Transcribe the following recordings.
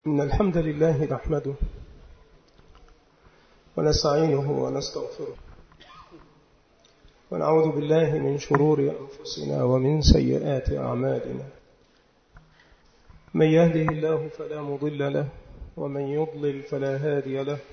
إن الحمد لله نحمده ونستعينه ونستغفره ونعوذ بالله من شرور أنفسنا ومن سيئات أعمالنا. من يهده الله فلا مضل له ومن يضلل فلا هادي له،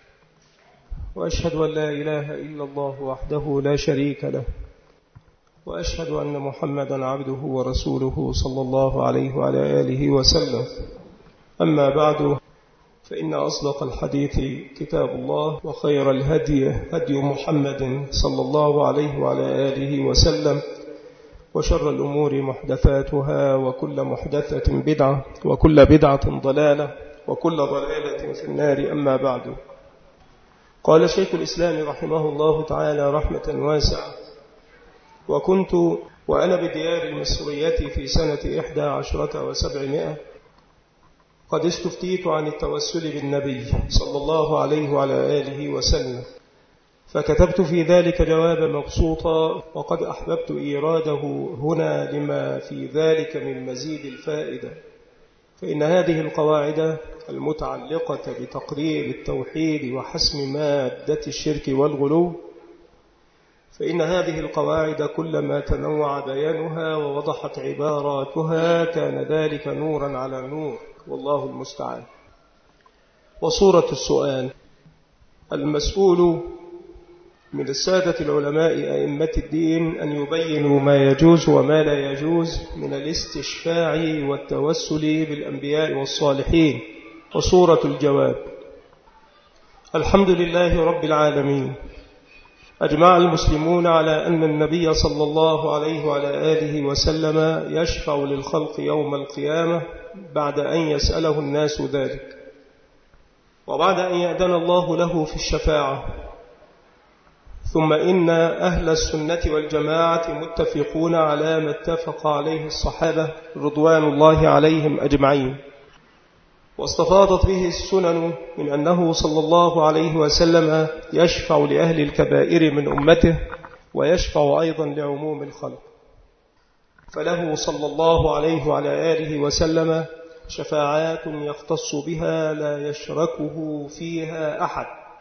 وأشهد أن لا إله إلا الله وحده لا شريك له، وأشهد أن محمدا عبده ورسوله صلى الله عليه وعلى آله وسلم. أما بعد، فإن أصدق الحديث كتاب الله، وخير الهدي هدي محمد صلى الله عليه وعلى آله وسلم، وشر الأمور محدثاتها، وكل محدثة بدعة، وكل بدعة ضلالة، وكل ضلالة في النار. أما بعد، قال شيخ الإسلام رحمه الله تعالى رحمة واسعة: وكنت وأنا بديار المصرية في سنة 11 و700 قد استفتيت عن التوسل بالنبي صلى الله عليه وعلى آله وسلم، فكتبت في ذلك جوابا مبسوطا، وقد أحببت إيراده هنا لما في ذلك من مزيد الفائدة. فإن هذه القواعد المتعلقة بتقرير التوحيد وحسم مادة الشرك والغلو، فإن هذه القواعد كلما تنوع بيانها ووضحت عباراتها كان ذلك نورا على نور، والله المستعان. وصورة السؤال: المسؤول من السادة العلماء أئمة الدين أن يبينوا ما يجوز وما لا يجوز من الاستشفاع والتوسل بالأنبياء والصالحين. وصورة الجواب: الحمد لله رب العالمين، أجمع المسلمون على أن النبي صلى الله عليه وعلى آله وسلم يشفع للخلق يوم القيامة بعد أن يسأله الناس ذلك، وبعد أن يأذن الله له في الشفاعة. ثم إن أهل السنة والجماعة متفقون على ما اتفق عليه الصحابة رضوان الله عليهم أجمعين، واستفاضت به السنن من أنه صلى الله عليه وسلم يشفع لأهل الكبائر من أمته، ويشفع أيضا لعموم الخلق، فله صلى الله عليه وعلى آله وسلم شفاعات يختص بها لا يشركه فيها أحد،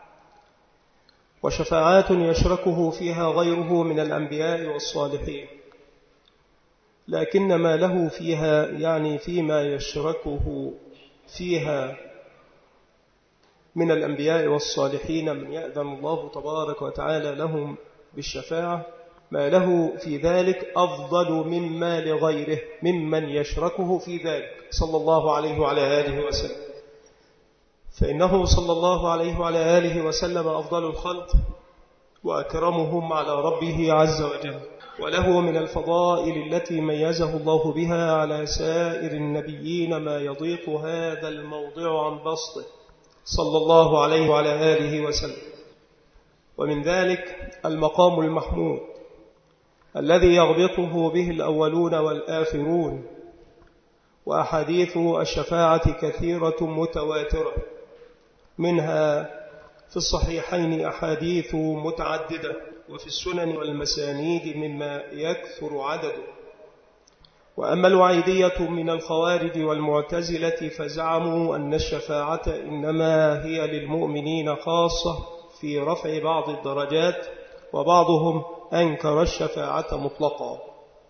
وشفاعات يشركه فيها غيره من الأنبياء والصالحين، لكن ما له فيها يعني فيما يشركه فيها من الأنبياء والصالحين من يأذن الله تبارك وتعالى لهم بالشفاعة، ما له في ذلك أفضل مما لغيره ممن يشركه في ذلك صلى الله عليه وعلى آله وسلم. فإنه صلى الله عليه وعلى آله وسلم أفضل الخلق وأكرمهم على ربه عز وجل، وله من الفضائل التي ميزه الله بها على سائر النبيين ما يضيق هذا الموضع عن بسطه صلى الله عليه وعلى آله وسلم. ومن ذلك المقام المحمود الذي يغبطه به الأولون والآخرون، وأحاديث الشفاعة كثيرة متواترة، منها في الصحيحين أحاديث متعددة، وفي السنن والمسانيد مما يكثر عدده. وأما الوعيدية من الخوارج والمعتزلة فزعموا أن الشفاعة إنما هي للمؤمنين خاصة في رفع بعض الدرجات، وبعضهم أنكر الشفاعة مطلقا.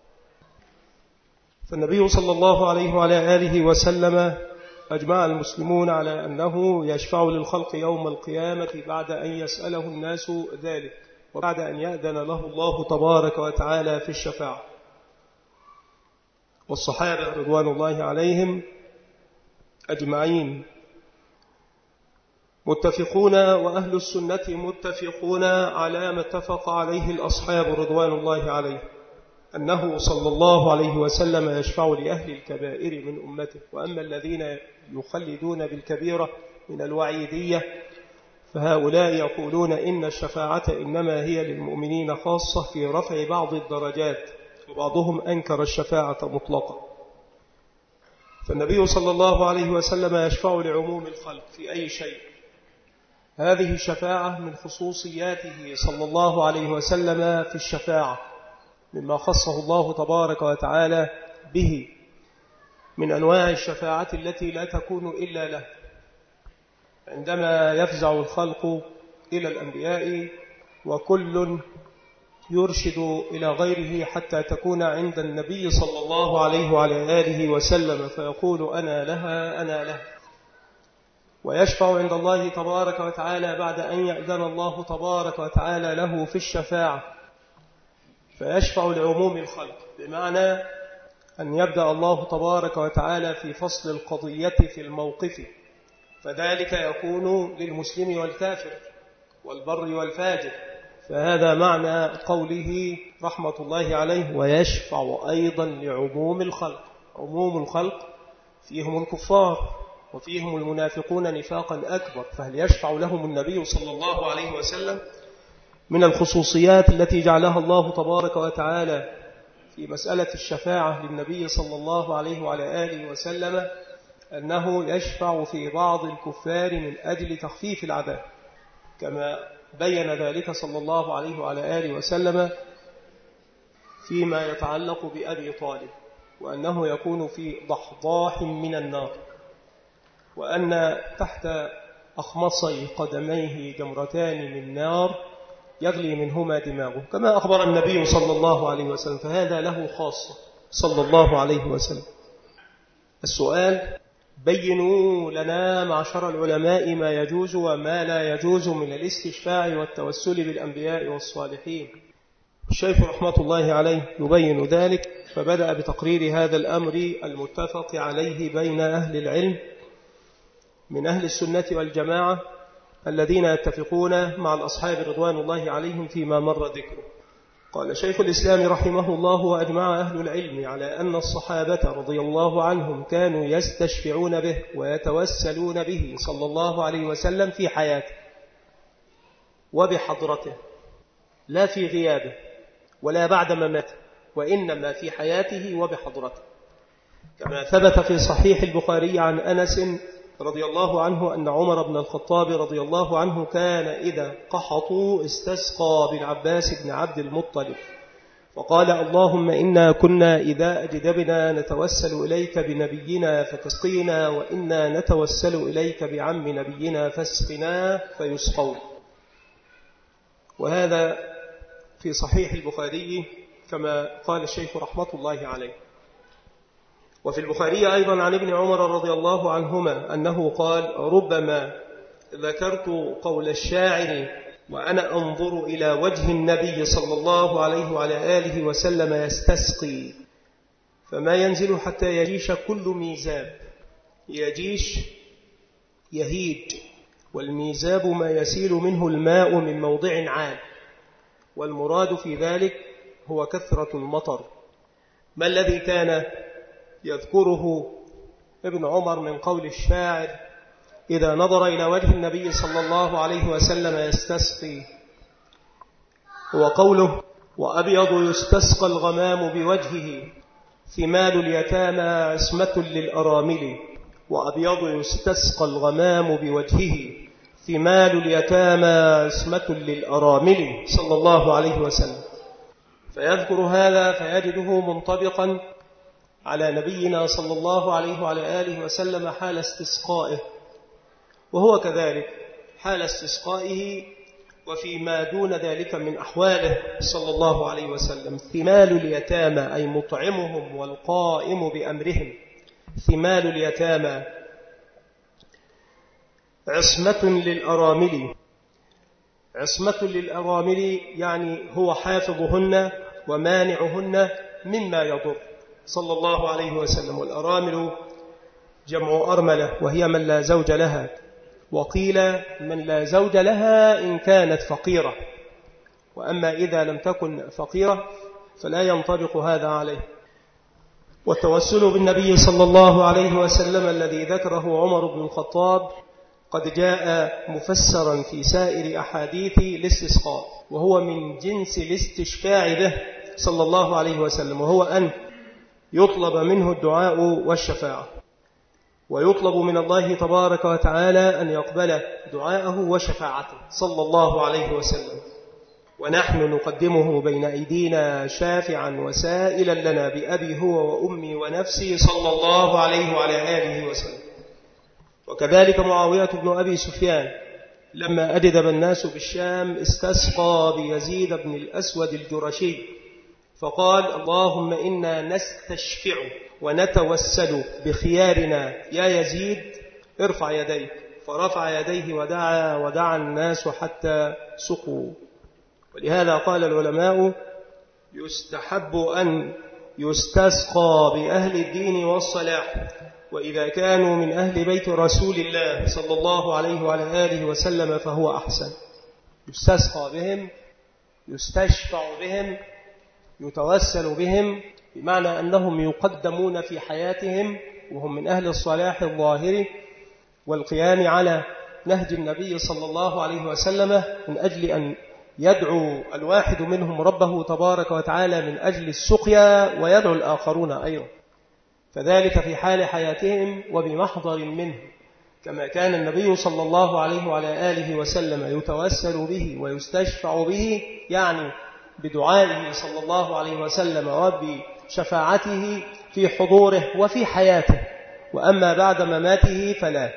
فالنبي صلى الله عليه وعلى آله وسلم أجمع المسلمون على أنه يشفع للخلق يوم القيامة بعد أن يسأله الناس ذلك، وبعد أن يأذن له الله تبارك وتعالى في الشفاعة. والصحابة رضوان الله عليهم أجمعين متفقون، وأهل السنة متفقون على ما اتفق عليه الأصحاب رضوان الله عليه، أنه صلى الله عليه وسلم يشفع لأهل الكبائر من أمته. وأما الذين يخلدون بالكبيرة من الوعيدية فهؤلاء يقولون إن الشفاعة إنما هي للمؤمنين خاصة في رفع بعض الدرجات، وبعضهم أنكر الشفاعة مطلقا. فالنبي صلى الله عليه وسلم يشفع لعموم الخلق في أي شيء. هذه الشفاعة من خصوصياته صلى الله عليه وسلم في الشفاعة، مما خصه الله تبارك وتعالى به، من أنواع الشفاعة التي لا تكون إلا له، عندما يفزع الخلق إلى الأنبياء وكل يرشد إلى غيره حتى تكون عند النبي صلى الله عليه وعلى آله وسلم، فيقول أنا لها أنا لها، ويشفع عند الله تبارك وتعالى بعد أن يأذن الله تبارك وتعالى له في الشفاعة، فيشفع لعموم الخلق، بمعنى أن يبدأ الله تبارك وتعالى في فصل القضية في الموقف، فذلك يكون للمسلم والكافر والبر والفاجر. فهذا معنى قوله رحمة الله عليه ويشفع أيضا لعموم الخلق. عموم الخلق فيهم الكفار وفيهم المنافقون نفاقا أكبر، فهل يشفع لهم النبي صلى الله عليه وسلم؟ من الخصوصيات التي جعلها الله تبارك وتعالى في مسألة الشفاعة للنبي صلى الله عليه وعلى آله وسلم أنه يشفع في بعض الكفار من أجل تخفيف العذاب، كما بين ذلك صلى الله عليه وعلى آله وسلم فيما يتعلق بأبي طالب، وأنه يكون في ضحضاح من النار، وأن تحت أخمصي قدميه جمرتان من نار يغلي منهما دماغه، كما أخبر النبي صلى الله عليه وسلم، فهذا له خاصة صلى الله عليه وسلم. السؤال: بينوا لنا معشر العلماء ما يجوز وما لا يجوز من الاستشفاع والتوسل بالأنبياء والصالحين. الشيخ رحمة الله عليه يبين ذلك، فبدأ بتقرير هذا الأمر المتفق عليه بين أهل العلم من أهل السنة والجماعة الذين يتفقون مع الأصحاب رضوان الله عليهم فيما مر ذكره. قال شيخ الإسلام رحمه الله: وأجمع أهل العلم على أن الصحابة رضي الله عنهم كانوا يستشفعون به ويتوسلون به صلى الله عليه وسلم في حياته وبحضرته، لا في غيابه ولا بعد مماته، وإنما في حياته وبحضرته، كما ثبت في صحيح البخاري عن أنس رضي الله عنه أن عمر بن الخطاب رضي الله عنه كان إذا قحطوا استسقى بالعباس بن عبد المطلب وقال: اللهم إنا كنا إذا أجدبنا نتوسل إليك بنبينا فتسقينا، وإنا نتوسل إليك بعم نبينا فاسقنا، فيسقون. وهذا في صحيح البخاري كما قال الشيخ رحمة الله عليه. وفي البخاري أيضا عن ابن عمر رضي الله عنهما أنه قال: ربما ذكرت قول الشاعر وأنا أنظر إلى وجه النبي صلى الله عليه وعلى آله وسلم يستسقي، فما ينزل حتى يجيش كل ميزاب. يجيش يهيج، والميزاب ما يسيل منه الماء من موضع عال، والمراد في ذلك هو كثرة المطر. ما الذي كان يذكره ابن عمر من قول الشاعر إذا نظر إلى وجه النبي صلى الله عليه وسلم يستسقي؟ هو قوله: وأبيض يستسقى الغمام بوجهه، ثمال اليتامى عصمة للأرامل. وأبيض يستسقى الغمام بوجهه، ثمال اليتامى عصمة للأرامل، صلى الله عليه وسلم. فيذكر هذا فيجده منطبقا على نبينا صلى الله عليه وعلى آله وسلم حال استسقائه، وهو كذلك حال استسقائه وفيما دون ذلك من أحواله صلى الله عليه وسلم. ثمال اليتامى أي مطعمهم والقائم بأمرهم. ثمال اليتامى عصمة للأرامل. عصمة للأرامل يعني هو حافظهن ومانعهن مما يضر صلى الله عليه وسلم. والأرامل جمع أرملة، وهي من لا زوج لها، وقيل من لا زوج لها إن كانت فقيرة، وأما إذا لم تكن فقيرة فلا ينطبق هذا عليه. والتوسل بالنبي صلى الله عليه وسلم الذي ذكره عمر بن الخطاب قد جاء مفسرا في سائر أحاديث الاستسقاء، وهو من جنس الاستشفاع به صلى الله عليه وسلم، وهو أن يطلب منه الدعاء والشفاعة، ويطلب من الله تبارك وتعالى أن يقبل دعاءه وشفاعته صلى الله عليه وسلم. ونحن نقدمه بين أيدينا شافعا وسائلا لنا بأبي هو وأمي ونفسي صلى الله عليه وعلى آله وسلم. وكذلك معاوية بن أبي سفيان لما أددب الناس بالشام استسقى بيزيد بن الأسود الجرشي فقال: اللهم إنا نستشفع ونتوسل بخيارنا يا يزيد ارفع يديك. فرفع يديه ودعا الناس حتى سقوا. ولهذا قال العلماء: يستحب أن يستسقى بأهل الدين والصلاح، وإذا كانوا من أهل بيت رسول الله صلى الله عليه وعلى آله وسلم فهو أحسن. يستسقى بهم، يستشفع بهم، يتوسل بهم، بمعنى أنهم يقدمون في حياتهم وهم من أهل الصلاح الظاهر والقيام على نهج النبي صلى الله عليه وسلم، من أجل أن يدعو الواحد منهم ربه تبارك وتعالى من أجل السقيا، ويدعو الآخرون أيضا. فذلك في حال حياتهم وبمحضر منه، كما كان النبي صلى الله عليه وعلى آله وسلم يتوسل به ويستشفع به، يعني بدعائه صلى الله عليه وسلم وبشفاعته في حضوره وفي حياته. وأما بعد مماته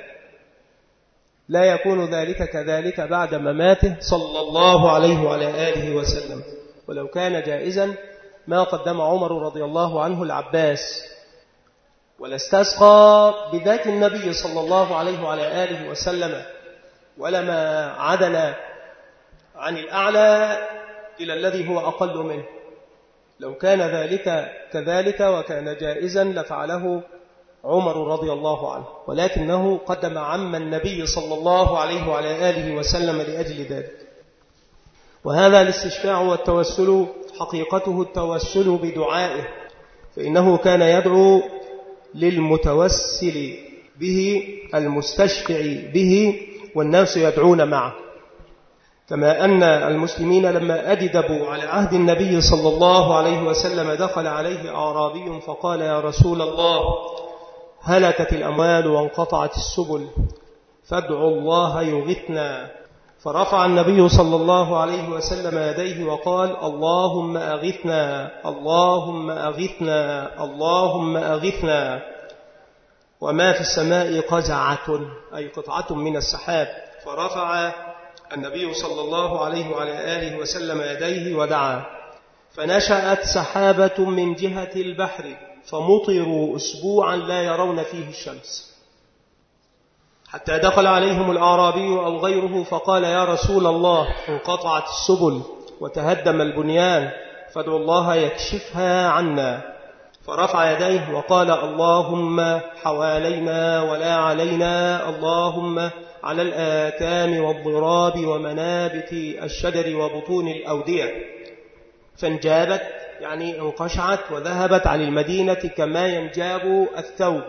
لا يكون ذلك كذلك بعد مماته صلى الله عليه وعلى آله وسلم. ولو كان جائزا ما قدم عمر رضي الله عنه العباس، ولا استسقى بذات النبي صلى الله عليه وعلى آله وسلم، ولما عدل عن الأعلى إلى الذي هو أقل منه. لو كان ذلك كذلك وكان جائزا لفعله عمر رضي الله عنه، ولكنه قدم عم النبي صلى الله عليه وعلى آله وسلم لأجل ذلك. وهذا الاستشفاع والتوسل حقيقته التوسل بدعائه، فإنه كان يدعو للمتوسل به المستشفع به، والناس يدعون معه. كما أن المسلمين لما أددبوا على عهد النبي صلى الله عليه وسلم دخل عليه أعرابي فقال: يا رسول الله، هلكت الأموال وانقطعت السبل، فادعوا الله يغثنا. فرفع النبي صلى الله عليه وسلم يديه وقال: اللهم أغثنا، اللهم أغثنا، اللهم أغثنا. وما في السماء قزعة، أي قطعة من السحاب. فرفع النبي صلى الله عليه وعلى آله وسلم يديه ودعا، فنشأت سحابة من جهة البحر، فمطروا أسبوعا لا يرون فيه الشمس، حتى دخل عليهم الأعرابي أو غيره فقال: يا رسول الله، انقطعت السبل وتهدم البنيان، فادعوا الله يكشفها عنا. فرفع يديه وقال: اللهم حوالينا ولا علينا، اللهم على الآكام والضراب ومنابت الشجر وبطون الأودية. فانجابت، يعني انقشعت وذهبت عن المدينة كما ينجاب الثوب.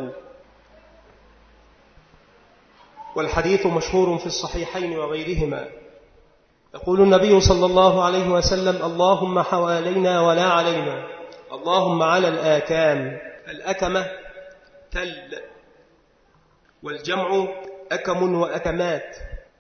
والحديث مشهور في الصحيحين وغيرهما. يقول النبي صلى الله عليه وسلم: اللهم حوالينا ولا علينا، اللهم على الآكام. الأكمة تل، والجمع أكم وأكمات،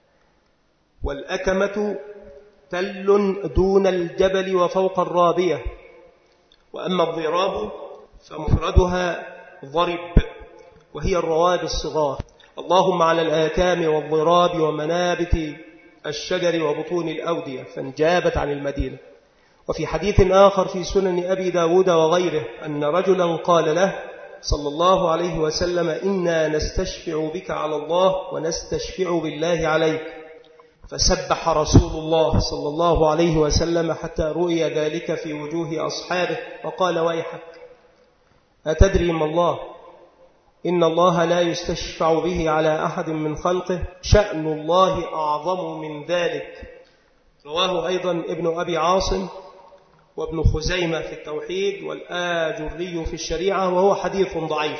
والأكمة تل دون الجبل وفوق الرابية. وأما الضراب فمفردها ضرب، وهي الرواد الصغار. اللهم على الآكام والضراب ومنابت الشجر وبطون الأودية، فانجابت عن المدينة. وفي حديث آخر في سنن أبي داود وغيره أن رجلا قال له صلى الله عليه وسلم: إنا نستشفع بك على الله ونستشفع بالله عليك. فسبح رسول الله صلى الله عليه وسلم حتى رؤي ذلك في وجوه أصحابه، وقال: ويحك، أتدري ما الله؟ إن الله لا يستشفع به على أحد من خلقه، شأن الله أعظم من ذلك. رواه أيضا ابن أبي عاصم وابن خزيمة في التوحيد والآجري في الشريعة، وهو حديث ضعيف.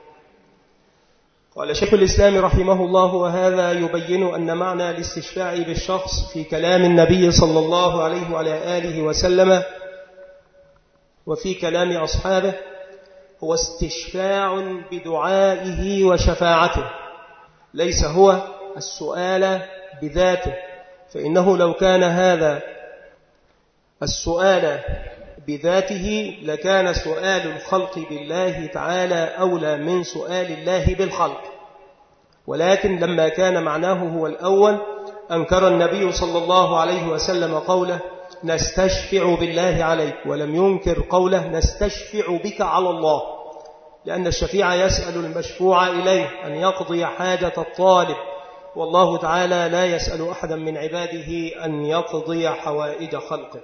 قال شيخ الإسلام رحمه الله: وهذا يبين أن معنى الاستشفاع بالشخص في كلام النبي صلى الله عليه وعلى آله وسلم وفي كلام أصحابه هو استشفاع بدعائه وشفاعته، ليس هو السؤال بذاته. فإنه لو كان هذا السؤال بذاته لكان سؤال الخلق بالله تعالى أولى من سؤال الله بالخلق، ولكن لما كان معناه هو الأول أنكر النبي صلى الله عليه وسلم قوله نستشفع بالله عليك، ولم ينكر قوله نستشفع بك على الله، لأن الشفيع يسأل المشفوع إليه أن يقضي حاجة الطالب، والله تعالى لا يسأل أحدا من عباده أن يقضي حوائج خلقه.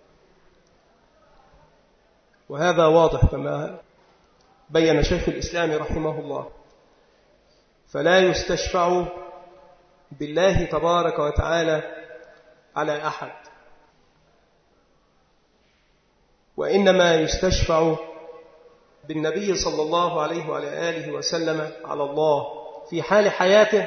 وهذا واضح كما بين شيخ الإسلام رحمه الله. فلا يستشفع بالله تبارك وتعالى على أحد، وإنما يستشفع بالنبي صلى الله عليه وعلى آله وسلم على الله في حال حياته،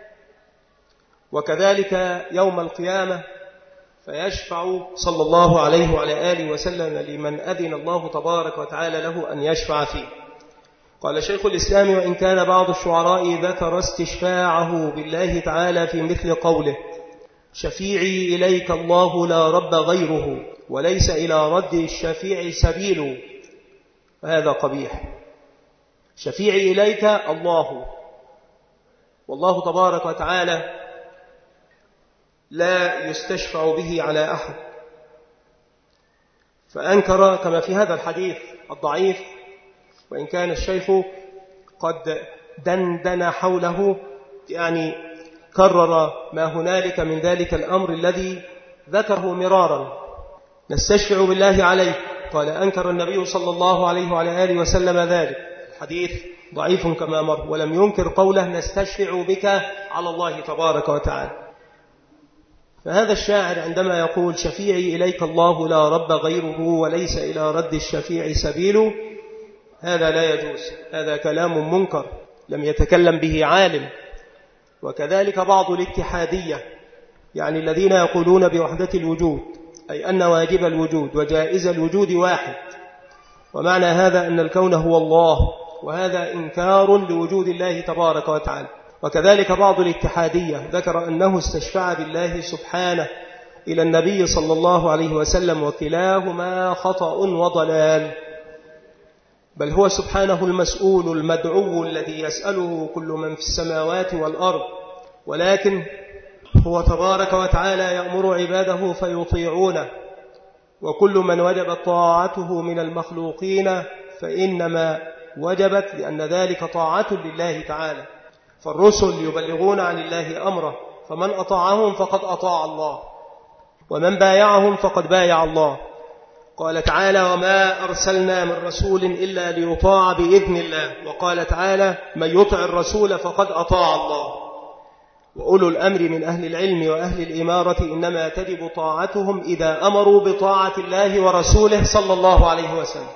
وكذلك يوم القيامة فيشفع صلى الله عليه وعلى آله وسلم لمن أذن الله تبارك وتعالى له أن يشفع فيه. قال شيخ الإسلام وإن كان بعض الشعراء ذكر استشفاعه بالله تعالى في مثل قوله شفيعي إليك الله لا رب غيره وليس إلى رد الشفيع سبيل، هذا قبيح. شفيعي إليك الله، والله تبارك وتعالى لا يستشفع به على أحد. فأنكر كما في هذا الحديث الضعيف، وإن كان الشيخ قد دندن حوله، يعني كرر ما هنالك من ذلك الأمر الذي ذكره مرارا. نستشفع بالله عليه، قال أنكر النبي صلى الله عليه وعلى آله وسلم ذلك، الحديث ضعيف كما مر، ولم ينكر قوله نستشفع بك على الله تبارك وتعالى. فهذا الشاعر عندما يقول شفيعي إليك الله لا رب غيره وليس إلى رد الشفيع سبيل، هذا لا يجوز، هذا كلام منكر لم يتكلم به عالم. وكذلك بعض الاتحادية، يعني الذين يقولون بوحدة الوجود، أي أن واجب الوجود وجائز الوجود واحد، ومعنى هذا أن الكون هو الله، وهذا إنكار لوجود الله تبارك وتعالى. وكذلك بعض الاتحادية ذكر أنه استشفع بالله سبحانه إلى النبي صلى الله عليه وسلم، وكلاهما خطأ وضلال، بل هو سبحانه المسؤول المدعو الذي يسأله كل من في السماوات والأرض، ولكن هو تبارك وتعالى يأمر عباده فيطيعونه، وكل من وجبت طاعته من المخلوقين فإنما وجبت لأن ذلك طاعة لله تعالى. فالرسل يبلغون عن الله أمره، فمن أطاعهم فقد أطاع الله، ومن بايعهم فقد بايع الله. قال تعالى وما أرسلنا من رسول إلا ليطاع بإذن الله، وقال تعالى من يطع الرسول فقد أطاع الله. وأولو الأمر من أهل العلم وأهل الإمارة إنما تجب طاعتهم إذا أمروا بطاعة الله ورسوله صلى الله عليه وسلم،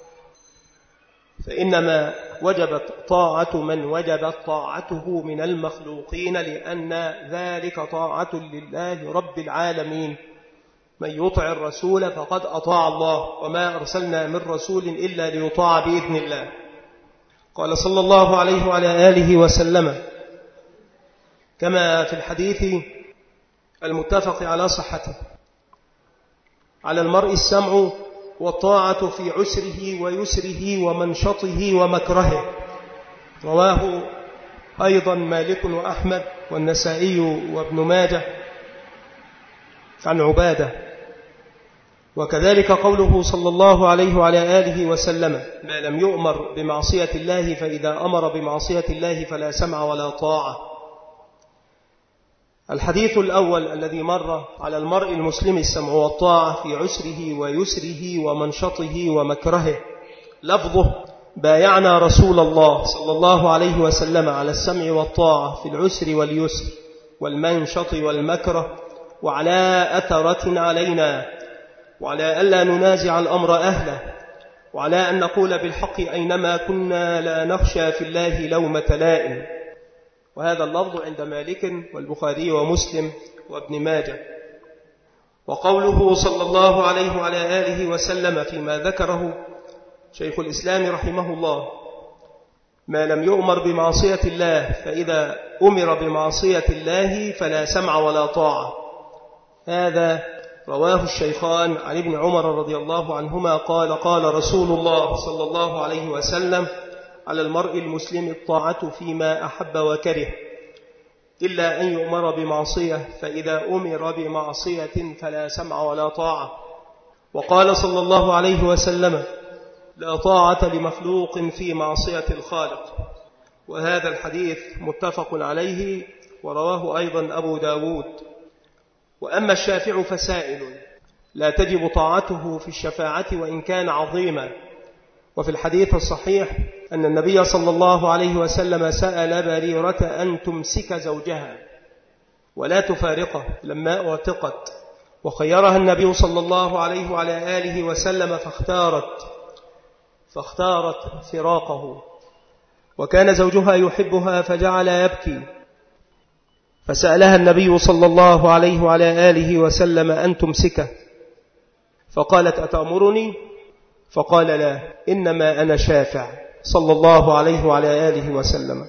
فإنما وجبت طاعة من وجبت طاعته من المخلوقين، لأن ذلك طاعة لله رب العالمين. من يطع الرسول فقد أطاع الله، وما أرسلنا من رسول إلا ليطاع بإذن الله. قال صلى الله عليه وعلى آله وسلم كما في الحديث المتفق على صحته على المرء السمع والطاعة في عسره ويسره ومنشطه ومكرهه، رواه أيضا مالك وأحمد والنسائي وابن ماجه عن عبادة. وكذلك قوله صلى الله عليه وعلى آله وسلم ما لم يؤمر بمعصية الله، فإذا أمر بمعصية الله فلا سمع ولا طاعة. الحديث الأول الذي مر على المرء المسلم السمع والطاعة في عسره ويسره ومنشطه ومكرهه، لفظه بايعنا رسول الله صلى الله عليه وسلم على السمع والطاعة في العسر واليسر والمنشط والمكره، وعلى أثرة علينا، وعلى ألا ننازع الأمر أهله، وعلى أن نقول بالحق أينما كنا لا نخشى في الله لومة لائم. وهذا اللفظ عند مالك والبخاري ومسلم وابن ماجه. وقوله صلى الله عليه وعلى آله وسلم فيما ذكره شيخ الإسلام رحمه الله ما لم يؤمر بمعصية الله، فإذا أمر بمعصية الله فلا سمع ولا طاعة، هذا رواه الشيخان عن ابن عمر رضي الله عنهما قال قال رسول الله صلى الله عليه وسلم: على المرء المسلم الطاعة فيما أحب وكره إلا أن يؤمر بمعصية، فإذا أمر بمعصية فلا سمع ولا طاعة. وقال صلى الله عليه وسلم: لا طاعة لمخلوق في معصية الخالق. وهذا الحديث متفق عليه ورواه أيضا أبو داود. وأما الشافع فسائل لا تجب طاعته في الشفاعة وإن كان عظيما. وفي الحديث الصحيح أن النبي صلى الله عليه وسلم سأل بريرة أن تمسك زوجها ولا تفارقه لما اعتقت، وخيرها النبي صلى الله عليه وعلى آله وسلم فاختارت فراقه، وكان زوجها يحبها فجعل يبكي، فسألها النبي صلى الله عليه وعلى آله وسلم أن تمسكه، فقالت: أتأمرني؟ فقال: لا، إنما أنا شافع، صلى الله عليه وعلى آله وسلم.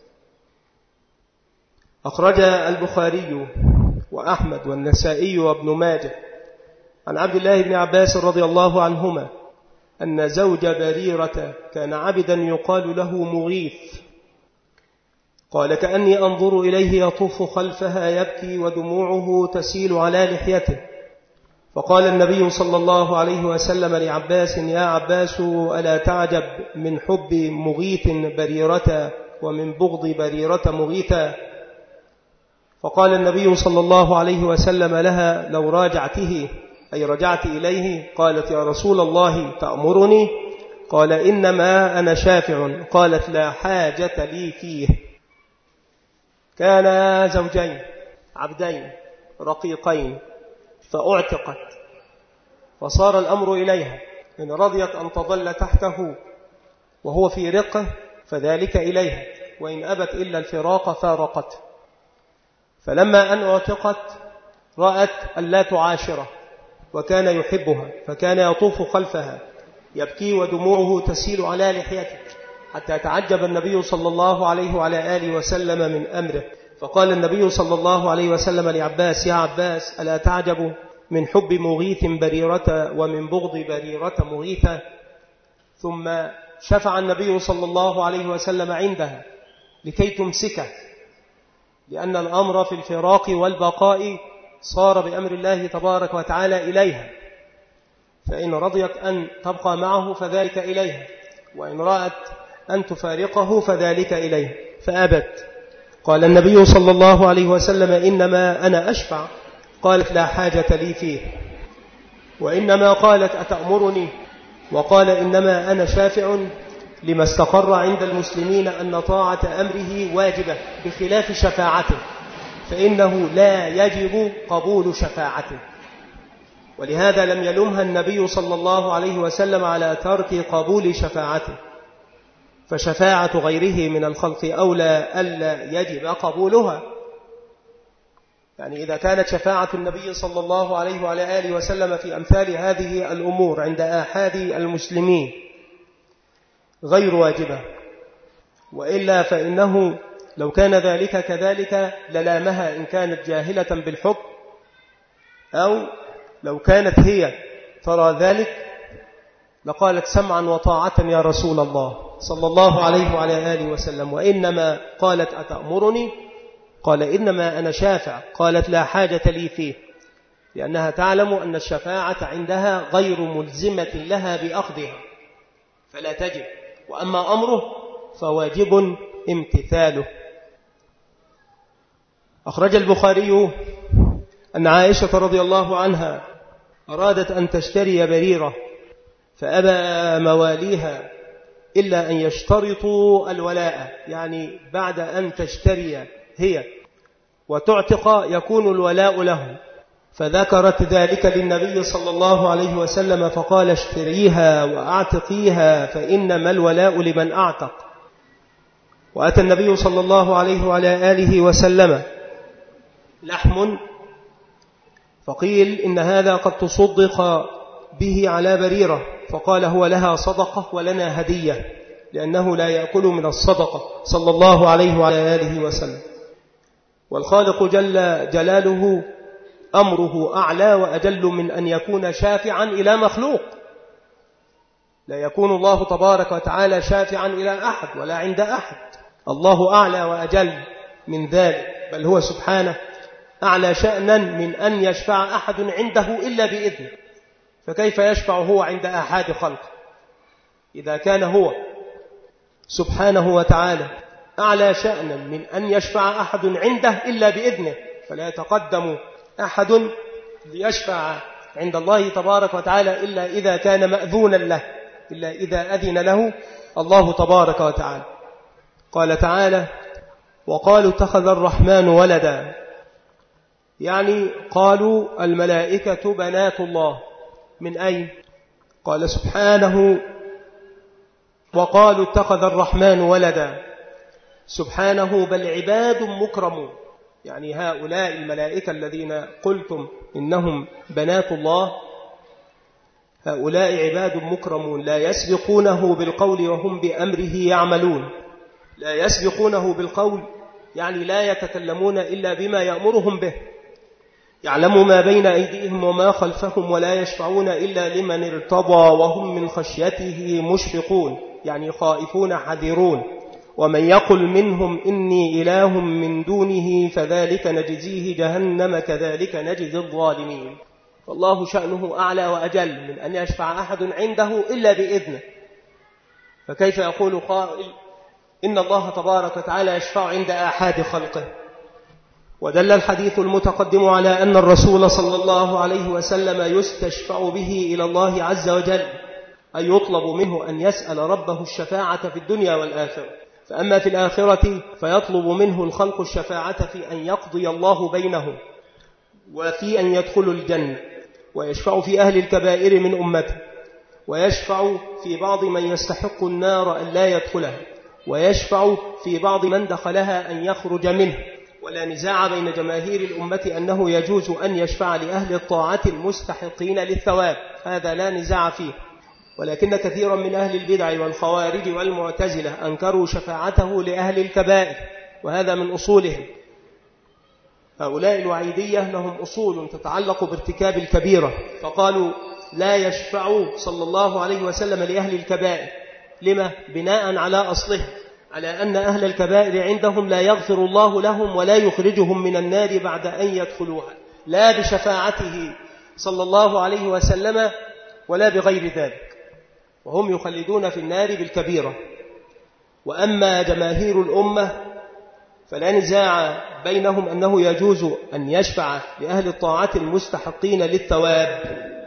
أخرج البخاري وأحمد والنسائي وابن ماجه عن عبد الله بن عباس رضي الله عنهما أن زوج بريرة كان عبدا يقال له مغيث، قال: كأني أنظر إليه يطوف خلفها يبكي ودموعه تسيل على لحيته. فقال النبي صلى الله عليه وسلم لعباس: يا عباس، ألا تعجب من حب مغيث بريرة ومن بغض بريرة مغيثا؟ فقال النبي صلى الله عليه وسلم لها: لو راجعته، أي رجعت إليه. قالت: يا رسول الله، تأمرني؟ قال: إنما أنا شافع. قالت: لا حاجة لي فيه. كان زوجين عبدين رقيقين فأعتقت، فصار الأمر إليها، إن رضيت أن تظل تحته وهو في رقه فذلك إليها، وإن أبت إلا الفراق فارقته. فلما أن اعتقت رأت أن لا تعاشره، وكان يحبها، فكان يطوف خلفها يبكي ودموعه تسيل على لحيته، حتى تعجب النبي صلى الله عليه وعلى آله وسلم من أمره. فقال النبي صلى الله عليه وسلم لعباس: يا عباس، ألا تعجب من حب مغيث بريرة ومن بغض بريرة مغيثة؟ ثم شفع النبي صلى الله عليه وسلم عندها لكي تمسكه، لأن الأمر في الفراق والبقاء صار بأمر الله تبارك وتعالى إليها، فإن رضيت أن تبقى معه فذلك إليها، وإن رأت أن تفارقه فذلك إليه، فأبت. قال النبي صلى الله عليه وسلم: إنما أنا أشفع. قالت: لا حاجة لي فيه. وإنما قالت: أتأمرني؟ وقال: إنما أنا شافع، لما استقر عند المسلمين أن طاعة أمره واجبة بخلاف شفاعته، فإنه لا يجب قبول شفاعته. ولهذا لم يلمها النبي صلى الله عليه وسلم على ترك قبول شفاعته، فشفاعة غيره من الخلق أولى ألا يجب قبولها. يعني إذا كانت شفاعة النبي صلى الله عليه وعلى آله وسلم في أمثال هذه الأمور عند آحاد المسلمين غير واجبة، وإلا فإنه لو كان ذلك كذلك للامها إن كانت جاهلة بالحكم، أو لو كانت هي ترى ذلك لقالت: سمعا وطاعة يا رسول الله، صلى الله عليه وعلى آله وسلم. وإنما قالت: أتأمرني؟ قال: إنما أنا شافع. قالت: لا حاجة لي فيه، لأنها تعلم أن الشفاعة عندها غير ملزمة لها بأخذها فلا تجب، وأما أمره فواجب امتثاله. أخرج البخاري أن عائشة رضي الله عنها أرادت أن تشتري بريرة، فأبى مواليها إلا أن يشترطوا الولاء، يعني بعد أن تشتري هي وتعتق يكون الولاء له. فذكرت ذلك للنبي صلى الله عليه وسلم فقال: اشتريها وأعتقيها، فإنما الولاء لمن أعتق. وأتى النبي صلى الله عليه وعلى آله وسلم لحم، فقيل إن هذا قد تصدق به على بريرة، فقال: هو لها صدقة ولنا هدية، لأنه لا يأكل من الصدقة، صلى الله عليه وعلى آله وسلم. والخالق جل جلاله أمره أعلى وأجل من أن يكون شافعا إلى مخلوق. لا يكون الله تبارك وتعالى شافعا إلى أحد ولا عند أحد، الله أعلى وأجل من ذلك، بل هو سبحانه أعلى شأنا من أن يشفع أحد عنده إلا بإذنه، فكيف يشفع هو عند أحد خلقه؟ إذا كان هو سبحانه وتعالى أعلى شأنا من أن يشفع أحد عنده إلا بإذنه، فلا يتقدم أحد ليشفع عند الله تبارك وتعالى إلا إذا كان مأذونا له، إلا إذا أذن له الله تبارك وتعالى. قال تعالى: وقالوا اتخذ الرحمن ولدا، يعني قالوا الملائكة بنات الله. من أين؟ قال سبحانه: وقالوا اتخذ الرحمن ولدا، سبحانه بل عباد مكرمون، يعني هؤلاء الملائكة الذين قلتم إنهم بنات الله هؤلاء عباد مكرمون لا يسبقونه بالقول وهم بأمره يعملون. لا يسبقونه بالقول يعني لا يتكلمون إلا بما يأمرهم به، يعلم ما بين أيديهم وما خلفهم، ولا يشفعون إلا لمن ارتضى وهم من خشيته مشفقون، يعني خائفون حذرون. ومن يقل منهم إني إله من دونه فذلك نجزيه جهنم كذلك نجزي الظالمين. فالله شأنه أعلى وأجل من أن يشفع أحد عنده إلا بإذنه، فكيف يقول قائل إن الله تبارك وتعالى يشفع عند أحد خلقه؟ ودل الحديث المتقدم على أن الرسول صلى الله عليه وسلم يستشفع به إلى الله عز وجل، أي يطلب منه أن يسأل ربه الشفاعة في الدنيا والآخرة. فأما في الآخرة فيطلب منه الخلق الشفاعة في أن يقضي الله بينهم وفي أن يدخلوا الجنة، ويشفع في أهل الكبائر من أمته، ويشفع في بعض من يستحق النار أن لا يدخلها، ويشفع في بعض من دخلها أن يخرج منه. ولا نزاع بين جماهير الأمة أنه يجوز أن يشفع لأهل الطاعة المستحقين للثواب، هذا لا نزاع فيه. ولكن كثيرا من أهل البدع والخوارج والمعتزلة أنكروا شفاعته لأهل الكبائر، وهذا من أصولهم. هؤلاء الوعيدية لهم أصول تتعلق بارتكاب الكبيرة، فقالوا لا يشفع صلى الله عليه وسلم لأهل الكبائر. لما؟ بناء على أصله، على أن أهل الكبائر عندهم لا يغفر الله لهم ولا يخرجهم من النار بعد أن يدخلوها، لا بشفاعته صلى الله عليه وسلم ولا بغير ذلك، وهم يخلدون في النار بالكبيرة. وأما جماهير الأمة فلا نزاع بينهم أنه يجوز أن يشفع لأهل الطاعة المستحقين للثواب.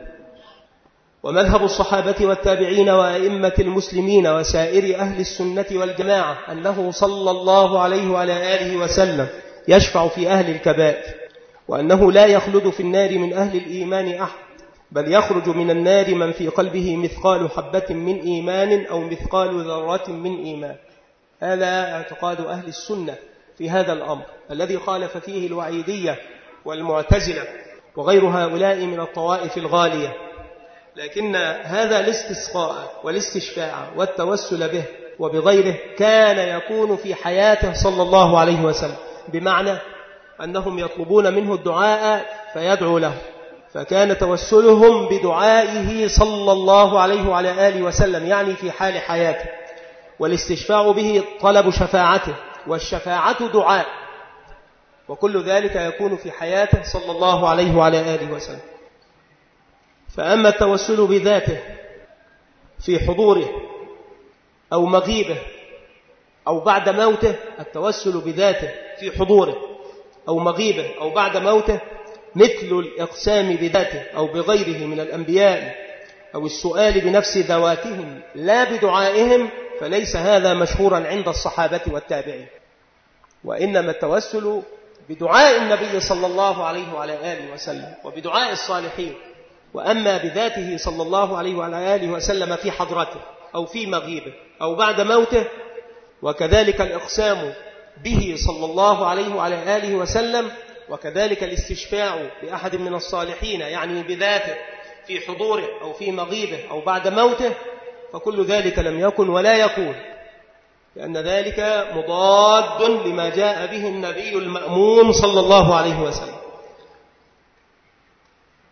ومذهب الصحابة والتابعين وأئمة المسلمين وسائر أهل السنة والجماعة أنه صلى الله عليه وعلى آله وسلم يشفع في أهل الكبائر، وأنه لا يخلد في النار من أهل الإيمان أحد، بل يخرج من النار من في قلبه مثقال حبة من إيمان أو مثقال ذرة من إيمان. هذا اعتقاد أهل السنة في هذا الأمر الذي خالف فيه الوعيدية والمعتزلة وغير هؤلاء من الطوائف الغالية. لكن هذا الاستسقاء والاستشفاع والتوسل به وبغيره كان يكون في حياته صلى الله عليه وسلم، بمعنى أنهم يطلبون منه الدعاء فيدعو له، فكان توسلهم بدعائه صلى الله عليه وعلى آله وسلم، يعني في حال حياته. والاستشفاع به طلب شفاعته، والشفاعة دعاء، وكل ذلك يكون في حياته صلى الله عليه وعلى آله وسلم. فأما التوسل بذاته في حضوره أو مغيبه أو بعد موته، التوسل بذاته في حضوره أو مغيبه أو بعد موته مثل الإقسام بذاته أو بغيره من الأنبياء أو السؤال بنفس ذواتهم لا بدعائهم، فليس هذا مشهورا عند الصحابة والتابعين، وإنما التوسل بدعاء النبي صلى الله عليه وعلى آله وسلم وبدعاء الصالحين. وأما بذاته صلى الله عليه وعلى آله وسلم في حضرته أو في مغيبه أو بعد موته، وكذلك الإقسام به صلى الله عليه وعلى آله وسلم، وكذلك الاستشفاع بأحد من الصالحين يعني بذاته في حضوره أو في مغيبه أو بعد موته، فكل ذلك لم يكن ولا يكون، لأن ذلك مضاد لما جاء به النبي المأمون صلى الله عليه وسلم.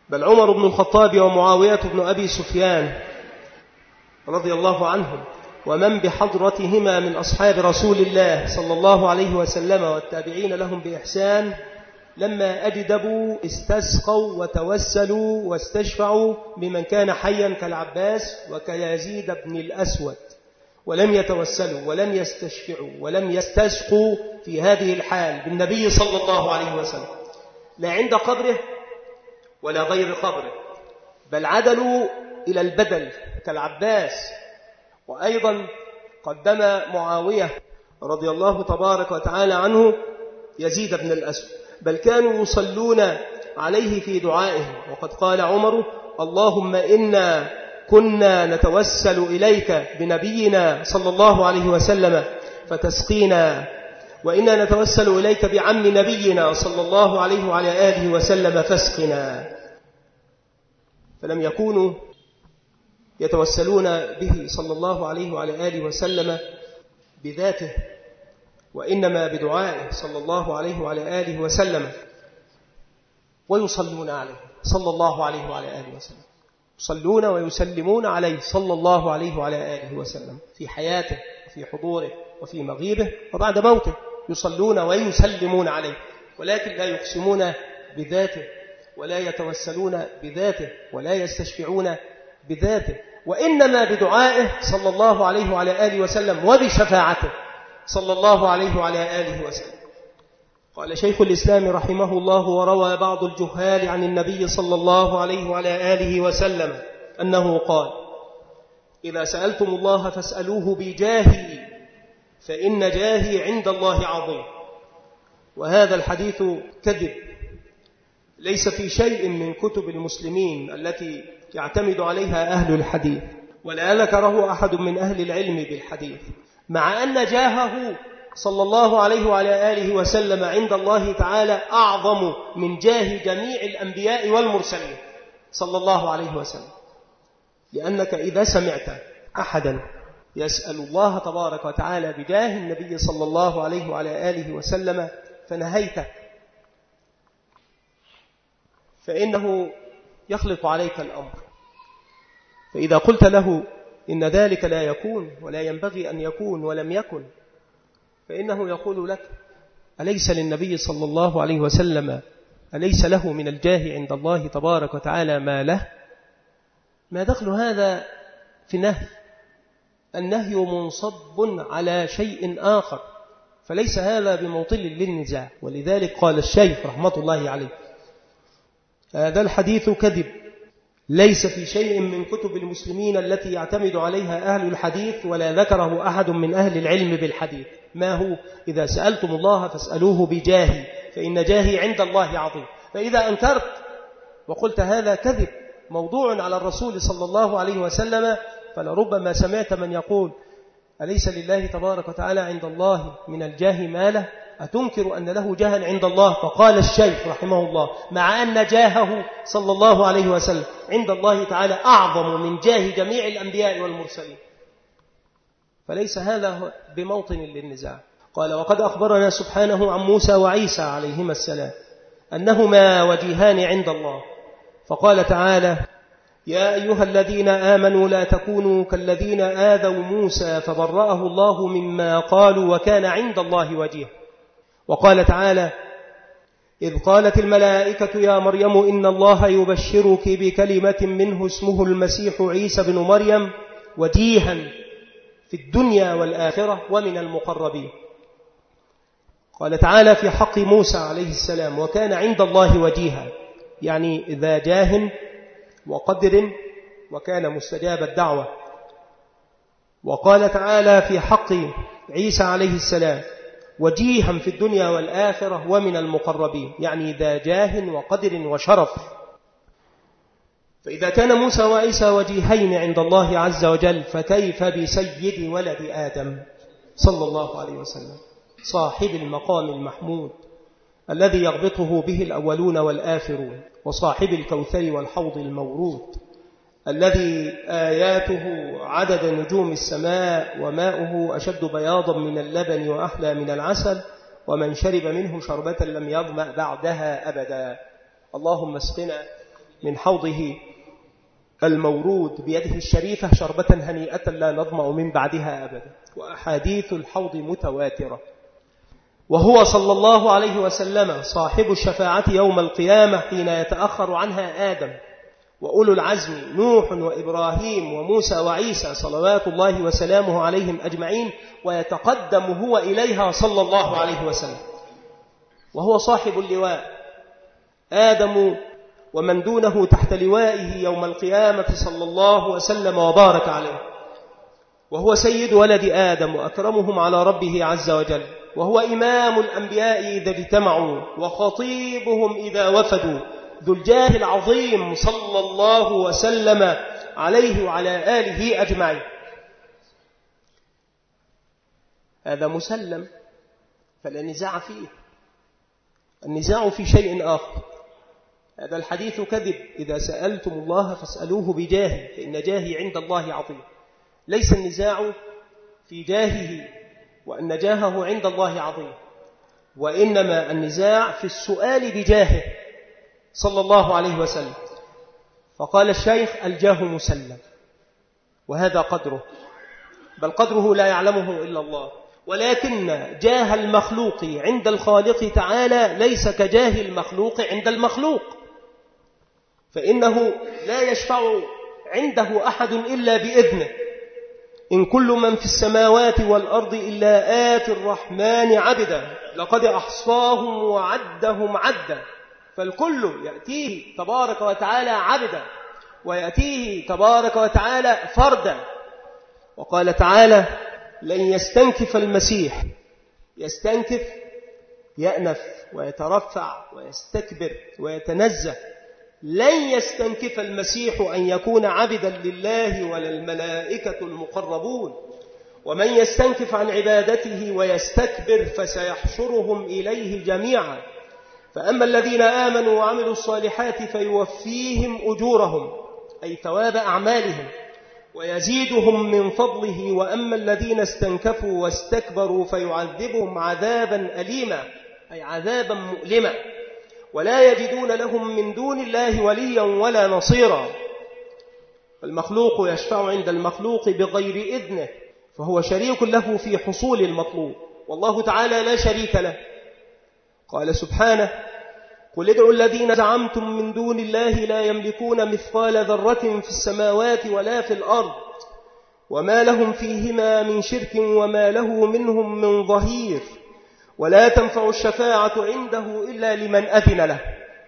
بل عمر بن الخطاب ومعاوية بن أبي سفيان رضي الله عنهم ومن بحضرتهما من أصحاب رسول الله صلى الله عليه وسلم والتابعين لهم بإحسان لما أجدبوا استسقوا وتوسلوا واستشفعوا بمن كان حيا كالعباس وكيزيد بن الأسود، ولم يتوسلوا ولم يستشفعوا ولم يستسقوا في هذه الحال بالنبي صلى الله عليه وسلم لا عند قبره ولا غير قبره، بل عدلوا إلى البدل كالعباس. وأيضا قدم معاوية رضي الله تبارك وتعالى عنه يزيد بن الأسود، بل كانوا يصلون عليه في دعائهم. وقد قال عمر: اللهم إنا كنا نتوسل إليك بنبينا صلى الله عليه وسلم فتسقينا، وإنا نتوسل إليك بعم نبينا صلى الله عليه وعلى آله وسلم فاسقنا. فلم يكونوا يتوسلون به صلى الله عليه وعلى آله وسلم بذاته، وإنما بدعائه صلى الله عليه وعلى آله وسلم، ويصلون عليه صلى الله عليه وعلى آله وسلم، يصلون ويسلمون عليه صلى الله عليه وعلى آله وسلم في حياته وفي حضوره وفي مغيبه وبعد موته، يصلون ويسلمون عليه، ولكن لا يقسمون بذاته ولا يتوسلون بذاته ولا يستشفعون بذاته، وإنما بدعائه صلى الله عليه وعلى آله وسلم وبشفاعته صلى الله عليه وعلى آله وسلم. قال شيخ الإسلام رحمه الله: وروى بعض الجهال عن النبي صلى الله عليه وعلى آله وسلم أنه قال: إذا سألتم الله فاسألوه بجاهي فإن جاهي عند الله عظيم. وهذا الحديث كذب، ليس في شيء من كتب المسلمين التي يعتمد عليها أهل الحديث، ولا ذكره أحد من أهل العلم بالحديث، مع أن جاهه صلى الله عليه وعلى آله وسلم عند الله تعالى أعظم من جاه جميع الأنبياء والمرسلين صلى الله عليه وسلم. لأنك إذا سمعت أحدا يسأل الله تبارك وتعالى بجاه النبي صلى الله عليه وعلى آله وسلم فنهيته، فإنه يخلط عليك الأمر. فإذا قلت له إن ذلك لا يكون ولا ينبغي أن يكون ولم يكن، فإنه يقول لك: أليس للنبي صلى الله عليه وسلم أليس له من الجاه عند الله تبارك وتعالى ما له؟ ما دخل هذا في نهي؟ النهي منصب على شيء آخر، فليس هذا بموطن للنزاع. ولذلك قال الشيخ رحمة الله عليه: هذا الحديث كذب، ليس في شيء من كتب المسلمين التي يعتمد عليها أهل الحديث، ولا ذكره أحد من أهل العلم بالحديث. ما هو؟ إذا سألتم الله فاسألوه بجاهي فإن جاهي عند الله عظيم. فإذا أنكرت وقلت هذا كذب موضوع على الرسول صلى الله عليه وسلم، فلربما سمعت من يقول: أليس لله تبارك وتعالى عند الله من الجاه ما له؟ أتنكر أن له جاها عند الله؟ فقال الشيخ رحمه الله: مع أن جاهه صلى الله عليه وسلم عند الله تعالى أعظم من جاه جميع الأنبياء والمرسلين، فليس هذا بموطن للنزاع. قال: وقد أخبرنا سبحانه عن موسى وعيسى عليهما السلام أنهما وجيهان عند الله، فقال تعالى: يا أيها الذين آمنوا لا تكونوا كالذين آذوا موسى فبرأه الله مما قالوا وكان عند الله وجيها. وقال تعالى: إذ قالت الملائكة يا مريم إن الله يبشرك بكلمة منه اسمه المسيح عيسى بن مريم وجيها في الدنيا والآخرة ومن المقربين. قال تعالى في حق موسى عليه السلام: وكان عند الله وجيها، يعني ذا جاه وقدر وكان مستجاب الدعوة. وقال تعالى في حق عيسى عليه السلام: وجيها في الدنيا والآخرة ومن المقربين، يعني ذا جاه وقدر وشرف. فإذا كان موسى وعيسى وجيهين عند الله عز وجل، فكيف بسيد ولد آدم صلى الله عليه وسلم، صاحب المقام المحمود الذي يغبطه به الأولون والآخرون، وصاحب الكوثر والحوض المورود، الذي آياته عدد نجوم السماء وماؤه أشد بياضا من اللبن وأحلى من العسل، ومن شرب منه شربة لم يظمأ بعدها أبدا. اللهم اسقنا من حوضه المورود بيده الشريفة شربة هنيئة لا نظمأ من بعدها أبدا. وأحاديث الحوض متواترة. وهو صلى الله عليه وسلم صاحب الشفاعة يوم القيامة حين يتأخر عنها آدم وأولو العزم نوح وإبراهيم وموسى وعيسى صلوات الله وسلامه عليهم أجمعين، ويتقدم هو إليها صلى الله عليه وسلم، وهو صاحب اللواء آدم ومن دونه تحت لوائه يوم القيامة صلى الله وسلم وبارك عليه، وهو سيد ولد آدم وأكرمهم على ربه عز وجل، وهو إمام الأنبياء إذا اجتمعوا وخطيبهم إذا وفدوا، ذو الجاه العظيم صلى الله وسلم عليه وعلى آله أجمعين. هذا مسلم فلا نزاع فيه. النزاع في شيء آخر. هذا الحديث كذب. إذا سألتم الله فاسألوه بجاهه فإن جاهي عند الله عظيم. ليس النزاع في جاهه وأن جاهه عند الله عظيم، وإنما النزاع في السؤال بجاهه صلى الله عليه وسلم. فقال الشيخ: الجاه مسلم، وهذا قدره، بل قدره لا يعلمه إلا الله. ولكن جاه المخلوق عند الخالق تعالى ليس كجاه المخلوق عند المخلوق، فإنه لا يشفع عنده أحد إلا بإذنه. إن كل من في السماوات والأرض إلا آتي الرحمن عبدا لقد أحصاهم وعدهم عدا. فالكل يأتيه تبارك وتعالى عبدا، ويأتيه تبارك وتعالى فردا. وقال تعالى: لن يستنكف المسيح. يستنكف يأنف ويترفع ويستكبر ويتنزه. لن يستنكف المسيح أن يكون عبدا لله ولا الملائكة المقربون. ومن يستنكف عن عبادته ويستكبر فسيحشرهم إليه جميعا. فأما الذين آمنوا وعملوا الصالحات فيوفيهم أجورهم، أي ثواب أعمالهم، ويزيدهم من فضله. وأما الذين استنكفوا واستكبروا فيعذبهم عذابا أليما، أي عذابا مؤلما، ولا يجدون لهم من دون الله وليا ولا نصيرا. المخلوق يشفع عند المخلوق بغير إذنه، فهو شريك له في حصول المطلوب، والله تعالى لا شريك له. قال سبحانه: قل ادعوا الذين زعمتم من دون الله لا يملكون مثقال ذرة في السماوات ولا في الأرض وما لهم فيهما من شرك وما له منهم من ظهير ولا تنفع الشفاعة عنده إلا لمن أذن له.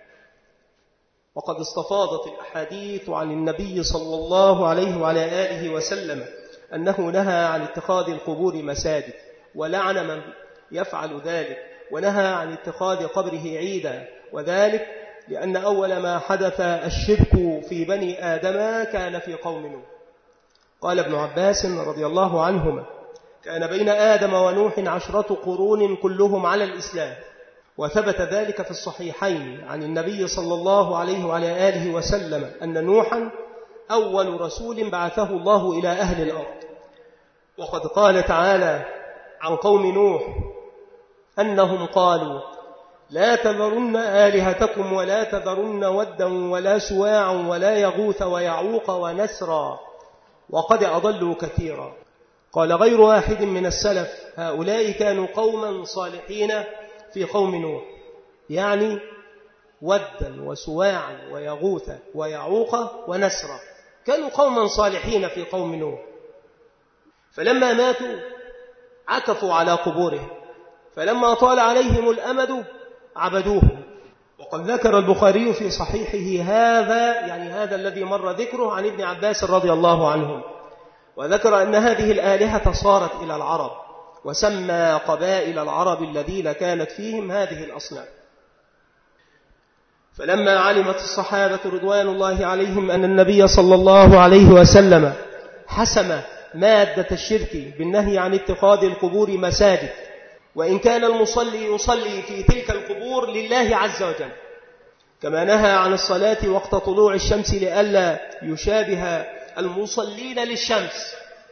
وقد استفاضت الأحاديث عن النبي صلى الله عليه وعلى آله وسلم أنه نهى عن اتخاذ القبور مساجد، ولعن من يفعل ذلك، ونهى عن اتخاذ قبره عيدا، وذلك لأن أول ما حدث الشرك في بني آدم كان في قوم نوح. قال ابن عباس رضي الله عنهما: كان بين آدم ونوح 10 قرون كلهم على الإسلام. وثبت ذلك في الصحيحين عن النبي صلى الله عليه وعلى آله وسلم أن نوحا أول رسول بعثه الله إلى أهل الأرض. وقد قال تعالى عن قوم نوح أنهم قالوا: لا تذرن آلهتكم ولا تذرن ودا ولا سواعا ولا يغوث ويعوق ونسرا وقد أضلوا كثيرا. قال غير واحد من السلف: هؤلاء كانوا قوما صالحين في قوم نوح، يعني ودا وسواعا ويغوث ويعوق ونسرا، كانوا قوما صالحين في قوم نوح. فلما ماتوا عكفوا على قبورهم، فلما طال عليهم الأمد عبدوهم. وقد ذكر البخاري في صحيحه هذا الذي مر ذكره عن ابن عباس رضي الله عنهم، وذكر أن هذه الآلهة صارت إلى العرب، وسمى قبائل العرب الذين كانت فيهم هذه الأصنام. فلما علمت الصحابة رضوان الله عليهم أن النبي صلى الله عليه وسلم حسم مادة الشرك بالنهي عن اتخاذ القبور مساجد، وإن كان المصلي يصلي في تلك القبور لله عز وجل، كما نهى عن الصلاة وقت طلوع الشمس لئلا يشابه المصلين للشمس،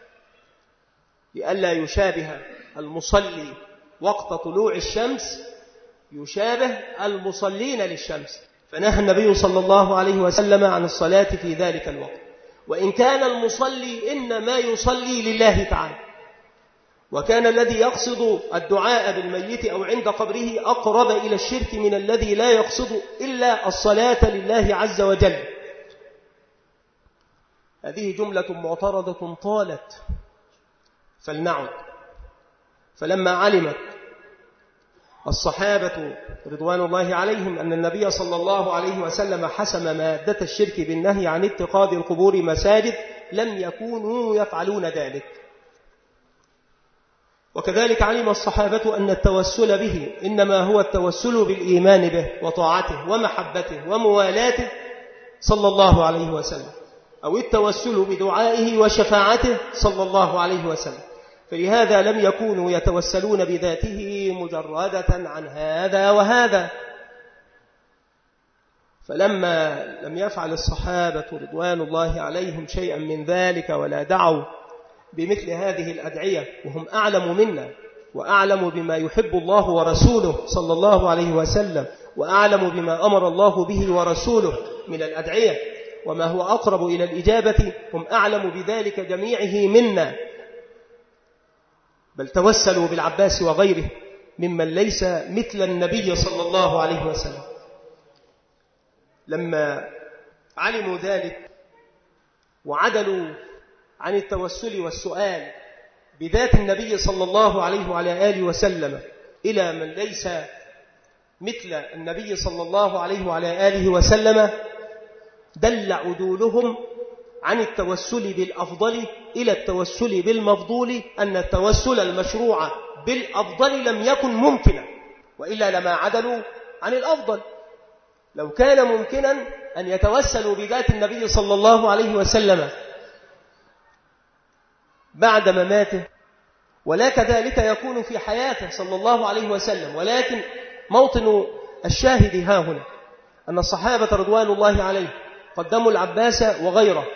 لئلا يشابه المصلي وقت طلوع الشمس يشابه المصلين للشمس. فنهى النبي صلى الله عليه وسلم عن الصلاة في ذلك الوقت، وإن كان المصلي إنما يصلي لله تعالى، وكان الذي يقصد الدعاء بالميت أو عند قبره أقرب إلى الشرك من الذي لا يقصد إلا الصلاة لله عز وجل. هذه جملة معترضة طالت، فلنعد. فلما علمت الصحابة رضوان الله عليهم أن النبي صلى الله عليه وسلم حسم مادة الشرك بالنهي عن اتخاذ القبور مساجد، لم يكونوا يفعلون ذلك. وكذلك علم الصحابة أن التوسل به إنما هو التوسل بالإيمان به وطاعته ومحبته وموالاته صلى الله عليه وسلم، أو التوسل بدعائه وشفاعته صلى الله عليه وسلم. فلهذا لم يكونوا يتوسلون بذاته مجردة عن هذا وهذا. فلما لم يفعل الصحابة رضوان الله عليهم شيئا من ذلك ولا دعوا بمثل هذه الأدعية، وهم أعلم منا وأعلم بما يحب الله ورسوله صلى الله عليه وسلم، وأعلم بما أمر الله به ورسوله من الأدعية وما هو أقرب إلى الإجابة، هم أعلم بذلك جميعه منا، بل توسلوا بالعباس وغيره ممن ليس مثل النبي صلى الله عليه وسلم. لما علموا ذلك وعدلوا عن التوسل والسؤال بذات النبي صلى الله عليه وعلى آله وسلم إلى من ليس مثل النبي صلى الله عليه وعلى آله وسلم، دل عدولهم عن التوسل بالأفضل إلى التوسل بالمفضول أن التوسل المشروع بالأفضل لم يكن ممكنا، وإلا لما عدلوا عن الأفضل. لو كان ممكنا أن يتوسلوا بذات النبي صلى الله عليه وسلم بعد مماته، ولا كذلك يكون في حياته صلى الله عليه وسلم. ولكن موطن الشاهد ها هنا أن الصحابة رضوان الله عليه قدموا العباس وغيره،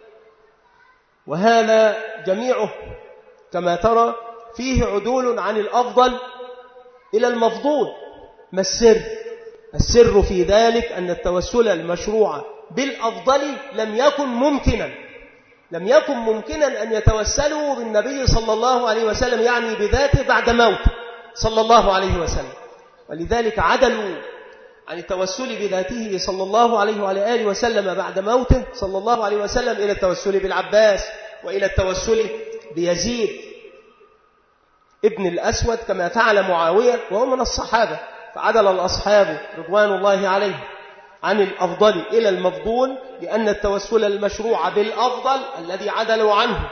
وهذا جميعه كما ترى فيه عدول عن الأفضل إلى المفضول. ما السر؟ السر في ذلك أن التوسل المشروع بالأفضل لم يكن ممكنا أن يتوسلوا بالنبي صلى الله عليه وسلم، يعني بذاته بعد موت صلى الله عليه وسلم. ولذلك عدلوا عن التوسل بذاته صلى الله عليه وعلى آله وسلم بعد موته صلى الله عليه وسلم إلى التوسل بالعباس وإلى التوسل بيزيد ابن الأسود كما فعل معاوية وهو من الصحابة. فعدل الأصحاب رضوان الله عليه عن الأفضل إلى المفضول، لأن التوسل المشروع بالأفضل الذي عدلوا عنه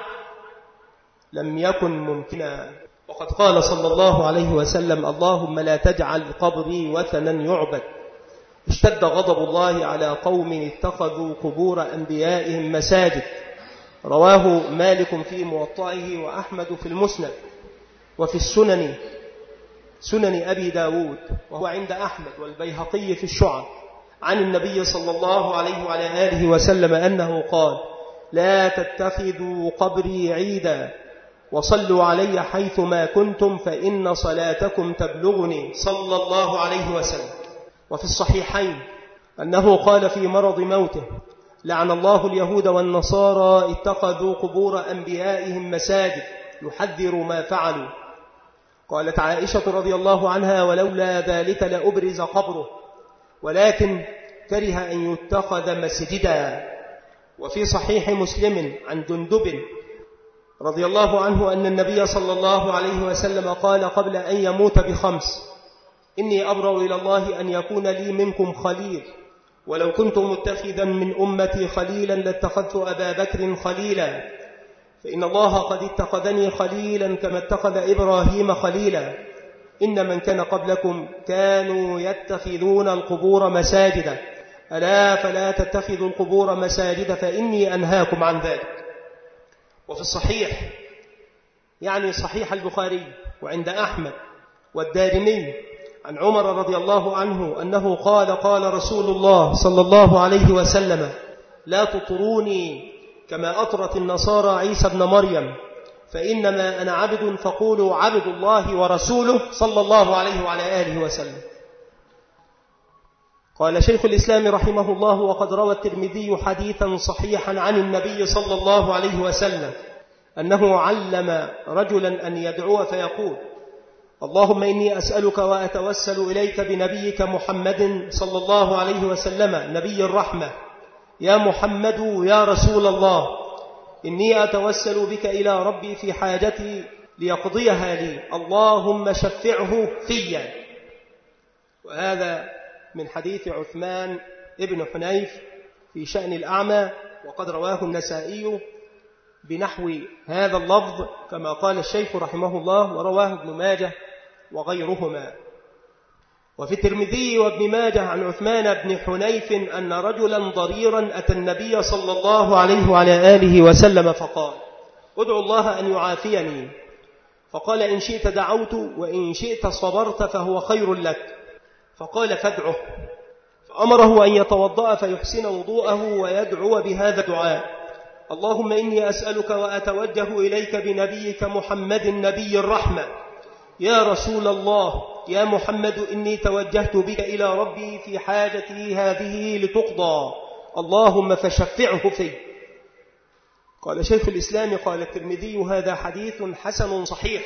لم يكن ممكنا. وقد قال صلى الله عليه وسلم: اللهم لا تجعل قبري وثنا يعبد. اشتد غضب الله على قوم اتخذوا قبور أنبيائهم مساجد. رواه مالك في موطئه وأحمد في المسند وفي السنن، سنن أبي داود، وهو عند أحمد والبيهقي في الشعب، عن النبي صلى الله عليه وعلى آله وسلم أنه قال: لا تتخذوا قبري عيدا وصلوا علي حيثما كنتم فإن صلاتكم تبلغني صلى الله عليه وسلم. وفي الصحيحين أنه قال في مرض موته: لعن الله اليهود والنصارى اتخذوا قبور أنبيائهم مساجد يحذر ما فعلوا. قالت عائشة رضي الله عنها: ولولا ذلك لأبرز قبره ولكن كره أن يتخذ مسجدا. وفي صحيح مسلم عن جندب رضي الله عنه أن النبي صلى الله عليه وسلم قال قبل أن يموت ب5: إني أبرأ إلى الله أن يكون لي منكم خليل، ولو كنت متخذا من أمتي خليلا لاتخذت أبا بكر خليلا، فإن الله قد اتخذني خليلا كما اتخذ إبراهيم خليلا. إن من كان قبلكم كانوا يتخذون القبور مساجدا، ألا فلا تتخذوا القبور مساجد فإني أنهاكم عن ذلك. وفي الصحيح، يعني صحيح البخاري وعند أحمد والدارمي، عن عمر رضي الله عنه أنه قال: قال رسول الله صلى الله عليه وسلم: لا تطروني كما أطرت النصارى عيسى ابن مريم، فإنما أنا عبد فقولوا عبد الله ورسوله صلى الله عليه وعلى آله وسلم. قال شيخ الإسلام رحمه الله: وقد روى الترمذي حديثا صحيحا عن النبي صلى الله عليه وسلم أنه علم رجلا أن يدعو فيقول: اللهم إني أسألك وأتوسل إليك بنبيك محمد صلى الله عليه وسلم نبي الرحمة، يا محمد يا رسول الله، إني أتوسل بك إلى ربي في حاجتي ليقضيها لي، اللهم شفعه في. وهذا من حديث عثمان ابن حنيف في شأن الأعمى، وقد رواه النسائي بنحو هذا اللفظ كما قال الشيخ رحمه الله، ورواه ابن ماجه وغيرهما. وفي الترمذي وابن ماجه عن عثمان بن حنيف أن رجلا ضريرا أتى النبي صلى الله عليه وعلى آله وسلم فقال: ادعو الله أن يعافيني. فقال: إن شئت دعوت وإن شئت صبرت فهو خير لك. فقال: فادعه. فأمره أن يتوضأ فيحسن وضوءه ويدعو بهذا الدعاء: اللهم إني أسألك وأتوجه إليك بنبيك محمد نبي الرحمة، يا رسول الله، يا محمد إني توجهت بك إلى ربي في حاجتي هذه لتقضى، اللهم فشفعه في. قال شيخ الإسلام: قال الترمذي: هذا حديث حسن صحيح.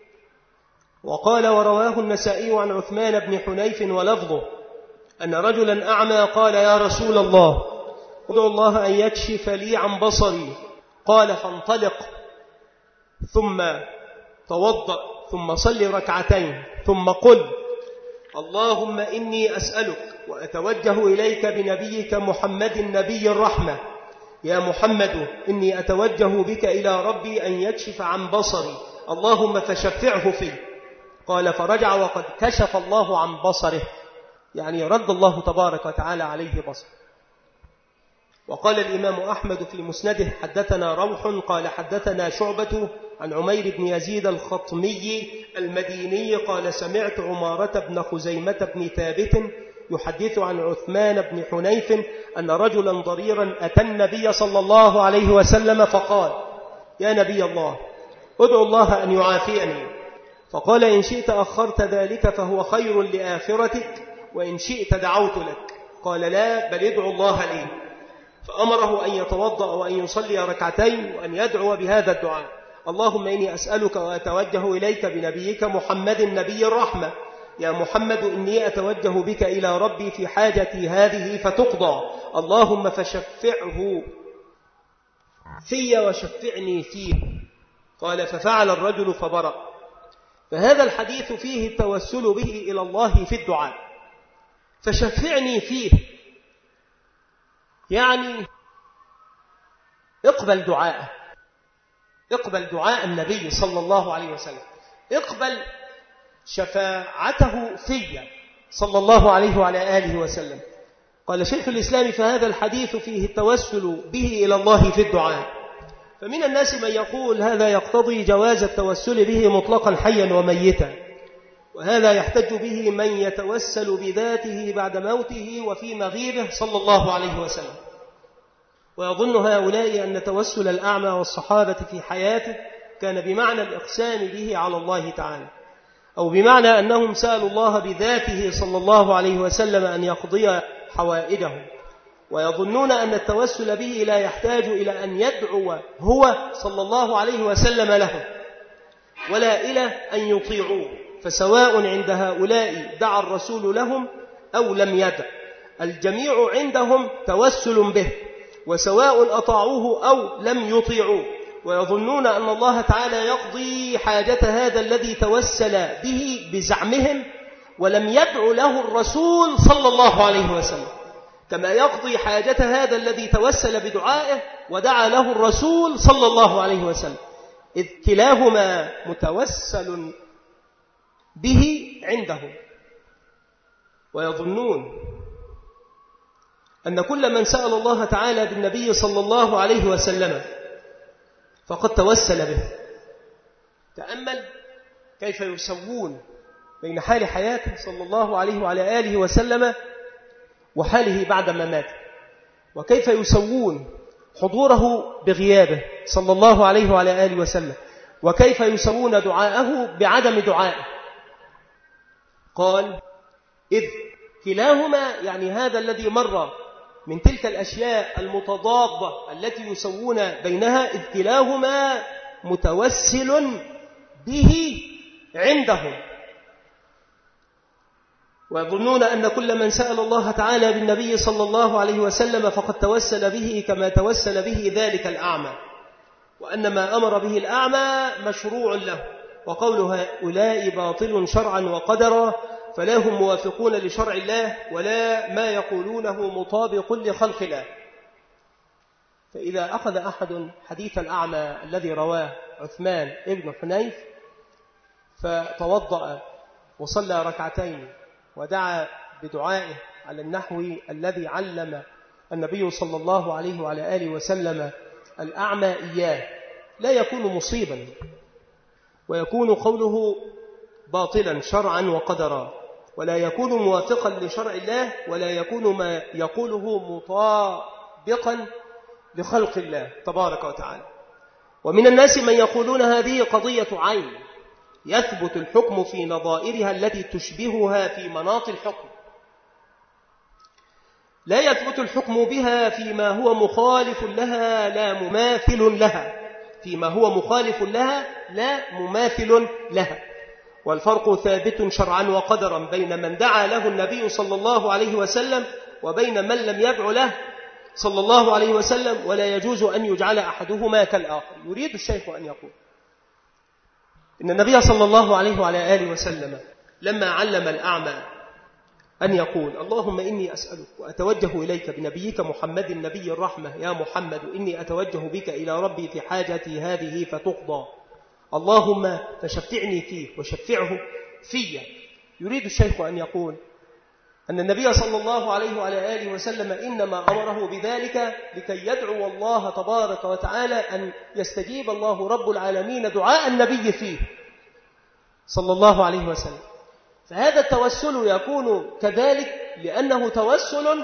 وقال: ورواه النسائي عن عثمان بن حنيف ولفظه أن رجلا أعمى قال: يا رسول الله، ادعو الله أن يكشف لي عن بصري. قال: فانطلق ثم توضأ ثم صل ركعتين ثم قل: اللهم إني أسألك وأتوجه إليك بنبيك محمد نبي الرحمة، يا محمد إني أتوجه بك إلى ربي أن يكشف عن بصري، اللهم فشفعه فيه. قال: فرجع وقد كشف الله عن بصره، يعني رد الله تبارك وتعالى عليه بصره. وقال الإمام أحمد في مسنده: حدثنا روح قال حدثنا شعبة عن عمير بن يزيد الخطمي المديني قال: سمعت عمارة بن خزيمة بن ثابت يحدث عن عثمان بن حنيف أن رجلا ضريرا أتى النبي صلى الله عليه وسلم فقال: يا نبي الله، ادعو الله أن يعافيني. فقال: إن شئت أخرت ذلك فهو خير لآخرتك، وإن شئت دعوت لك. قال: لا، بل ادعو الله لي. فأمره أن يتوضأ وأن يصلي ركعتين وأن يدعو بهذا الدعاء: اللهم إني أسألك وأتوجه إليك بنبيك محمد نبي الرحمة، يا محمد إني أتوجه بك إلى ربي في حاجتي هذه فتقضى، اللهم فشفعه في وشفعني فيه. قال: ففعل الرجل فبرأ. فهذا الحديث فيه التوسل به إلى الله في الدعاء. فشفعني فيه يعني اقبل دعاءه، اقبل دعاء النبي صلى الله عليه وسلم، اقبل شفاعته في صلى الله عليه وعلى آله وسلم. قال شيخ الإسلام: فهذا الحديث فيه التوسل به إلى الله في الدعاء. فمن الناس من يقول هذا يقتضي جواز التوسل به مطلقا حيا وميتا، وهذا يحتج به من يتوسل بذاته بعد موته وفي مغيبه صلى الله عليه وسلم. ويظن هؤلاء أن توسل الأعمى والصحابة في حياته كان بمعنى الإقسام به على الله تعالى، أو بمعنى أنهم سألوا الله بذاته صلى الله عليه وسلم أن يقضي حوائجهم. ويظنون أن التوسل به لا يحتاج إلى أن يدعو هو صلى الله عليه وسلم له، ولا إلى أن يطيعوه، فسواء عند هؤلاء دعا الرسول لهم أو لم يدع، الجميع عندهم توسل به، وسواء أطاعوه أو لم يطيعوه. ويظنون أن الله تعالى يقضي حاجة هذا الذي توسل به بزعمهم ولم يدع له الرسول صلى الله عليه وسلم، كما يقضي حاجة هذا الذي توسل بدعائه ودعا له الرسول صلى الله عليه وسلم، إذ كلاهما متوسل به عندهم. ويظنون أن كل من سأل الله تعالى بالنبي صلى الله عليه وسلم فقد توسل به. تأمل كيف يسوون بين حال حياته صلى الله عليه وعلى آله وسلم وحاله بعدما مات، وكيف يسوون حضوره بغيابه صلى الله عليه وعلى آله وسلم، وكيف يسوون دعاءه بعدم دعائه. قال: إذ كلاهما يعني هذا الذي مر من تلك الأشياء المتضادة التي يسوون بينها، إذ كلاهما متوسل به عندهم، ويظنون أن كل من سأل الله تعالى بالنبي صلى الله عليه وسلم فقد توسل به كما توسل به ذلك الأعمى، وأن ما أمر به الأعمى مشروع له، وقول هؤلاء باطل شرعا وقدرا، فلا هم موافقون لشرع الله ولا ما يقولونه مطابق لخلق الله. فإذا أخذ أحد حديث الأعمى الذي رواه عثمان ابن حنيف فتوضأ وصلى ركعتين ودعا بدعائه على النحو الذي علم النبي صلى الله عليه وعلى آله وسلم الأعمى إياه، لا يكون مصيبا، ويكون قوله باطلا شرعا وقدرا، ولا يكون موافقا لشرع الله، ولا يكون ما يقوله مطابقا لخلق الله تبارك وتعالى. ومن الناس من يقولون هذه قضية عين، يثبت الحكم في نظائرها التي تشبهها في مناط الحكم، لا يثبت الحكم بها فيما هو مخالف لها لا مماثل لها، فيما هو مخالف لها لا مماثل لها. والفرق ثابت شرعا وقدرا بين من دعا له النبي صلى الله عليه وسلم وبين من لم يدع له صلى الله عليه وسلم، ولا يجوز أن يجعل أحدهما كالآخر. يريد الشيخ أن يقول إن النبي صلى الله عليه وعلى آله وسلم لما علم الأعمى أن يقول اللهم إني أسألك وأتوجه إليك بنبيك محمد النبي الرحمة، يا محمد إني أتوجه بك إلى ربي في حاجتي هذه فتقضى، اللهم فشفعني فيه وشفعه في. يريد الشيخ أن يقول أن النبي صلى الله عليه وعلى آله وسلم إنما أمره بذلك لكي يدعو الله تبارك وتعالى أن يستجيب الله رب العالمين دعاء النبي فيه صلى الله عليه وسلم. فهذا التوسل يكون كذلك لأنه توسل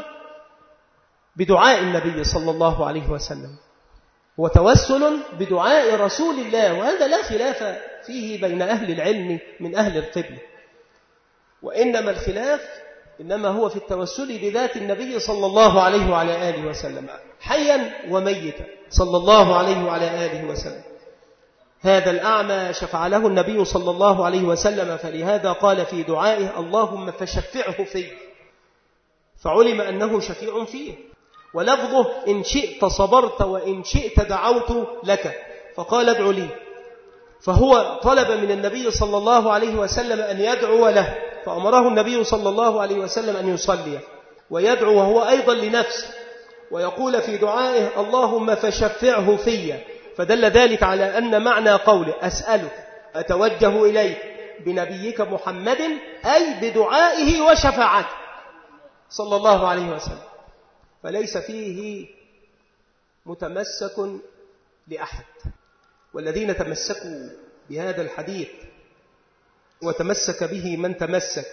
بدعاء النبي صلى الله عليه وسلم، وتوسل بدعاء رسول الله، وهذا لا خلاف فيه بين أهل العلم من أهل القبلة، وإنما الخلاف إنما هو في التوسل بذات النبي صلى الله عليه وعلى آله وسلم حيا وميتا صلى الله عليه وعلى آله وسلم. هذا الأعمى شفع له النبي صلى الله عليه وسلم، فلهذا قال في دعائه اللهم فشفعه فيه، فعلم أنه شفيع فيه. ولفظه إن شئت صبرت وإن شئت دعوت لك، فقال ادعو لي، فهو طلب من النبي صلى الله عليه وسلم أن يدعو له، فأمره النبي صلى الله عليه وسلم أن يصلي ويدعو وهو أيضا لنفسه، ويقول في دعائه اللهم فشفعه في، فدل ذلك على أن معنى قوله أسألك أتوجه إليك بنبيك محمد أي بدعائه وشفاعته صلى الله عليه وسلم، فليس فيه متمسك لأحد. والذين تمسكوا بهذا الحديث وتمسك به من تمسك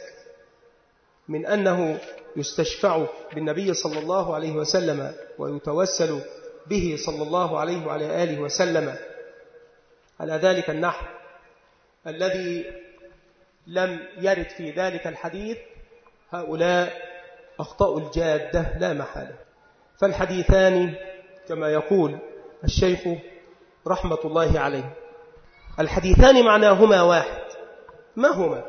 من أنه يستشفع بالنبي صلى الله عليه وسلم ويتوسل به صلى الله عليه وعلى آله وسلم على ذلك النحو الذي لم يرد في ذلك الحديث، هؤلاء أخطأوا الجادة لا محالة. فالحديثان كما يقول الشيخ رحمة الله عليه، الحديثان معناهما واحد. ما هما؟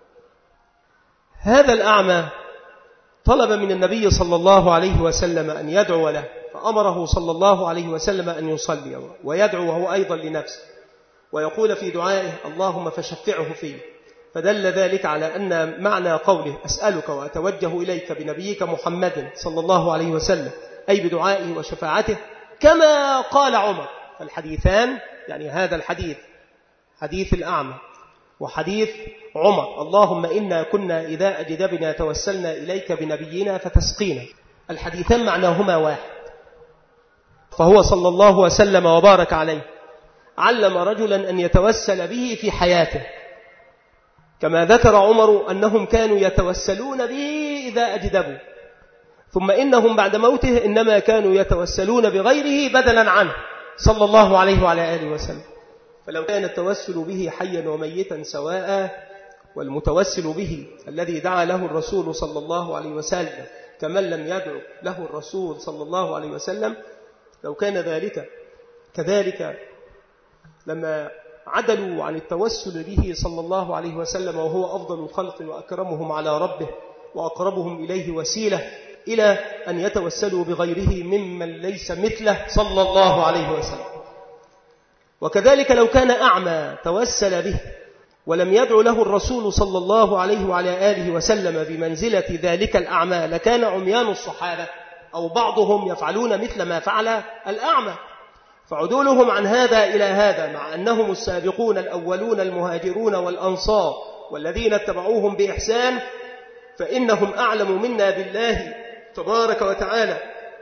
هذا الأعمى طلب من النبي صلى الله عليه وسلم أن يدعو له، فأمره صلى الله عليه وسلم أن يصلي ويدعو وهو أيضا لنفسه، ويقول في دعائه اللهم فشفعه فيه، فدل ذلك على أن معنى قوله أسألك وأتوجه إليك بنبيك محمد صلى الله عليه وسلم أي بدعائه وشفاعته كما قال عمر. فالحديثان يعني هذا الحديث حديث الأعمى وحديث عمر اللهم إنا كنا إذا أجدبنا توسلنا إليك بنبينا فتسقينا، الحديثان معناهما واحد. فهو صلى الله وسلم وبارك عليه علم رجلا أن يتوسل به في حياته، كما ذكر عمر أنهم كانوا يتوسلون به إذا أجدبوا، ثم إنهم بعد موته إنما كانوا يتوسلون بغيره بدلا عنه صلى الله عليه وعلى آله وسلم. فلو كان التوسل به حيا وميتا سواء والمتوسل به الذي دعا له الرسول صلى الله عليه وسلم كمن لم يدعو له الرسول صلى الله عليه وسلم، لو كان ذلك كذلك لما عدلوا عن التوسل به صلى الله عليه وسلم وهو أفضل الخلق وأكرمهم على ربه وأقربهم إليه وسيلة، إلى أن يتوسلوا بغيره ممن ليس مثله صلى الله عليه وسلم. وكذلك لو كان أعمى توسل به ولم يدعو له الرسول صلى الله عليه وعلى آله وسلم بمنزلة ذلك الأعمى، لكان عميان الصحابة أو بعضهم يفعلون مثل ما فعل الأعمى. فعدولهم عن هذا إلى هذا مع أنهم السابقون الأولون المهاجرون والأنصار والذين اتبعوهم بإحسان، فإنهم أعلم منا بالله تبارك وتعالى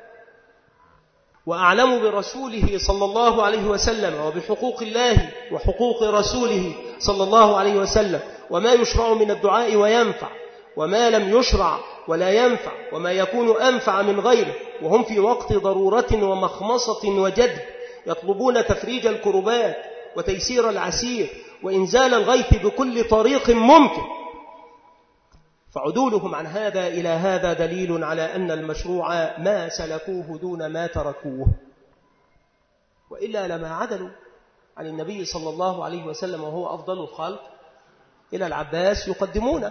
وأعلم برسوله صلى الله عليه وسلم وبحقوق الله وحقوق رسوله صلى الله عليه وسلم، وما يشرع من الدعاء وينفع وما لم يشرع ولا ينفع وما يكون أنفع من غيره، وهم في وقت ضرورة ومخمصة وجد يطلبون تفريج الكربات وتيسير العسير وإنزال الغيث بكل طريق ممكن. فعدولهم عن هذا إلى هذا دليل على أن المشروع ما سلكوه دون ما تركوه، وإلا لما عدلوا عن النبي صلى الله عليه وسلم وهو أفضل الخلق إلى العباس يقدمونه.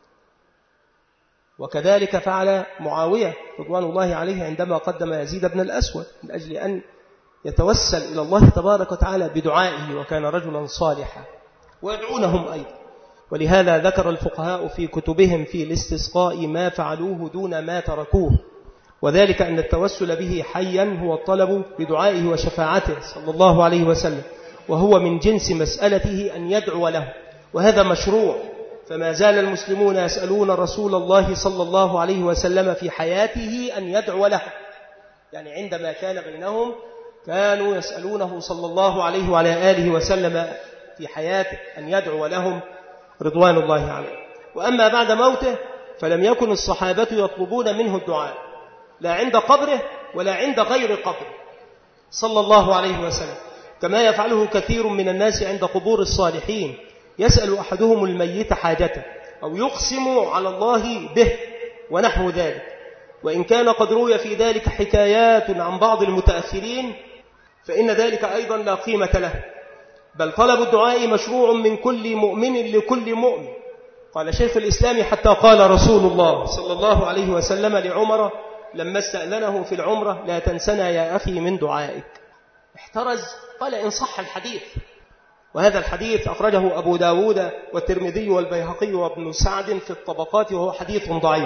وكذلك فعل معاوية رضوان الله عليه عندما قدم يزيد بن الأسود من أجل أن يتوسل إلى الله تبارك وتعالى بدعائه، وكان رجلا صالحا، ويدعونهم أيضا. ولهذا ذكر الفقهاء في كتبهم في الاستسقاء ما فعلوه دون ما تركوه، وذلك أن التوسل به حيا هو الطلب بدعائه وشفاعته صلى الله عليه وسلم، وهو من جنس مسألته أن يدعو له، وهذا مشروع. فما زال المسلمون يسألون رسول الله صلى الله عليه وسلم في حياته أن يدعو له، يعني عندما كان بينهم كانوا يسألونه صلى الله عليه وعلى آله وسلم في حياته أن يدعو لهم رضوان الله عليه. وأما بعد موته فلم يكن الصحابة يطلبون منه الدعاء لا عند قبره ولا عند غير قبره صلى الله عليه وسلم، كما يفعله كثير من الناس عند قبور الصالحين، يسأل أحدهم الميت حاجته أو يقسم على الله به ونحو ذلك. وإن كان قد روي في ذلك حكايات عن بعض المتأخرين فإن ذلك أيضا لا قيمة له، بل طلب الدعاء مشروع من كل مؤمن لكل مؤمن. قال شيخ الإسلام حتى قال رسول الله صلى الله عليه وسلم لعمر لما استأذنه في العمرة: لا تنسنا يا أخي من دعائك. احترز، قال إن صح الحديث، وهذا الحديث أخرجه أبو داود والترمذي والبيهقي وابن سعد في الطبقات وهو حديث ضعيف.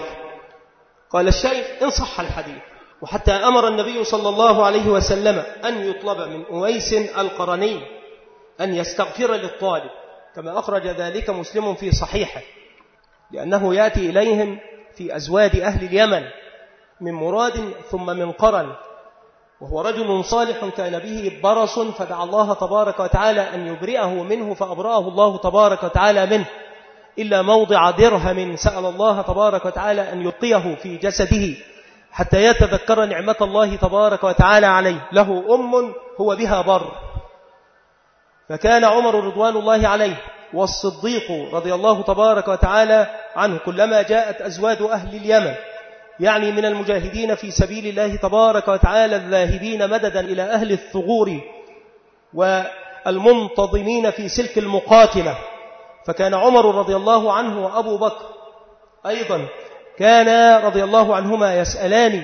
قال الشيخ إن صح الحديث. وحتى أمر النبي صلى الله عليه وسلم أن يطلب من أويس القرني أن يستغفر للطالب، كما أخرج ذلك مسلم في صحيحه، لأنه يأتي إليهم في أزواد أهل اليمن من مراد ثم من قرن، وهو رجل صالح كان به برص، فدعا الله تبارك وتعالى أن يبرئه منه فأبرأه الله تبارك وتعالى منه، إلا موضع درهم سأل الله تبارك وتعالى أن يبقيه في جسده حتى يتذكر نعمة الله تبارك وتعالى عليه. له أم هو بها بر، فكان عمر رضوان الله عليه والصديق رضي الله تبارك وتعالى عنه كلما جاءت أزواد أهل اليمن، يعني من المجاهدين في سبيل الله تبارك وتعالى الذاهبين مددا إلى أهل الثغور والمنتظمين في سلك المقاتلة، فكان عمر رضي الله عنه وأبو بكر أيضا كان رضي الله عنهما يسألان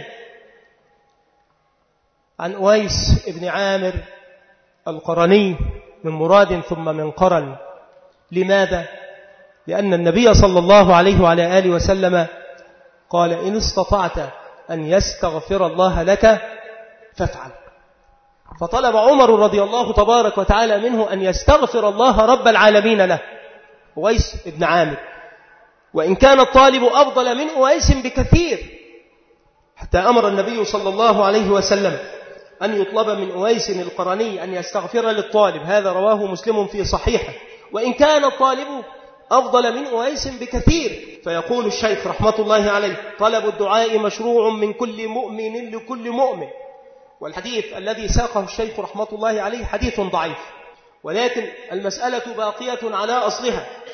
عن أويس ابن عامر القرني من مراد ثم من قرن. لماذا؟ لأن النبي صلى الله عليه وعلى آله وسلم قال إن استطعت أن يستغفر الله لك فافعل. فطلب عمر رضي الله تبارك وتعالى منه أن يستغفر الله رب العالمين له أويس ابن عامر، وإن كان الطالب أفضل من أويس بكثير، حتى أمر النبي صلى الله عليه وسلم أن يطلب من أويس القرني أن يستغفر للطالب. هذا رواه مسلم في صحيحه. وإن كان الطالب أفضل من أويس بكثير، فيقول الشيخ رحمة الله عليه: طلب الدعاء مشروع من كل مؤمن لكل مؤمن. والحديث الذي ساقه الشيخ رحمة الله عليه حديث ضعيف، ولكن المسألة باقية على أصلها،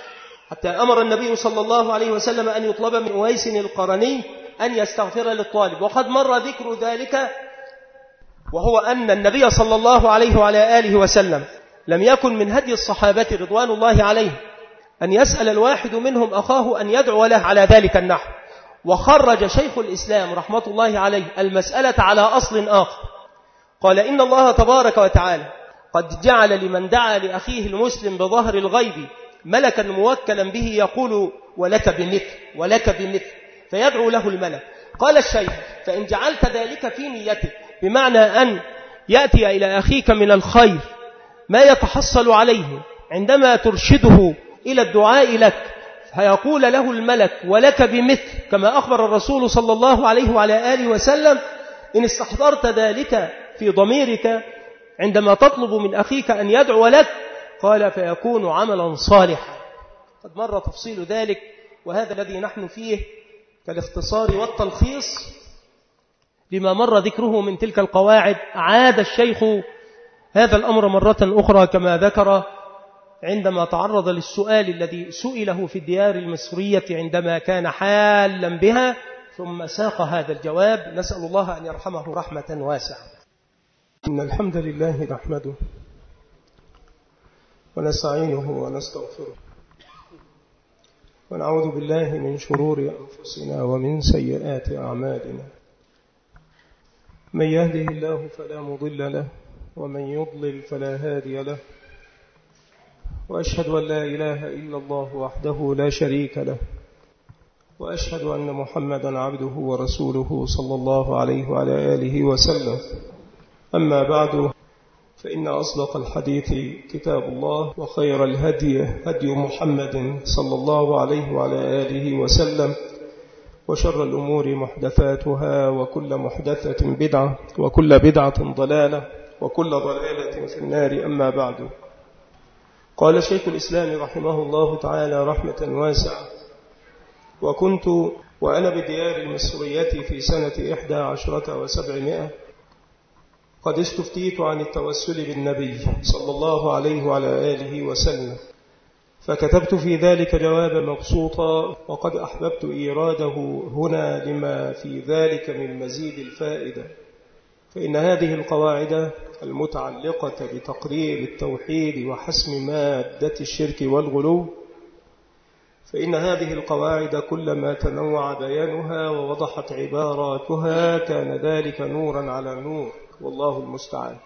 حتى أمر النبي صلى الله عليه وسلم أن يطلب من أويس القرني أن يستغفر للطالب. وقد مر ذكر ذلك، وهو أن النبي صلى الله عليه وعلى آله وسلم لم يكن من هدي الصحابة رضوان الله عليه أن يسأل الواحد منهم أخاه أن يدعو له على ذلك النحو. وخرج شيخ الإسلام رحمة الله عليه المسألة على أصل آخر، قال إن الله تبارك وتعالى قد جعل لمن دعا لأخيه المسلم بظهر الغيب ملكا موكلا به يقول ولك بمثل ولك بمثل، فيدعو له الملك. قال الشيخ فإن جعلت ذلك في نيتك، بمعنى أن يأتي إلى أخيك من الخير ما يتحصل عليه عندما ترشده إلى الدعاء لك، فيقول له الملك ولك بمثل كما أخبر الرسول صلى الله عليه وعلى آله وسلم. إن استحضرت ذلك في ضميرك عندما تطلب من أخيك أن يدعو لك، قال فيكون عملا صالحا. قد مر تفصيل ذلك، وهذا الذي نحن فيه كالاختصار والتلخيص لما مر ذكره من تلك القواعد. عاد الشيخ هذا الأمر مرة أخرى كما ذكر عندما تعرض للسؤال الذي سئله في الديار المصرية عندما كان حالا بها، ثم ساق هذا الجواب. نسأل الله أن يرحمه رحمة واسعة. إن الحمد لله نحمده ونستعينه ونستغفره ونعوذ بالله من شرور أنفسنا ومن سيئات أعمالنا. من يهده الله فلا مضل له ومن يضلل فلا هادي له، وأشهد أن لا إله إلا الله وحده لا شريك له، وأشهد أن محمدا عبده ورسوله صلى الله عليه وعلى آله وسلم. أما بعد، فإن أصدق الحديث كتاب الله، وخير الهدي هدي محمد صلى الله عليه وعلى آله وسلم، وشر الأمور محدثاتها، وكل محدثة بدعة، وكل بدعة ضلالة، وكل ضلالة في النار. أما بعد، قال شيخ الإسلام رحمه الله تعالى رحمة واسعة: وكنت وأنا بديار المصرية في سنة 11 و700 قد استفتيت عن التوسل بالنبي صلى الله عليه وعلى آله وسلم، فكتبت في ذلك جوابا مبسوطا، وقد أحببت إيراده هنا لما في ذلك من مزيد الفائدة. فإن هذه القواعد المتعلقة بتقرير التوحيد وحسم مادة الشرك والغلو، فإن هذه القواعد كلما تنوع بيانها ووضحت عباراتها كان ذلك نورا على نور، والله المستعان.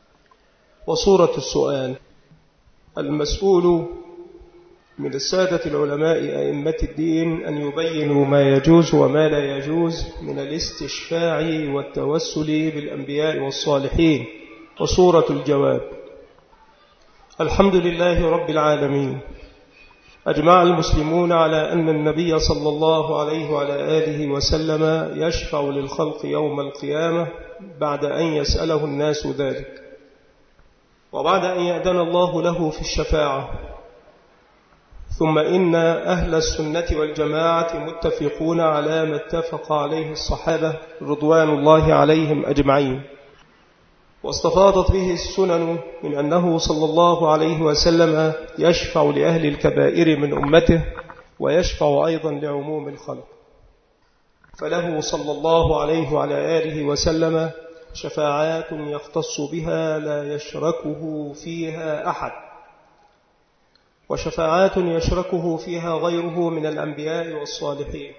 وصورة السؤال: المسؤول من السادة العلماء أئمة الدين أن يبينوا ما يجوز وما لا يجوز من الاستشفاع والتوسل بالأنبياء والصالحين. وصورة الجواب: الحمد لله رب العالمين، أجمع المسلمون على أن النبي صلى الله عليه وعلى آله وسلم يشفع للخلق يوم القيامة بعد أن يسأله الناس ذلك، وبعد أن يأذن الله له في الشفاعة. ثم إن أهل السنة والجماعة متفقون على ما اتفق عليه الصحابة رضوان الله عليهم أجمعين، واستفاضت به السنن من أنه صلى الله عليه وسلم يشفع لأهل الكبائر من أمته، ويشفع أيضا لعموم الخلق. فله صلى الله عليه وعلى آله وسلم شفاعات يختص بها لا يشركه فيها أحد، وشفاعات يشركه فيها غيره من الأنبياء والصالحين،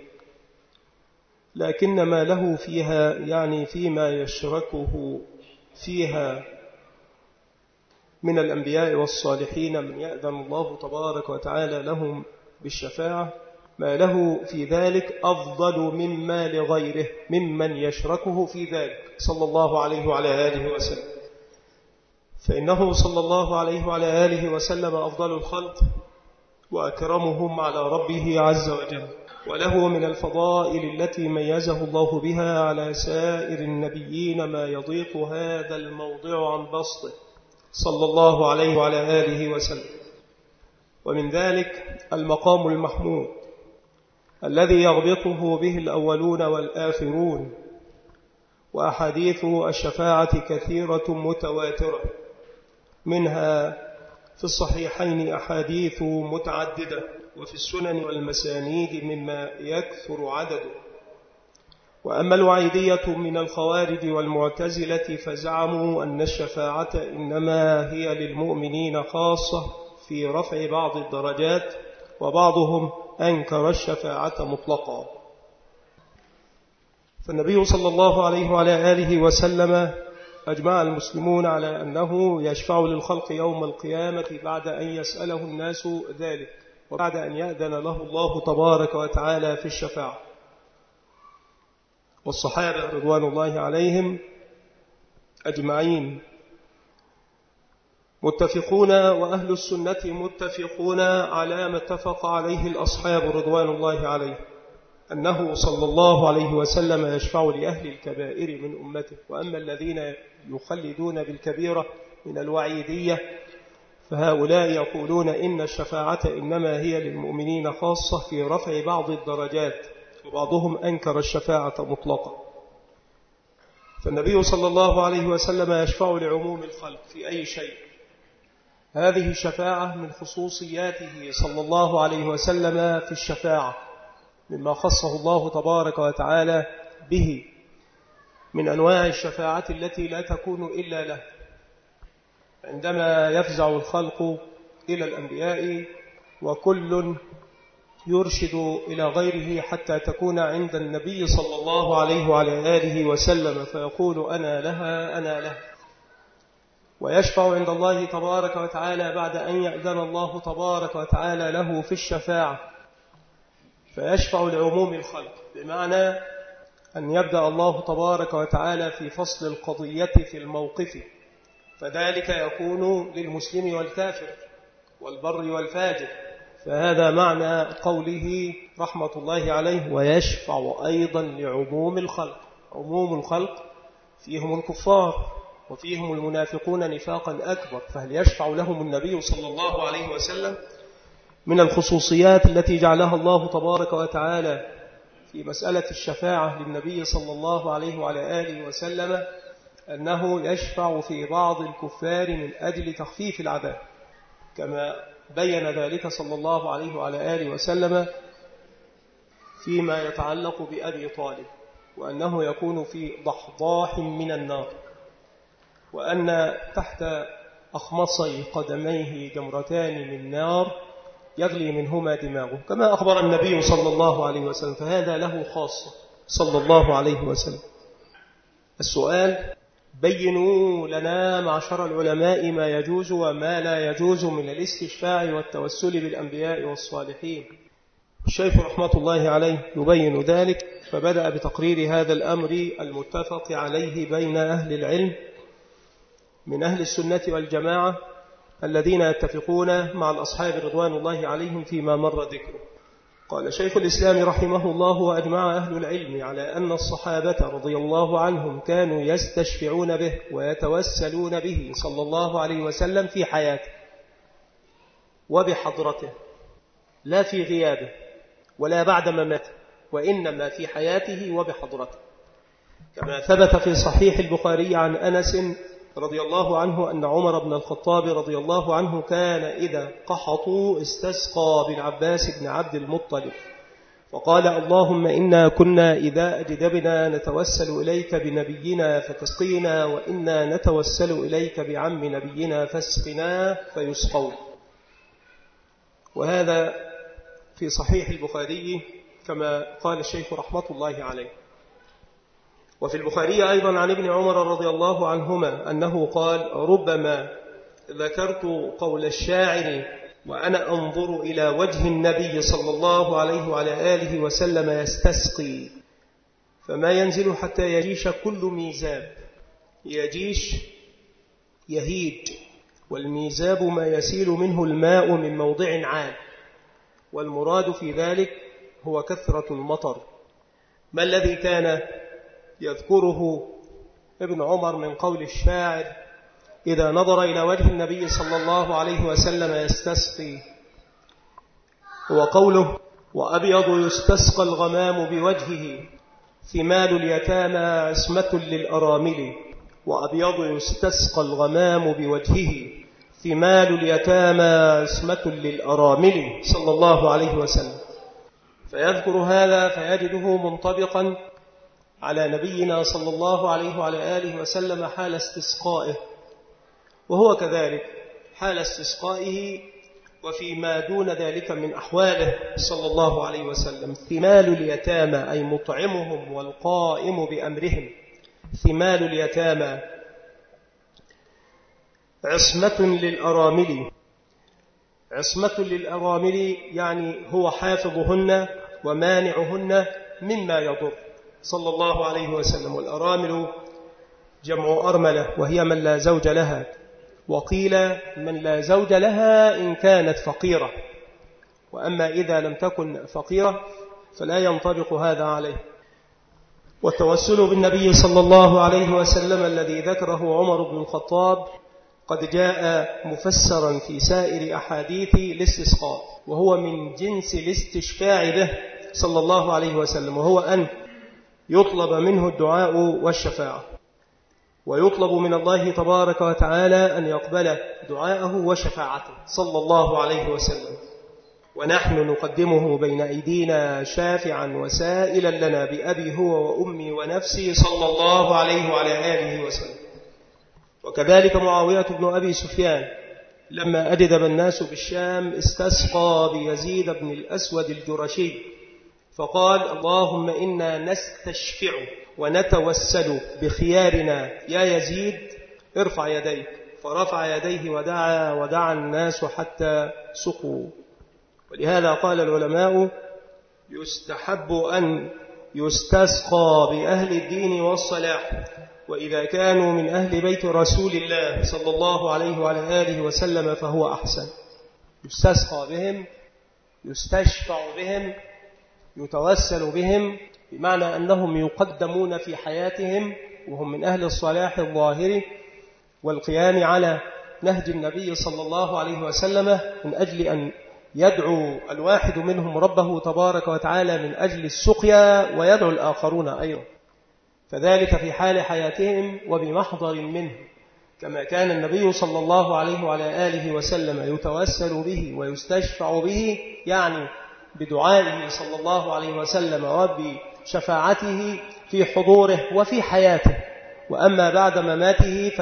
لكن ما له فيها يعني فيما يشركه فيها من الأنبياء والصالحين من يأذن الله تبارك وتعالى لهم بالشفاعة، ما له في ذلك أفضل مما لغيره ممن يشركه في ذلك صلى الله عليه وعلى آله وسلم. فإنه صلى الله عليه وعلى آله وسلم أفضل الخلق وأكرمهم على ربه عز وجل، وله من الفضائل التي ميزه الله بها على سائر النبيين ما يضيق هذا الموضع عن بسطه صلى الله عليه وعلى آله وسلم. ومن ذلك المقام المحمود الذي يغبطه به الأولون والآخرون، وأحاديث الشفاعة كثيرة متواترة، منها في الصحيحين أحاديث متعددة وفي السنن والمسانيد مما يكثر عدده. وأما الوعيدية من الخوارج والمعتزلة فزعموا أن الشفاعة إنما هي للمؤمنين خاصة في رفع بعض الدرجات، وبعضهم أنكر الشفاعة مطلقا. فالنبي صلى الله عليه وعلى آله وسلم أجمع المسلمون على أنه يشفع للخلق يوم القيامة بعد أن يسأله الناس ذلك، وبعد أن يأذن له الله تبارك وتعالى في الشفاعة. والصحابة رضوان الله عليهم أجمعين متفقون، وأهل السنة متفقون على ما اتفق عليه الأصحاب رضوان الله عليهم، أنه صلى الله عليه وسلم يشفع لأهل الكبائر من أمته. وأما الذين يخلدون بالكبيرة من الوعيدية فهؤلاء يقولون إن الشفاعة إنما هي للمؤمنين خاصة في رفع بعض الدرجات، وبعضهم أنكر الشفاعة مطلقا. فالنبي صلى الله عليه وسلم يشفع لعموم الخلق في أي شيء. هذه الشفاعة من خصوصياته صلى الله عليه وسلم في الشفاعة، مما خصه الله تبارك وتعالى به من أنواع الشفاعة التي لا تكون إلا له. عندما يفزع الخلق إلى الأنبياء وكل يرشد إلى غيره حتى تكون عند النبي صلى الله عليه وعلى آله وسلم فيقول أنا لها أنا لها، ويشفع عند الله تبارك وتعالى بعد أن يأذن الله تبارك وتعالى له في الشفاعة، فيشفع لعموم الخلق، بمعنى أن يبدأ الله تبارك وتعالى في فصل القضية في الموقف، فذلك يكون للمسلم والكافر والبر والفاجر. فهذا معنى قوله رحمة الله عليه ويشفع أيضا لعموم الخلق. عموم الخلق فيهم الكفار وفيهم المنافقون نفاقا أكبر، فهل يشفع لهم النبي صلى الله عليه وسلم؟ من الخصوصيات التي جعلها الله تبارك وتعالى في مسألة الشفاعة للنبي صلى الله عليه وعلى آله وسلم أنه يشفع في بعض الكفار من أجل تخفيف العذاب، كما بين ذلك صلى الله عليه وعلى آله وسلم فيما يتعلق بأبي طالب، وأنه يكون في ضحضاح من النار، وأن تحت أخمصي قدميه جمرتان من نار يغلي منهما دماغه، كما أخبر النبي صلى الله عليه وسلم، فهذا له خاصة صلى الله عليه وسلم. السؤال: بينوا لنا معشر العلماء ما يجوز وما لا يجوز من الاستشفاع والتوسل بالأنبياء والصالحين. الشيخ رحمة الله عليه يبين ذلك، فبدأ بتقرير هذا الأمر المتفق عليه بين أهل العلم من أهل السنة والجماعة الذين يتفقون مع الأصحاب رضوان الله عليهم فيما مر ذكره. قال شيخ الإسلام رحمه الله: وأجمع أهل العلم على أن الصحابة رضي الله عنهم كانوا يستشفعون به ويتوسلون به صلى الله عليه وسلم في حياته وبحضرته، لا في غيابه ولا بعد مماته، وإنما في حياته وبحضرته، كما ثبت في صحيح البخاري عن أنس رضي الله عنه أن عمر بن الخطاب رضي الله عنه كان إذا قحطوا استسقى بالعباس بن عبد المطلب فقال: اللهم إنا كنا إذا أجدبنا نتوسل إليك بنبينا فتسقينا، وإنا نتوسل إليك بعم نبينا فاسقنا فيسقون. وهذا في صحيح البخاري كما قال الشيخ رحمة الله عليه. وفي البخاري أيضا عن ابن عمر رضي الله عنهما أنه قال: ربما ذكرت قول الشاعر وأنا أنظر إلى وجه النبي صلى الله عليه وعلى آله وسلم يستسقي، فما ينزل حتى يجيش كل ميزاب. يجيش يهيج، والميزاب ما يسيل منه الماء من موضع عال، والمراد في ذلك هو كثرة المطر. ما الذي كان يذكره ابن عمر من قول الشاعر إذا نظر إلى وجه النبي صلى الله عليه وسلم يستسقي؟ هو قوله: وأبيض يستسقى الغمام بوجهه، ثمال اليتامى عصمة للأرامل. وأبيض يستسقى الغمام بوجهه، ثمال اليتامى عصمة للأرامل صلى الله عليه وسلم. فيذكر هذا فيجده منطبقا على نبينا صلى الله عليه وعلى آله وسلم حال استسقائه، وهو كذلك حال استسقائه وفيما دون ذلك من أحواله صلى الله عليه وسلم. ثمال اليتامى أي مطعمهم والقائم بأمرهم. ثمال اليتامى عصمة للأرامل. عصمة للأرامل يعني هو حافظهن ومانعهن مما يضر صلى الله عليه وسلم. والأرامل جمع أرملة وهي من لا زوج لها، وقيل من لا زوج لها إن كانت فقيرة، وأما إذا لم تكن فقيرة فلا ينطبق هذا عليه. والتوسل بالنبي صلى الله عليه وسلم الذي ذكره عمر بن الخطاب قد جاء مفسرا في سائر أحاديث الاستسقاء، وهو من جنس الاستشفاع به صلى الله عليه وسلم، وهو أن يطلب منه الدعاء والشفاعة، ويطلب من الله تبارك وتعالى أن يقبل دعاءه وشفاعته صلى الله عليه وسلم. ونحن نقدمه بين أيدينا شافعا وسائلا لنا بأبي هو وأمي ونفسي صلى الله عليه وعلى آله وسلم. وكذلك معاوية بن أبي سفيان لما أجدب الناس بالشام استسقى بيزيد بن الأسود الجرشي فقال: اللهم إنا نستشفع ونتوسل بخيارنا يا يزيد ارفع يديك. فرفع يديه ودعا الناس حتى سقوا. ولهذا قال العلماء: يستحب أن يستسقى بأهل الدين والصلاح، وإذا كانوا من أهل بيت رسول الله صلى الله عليه وعلى آله وسلم فهو أحسن. يستسقى بهم، يستشفع بهم، يتوسل بهم، بمعنى أنهم يقدمون في حياتهم وهم من أهل الصلاح الظاهر والقيام على نهج النبي صلى الله عليه وسلم، من أجل أن يدعو الواحد منهم ربه تبارك وتعالى من أجل السقيا، ويدعو الآخرون أيضا. فذلك في حال حياتهم وبمحضر منه، كما كان النبي صلى الله عليه وعلى آله وسلم يتوسل به ويستشفع به، يعني بدعائه صلى الله عليه وسلم وبشفاعته في حضوره وفي حياته. وأما بعد مماته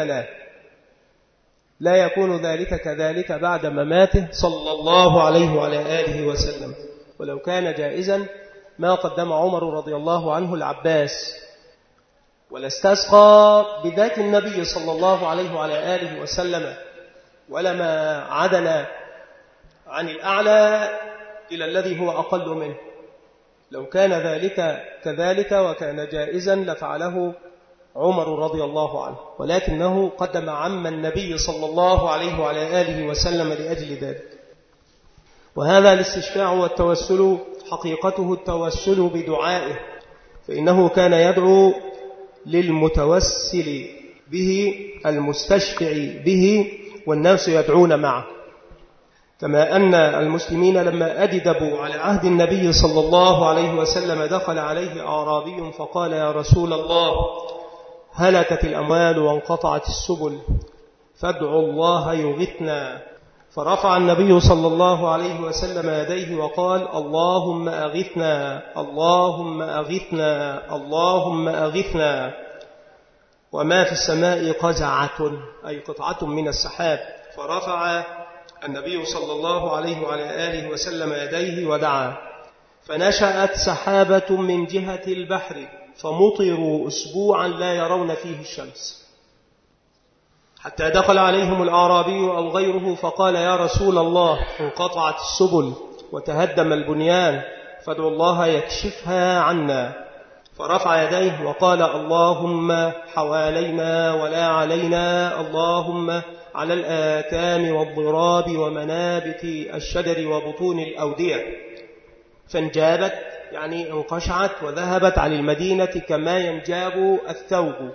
لا يكون ذلك كذلك بعد مماته صلى الله عليه وعلى آله وسلم. ولو كان جائزا ما قدم عمر رضي الله عنه العباس، ولا استسقى بذات النبي صلى الله عليه وعلى آله وسلم، ولما عدل عن الأعلى إلى الذي هو أقل منه. لو كان ذلك كذلك وكان جائزا لفعله عمر رضي الله عنه، ولكنه قدم عم النبي صلى الله عليه وعلى آله وسلم لأجل ذلك. وهذا الاستشفاع والتوسل حقيقته التوسل بدعائه، فإنه كان يدعو للمتوسل به المستشفع به، والناس يدعون معه. كما أن المسلمين لما أجدبوا على عهد النبي صلى الله عليه وسلم دخل عليه أعرابي فقال: يا رسول الله، هلكت الأموال وانقطعت السبل، فادعوا الله يغثنا. فرفع النبي صلى الله عليه وسلم يديه وقال: اللهم أغثنا، اللهم أغثنا، اللهم أغثنا. وما في السماء قزعة، أي قطعة من السحاب. فرفع النبي صلى الله عليه وعلى آله وسلم يديه ودعا، فنشأت سحابة من جهة البحر، فمطروا أسبوعا لا يرون فيه الشمس، حتى دخل عليهم الأعرابي أو غيره فقال: يا رسول الله، انقطعت السبل وتهدم البنيان، فادعوا الله يكشفها عنا. فرفع يديه وقال: اللهم حوالينا ولا علينا، اللهم على الآكام والضراب ومنابت الشجر وبطون الأودية. فانجابت يعني انقشعت وذهبت عن المدينة كما ينجاب الثوب.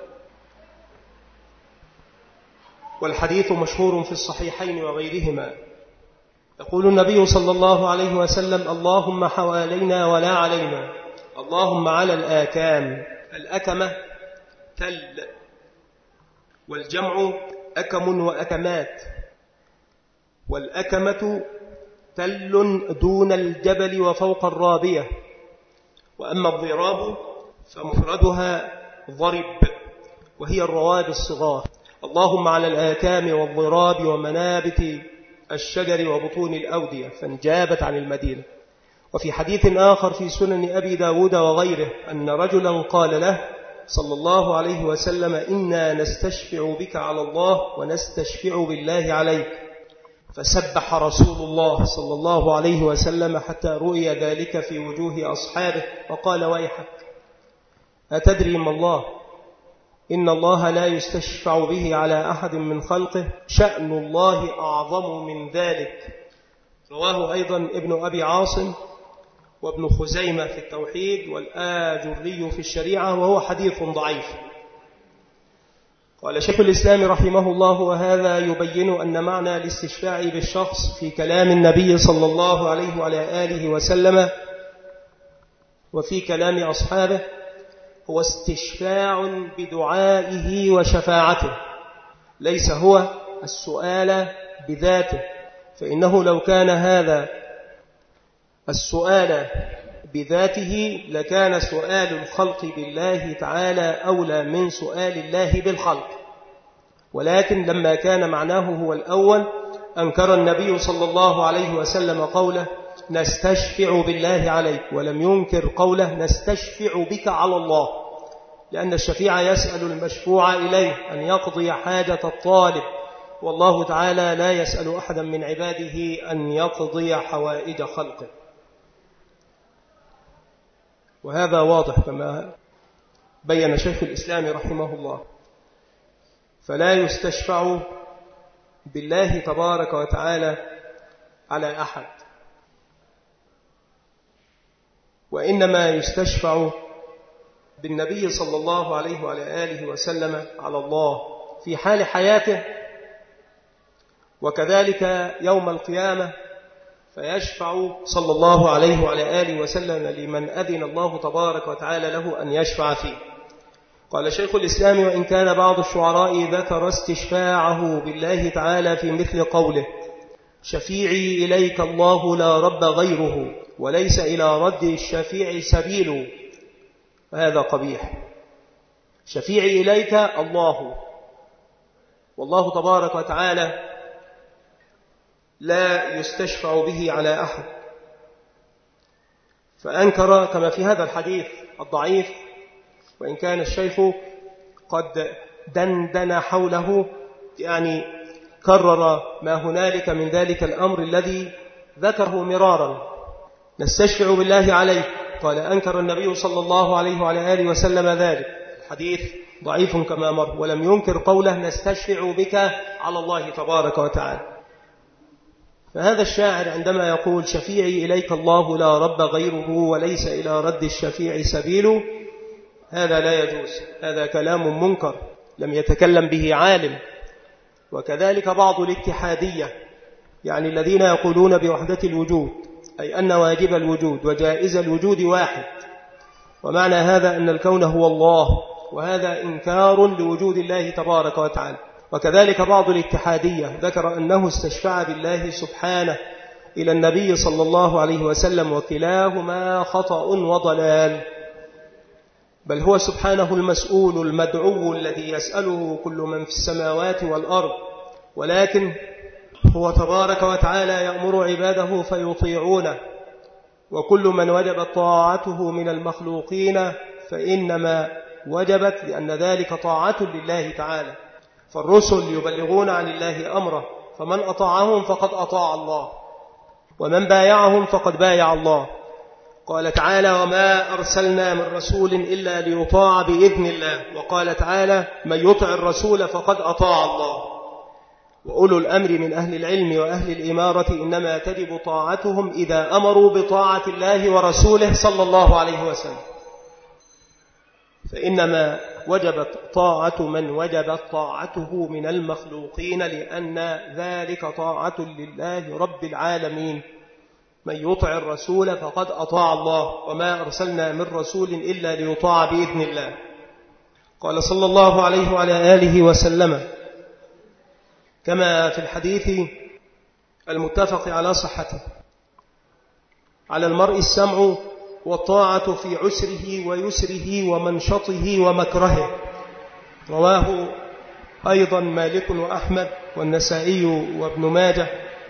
والحديث مشهور في الصحيحين وغيرهما. يقول النبي صلى الله عليه وسلم: اللهم حوالينا ولا علينا، اللهم على الآكام. الأكمة تل، والجمع أكم وأكمات. والأكمة تل دون الجبل وفوق الرابية، وأما الضراب فمفردها ضرب، وهي الرواب الصغار. اللهم على الآكام والضراب ومنابت الشجر وبطون الأودية، فانجابت عن المدينة. وفي حديث آخر في سنن أبي داود وغيره أن رجلا قال له صلى الله عليه وسلم: إنا نستشفع بك على الله ونستشفع بالله عليك. فسبح رسول الله صلى الله عليه وسلم حتى رؤي ذلك في وجوه أصحابه، وقال: ويحك، أتدري ما الله؟ إن الله لا يستشفع به على أحد من خلقه، شأن الله أعظم من ذلك. رواه أيضا ابن أبي عاصم وابن خزيمة في التوحيد والآجري في الشريعة، وهو حديث ضعيف. قال شيخ الإسلام رحمه الله: وهذا يبين أن معنى الاستشفاع بالشخص في كلام النبي صلى الله عليه وعلى آله وسلم وفي كلام أصحابه هو استشفاع بدعائه وشفاعته، ليس هو السؤال بذاته، فإنه لو كان هذا السؤال بذاته لكان سؤال الخلق بالله تعالى أولى من سؤال الله بالخلق. ولكن لما كان معناه هو الأول أنكر النبي صلى الله عليه وسلم قوله: نستشفع بالله عليك، ولم ينكر قوله: نستشفع بك على الله، لأن الشفيع يسأل المشفوع إليه أن يقضي حاجة الطالب، والله تعالى لا يسأل أحدا من عباده أن يقضي حوائج خلقه. وهذا واضح كما بين شيخ الإسلام رحمه الله. فلا يستشفع بالله تبارك وتعالى على أحد، وإنما يستشفع بالنبي صلى الله عليه وعلى آله وسلم على الله في حال حياته، وكذلك يوم القيامة فيشفع صلى الله عليه وعلى آله وسلم لمن أذن الله تبارك وتعالى له أن يشفع فيه. قال شيخ الإسلام: وإن كان بعض الشعراء ذكر استشفاعه بالله تعالى في مثل قوله: شفيعي إليك الله لا رب غيره، وليس إلى رد الشفيع سبيل، فهذا قبيح. شفيعي إليك الله، والله تبارك وتعالى لا يستشفع به على أحد. فأنكر كما في هذا الحديث الضعيف، وإن كان الشيخ قد دندن حوله، يعني كرر ما هنالك من ذلك الأمر الذي ذكره مرارا: نستشفع بالله عليه. قال: أنكر النبي صلى الله عليه وعلى آله وسلم ذلك. الحديث ضعيف كما مر، ولم ينكر قوله: نستشفع بك على الله تبارك وتعالى. فهذا الشاعر عندما يقول: شفيعي إليك الله لا رب غيره، وليس إلى رد الشفيع سبيل، هذا لا يجوز، هذا كلام منكر لم يتكلم به عالم. وكذلك بعض الاتحادية، يعني الذين يقولون بوحدة الوجود، أي أن واجب الوجود وجائز الوجود واحد، ومعنى هذا أن الكون هو الله، وهذا إنكار لوجود الله تبارك وتعالى. وكذلك بعض الاتحادية ذكر أنه استشفع بالله سبحانه إلى النبي صلى الله عليه وسلم، وكلاهما خطأ وضلال، بل هو سبحانه المسؤول المدعو الذي يسأله كل من في السماوات والأرض، ولكن هو تبارك وتعالى يأمر عباده فيطيعونه، وكل من وجبت طاعته من المخلوقين فإنما وجبت لأن ذلك طاعة لله تعالى. فالرسل يبلغون عن الله أمره، فمن أطاعهم فقد أطاع الله، ومن بايعهم فقد بايع الله. قال تعالى: وما أرسلنا من رسول إلا ليطاع بإذن الله. وقال تعالى: من يطع الرسول فقد أطاع الله. وأولو الأمر من أهل العلم وأهل الإمارة إنما تجب طاعتهم إذا أمروا بطاعة الله ورسوله صلى الله عليه وسلم، فإنما وجبت طاعة من وجبت طاعته من المخلوقين، لأن ذلك طاعة لله رب العالمين. من يطع الرسول فقد أطاع الله، وما أرسلنا من رسول إلا ليطاع بإذن الله. قال صلى الله عليه وعلى آله وسلم كما في الحديث المتفق على صحته. على المرء السمع والطاعة في عسره ويسره ومنشطه ومكرهه. رواه أيضا مالك وأحمد والنسائي وابن ماجه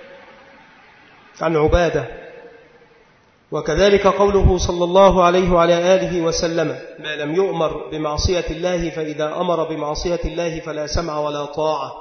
عن عبادة. وكذلك قوله صلى الله عليه وعلى آله وسلم: ما لم يؤمر بمعصية الله فإذا أمر بمعصية الله فلا سمع ولا طاعة.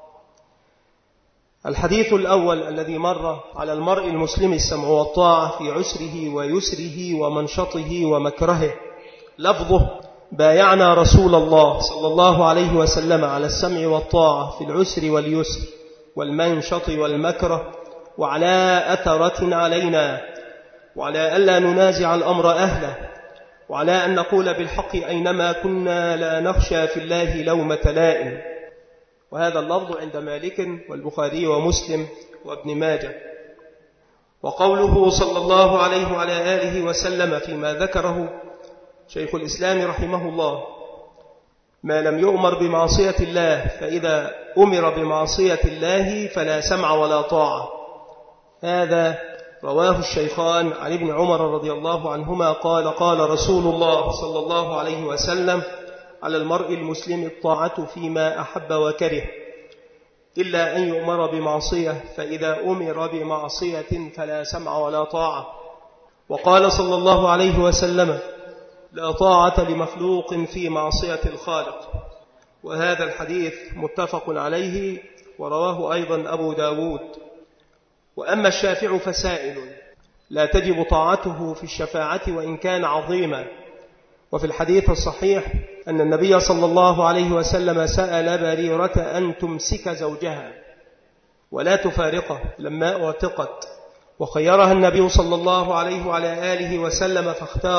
الحديث الأول الذي مر: على المرء المسلم السمع والطاعة في عسره ويسره ومنشطه ومكرهه. لفظه: بايعنا رسول الله صلى الله عليه وسلم على السمع والطاعة في العسر واليسر والمنشط والمكره، وعلى أثرة علينا، وعلى ألا ننازع الأمر أهله، وعلى أن نقول بالحق أينما كنا لا نخشى في الله لومة لائم. وهذا اللفظ عند مالك والبخاري ومسلم وابن ماجه. وقوله صلى الله عليه وعلى آله وسلم فيما ذكره شيخ الإسلام رحمه الله: ما لم يؤمر بمعصية الله فإذا أمر بمعصية الله فلا سمع ولا طاعة. هذا رواه الشيخان عن ابن عمر رضي الله عنهما قال: قال رسول الله صلى الله عليه وسلم: على المرء المسلم الطاعة فيما أحب وكره، إلا أن يؤمر بمعصية، فإذا أمر بمعصية فلا سمع ولا طاعة. وقال صلى الله عليه وسلم: لا طاعة لمخلوق في معصية الخالق. وهذا الحديث متفق عليه ورواه أيضا أبو داود. وأما الشافع فسائل لا تجب طاعته في الشفاعة وإن كان عظيما. وفي الحديث الصحيح أن النبي صلى الله عليه وسلم سأل بريرة أن تمسك زوجها ولا تفارقه لما اعتقت، وخيرها النبي صلى الله عليه وعلى آله وسلم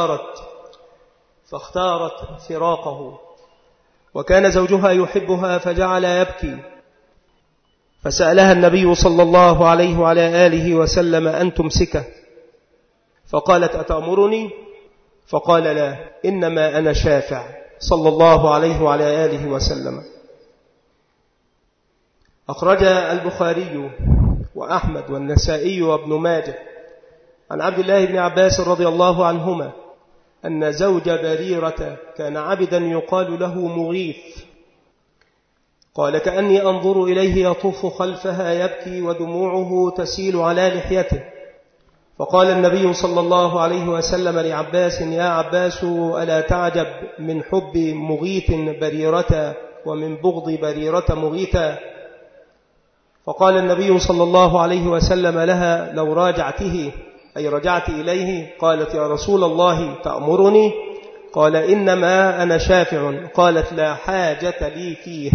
فاختارت فراقه، وكان زوجها يحبها فجعل يبكي، فسألها النبي صلى الله عليه وعلى آله وسلم أن تمسكه، فقالت: أتأمرني؟ فقال: لا، إنما أنا شافع، صلى الله عليه وعلى آله وسلم. أخرج البخاري وأحمد والنسائي وابن ماجه عن عبد الله بن عباس رضي الله عنهما أن زوج بريرة كان عبدا يقال له مغيث. قال: كأني أنظر إليه يطوف خلفها يبكي ودموعه تسيل على لحيته. فقال النبي صلى الله عليه وسلم لعباس: يا عباس، ألا تعجب من حب مغيث بريرة ومن بغض بريرة مغيثا؟ فقال النبي صلى الله عليه وسلم لها: لو راجعته، أي رجعت إليه. قالت: يا رسول الله تأمرني؟ قال: إنما أنا شافع. قالت: لا حاجة لي فيه.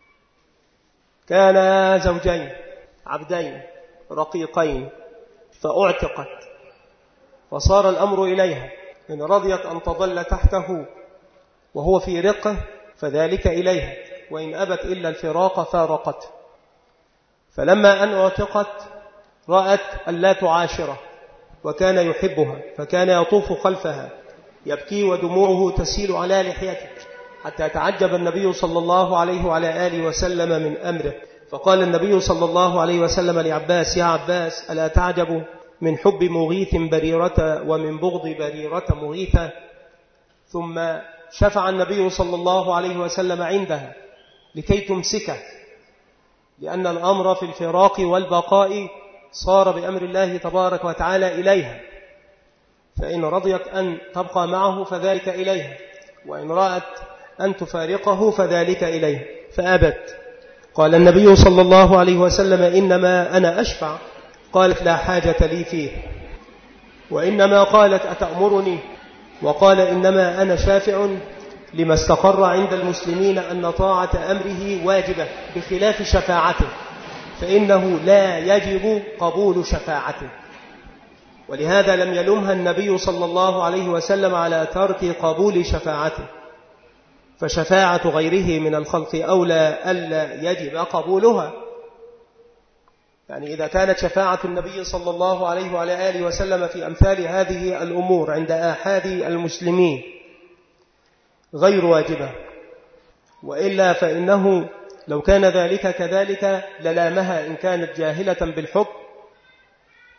كان زوجين عبدين رقيقين فأعتقت، فصار الأمر إليها، إن رضيت أن تظل تحته وهو في رقه فذلك إليها، وإن أبت إلا الفراق فارقته. فلما أن اعتقت رأت أن لا تعاشره، وكان يحبها، فكان يطوف خلفها يبكي ودموعه تسيل على لحيته، حتى تعجب النبي صلى الله عليه وعلى آله وسلم من أمره. فقال النبي صلى الله عليه وسلم لعباس: يا عباس، ألا تعجب من حب مغيث بريرة ومن بغض بريرة مغيثة؟ ثم شفع النبي صلى الله عليه وسلم عندها لكي تمسكه، لأن الأمر في الفراق والبقاء صار بأمر الله تبارك وتعالى إليها، فإن رضيت أن تبقى معه فذلك إليها، وإن رأت أن تفارقه فذلك إليها، فأبت. قال النبي صلى الله عليه وسلم: إنما أنا أشفع. قالت: لا حاجة لي فيه. وإنما قالت: أتأمرني؟ وقال: إنما أنا شافع، لما استقر عند المسلمين أن طاعة أمره واجبة بخلاف شفاعته، فإنه لا يجب قبول شفاعته. ولهذا لم يلمها النبي صلى الله عليه وسلم على ترك قبول شفاعته، فشفاعة غيره من الخلق أولى ألا يجب قبولها. يعني إذا كانت شفاعة النبي صلى الله عليه وعلى آله وسلم في أمثال هذه الأمور عند آحاد المسلمين غير واجبة، وإلا فإنه لو كان ذلك كذلك للامها إن كانت جاهلة بالحكم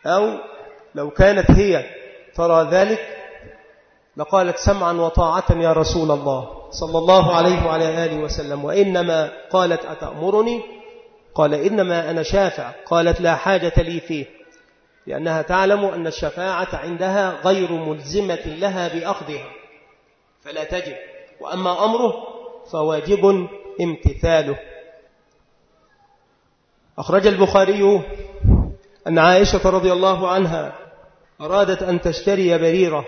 أو لو كانت هي ترى ذلك لقالت سمعا وطاعة يا رسول الله صلى الله عليه وعلى آله وسلم. وإنما قالت أتأمرني؟ قال إنما أنا شافع. قالت لا حاجة لي فيه، لأنها تعلم أن الشفاعة عندها غير ملزمة لها بأخذها فلا تجب، وأما أمره فواجب امتثاله. أخرج البخاري أن عائشة رضي الله عنها أرادت أن تشتري بريرة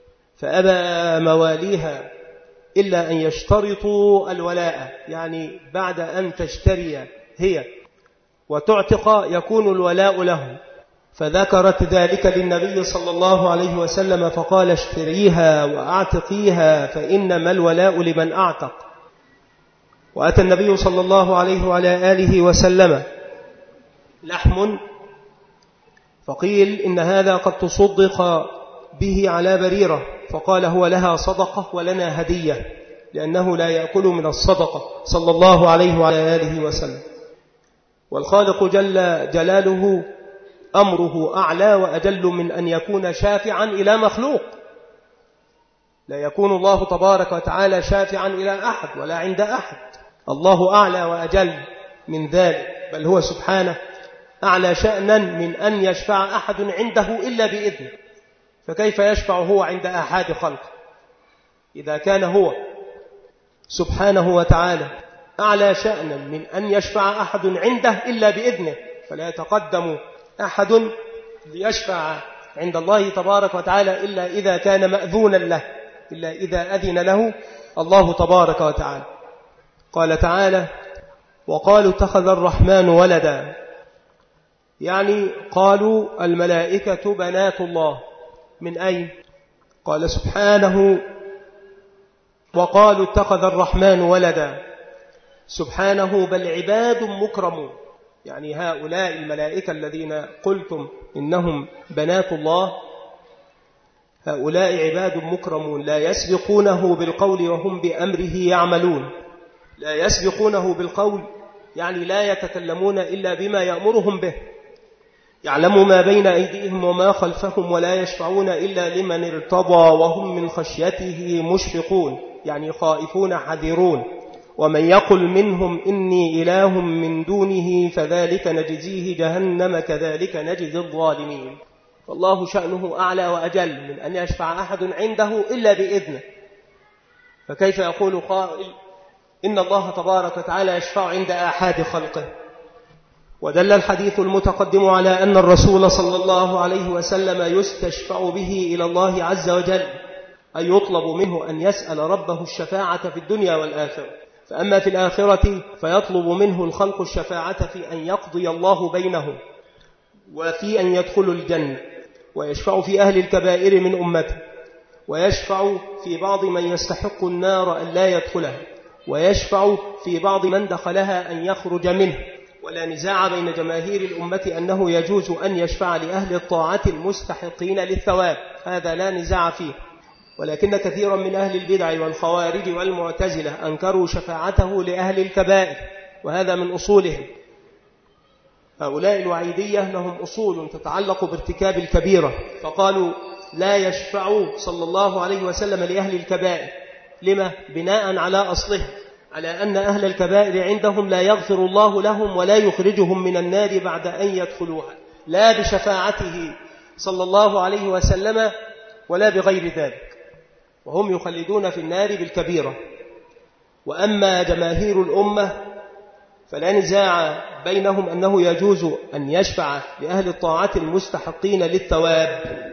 فأبى مواليها إلا أن يشترطوا الولاء، يعني بعد أن تشتري هي وتعتق يكون الولاء له. فذكرت ذلك للنبي صلى الله عليه وسلم فقال اشتريها وأعتقيها فإنما الولاء لمن أعتق. وأتى النبي صلى الله عليه وعلى آله وسلم لحم فقيل إن هذا قد تصدق به على بريرة، فقال هو لها صدقة ولنا هدية، لأنه لا يأكل من الصدقة صلى الله عليه وعلى آله وسلم. والخالق جل جلاله أمره أعلى وأجل من أن يكون شافعا إلى مخلوق. لا يكون الله تبارك وتعالى شافعا إلى أحد ولا عند أحد، الله أعلى وأجل من ذلك، بل هو سبحانه أعلى شأنا من أن يشفع أحد عنده إلا بإذنه. فكيف يشفع هو عند أحد خلقه إذا كان هو سبحانه وتعالى أعلى شأنا من أن يشفع أحد عنده إلا بإذنه؟ فلا يتقدم أحد ليشفع عند الله تبارك وتعالى إلا إذا كان مأذونا له، إلا إذا أذن له الله تبارك وتعالى. قال تعالى وقالوا اتخذ الرحمن ولدا، يعني قالوا الملائكة بنات الله. من أين؟ قال سبحانه وقالوا اتخذ الرحمن ولدا، سبحانه بل عباد مكرمون، يعني هؤلاء الملائكة الذين قلتم إنهم بنات الله هؤلاء عباد مكرمون لا يسبقونه بالقول وهم بأمره يعملون. لا يسبقونه بالقول يعني لا يتكلمون إلا بما يأمرهم به، يعلم ما بين أيديهم وما خلفهم ولا يشفعون إلا لمن ارتضى وهم من خشيته مشفقون، يعني خائفون حذرون. ومن يقل منهم إني إله من دونه فذلك نجزيه جهنم كذلك نجزي الظالمين. فالله شأنه أعلى وأجل من أن يشفع أحد عنده إلا بإذنه. فكيف يقول قائل إن الله تبارك وتعالى يشفع عند أحد خلقه؟ ودل الحديث المتقدم على أن الرسول صلى الله عليه وسلم يستشفع به إلى الله عز وجل، أي يطلب منه أن يسأل ربه الشفاعة في الدنيا والآخرة. فأما في الآخرة فيطلب منه الخلق الشفاعة في أن يقضي الله بينهم وفي أن يدخلوا الجنة، ويشفع في أهل الكبائر من أمته، ويشفع في بعض من يستحق النار أن لا يدخلها، ويشفع في بعض من دخلها أن يخرج منه. ولا نزاع بين جماهير الأمة أنه يجوز أن يشفع لأهل الطاعة المستحقين للثواب، هذا لا نزاع فيه. ولكن كثيرا من أهل البدع والخوارج والمعتزلة أنكروا شفاعته لأهل الكبائر، وهذا من أصولهم. هؤلاء الوعيدية لهم أصول تتعلق بارتكاب الكبيرة، فقالوا لا يشفع صلى الله عليه وسلم لأهل الكبائر. لما؟ بناء على أصله، على أن أهل الكبائر عندهم لا يغفر الله لهم ولا يخرجهم من النار بعد أن يدخلوها، لا بشفاعته صلى الله عليه وسلم ولا بغير ذلك، وهم يخلدون في النار بالكبيرة. وأما جماهير الأمة فلا نزاع بينهم أنه يجوز أن يشفع لأهل الطاعة المستحقين للثواب.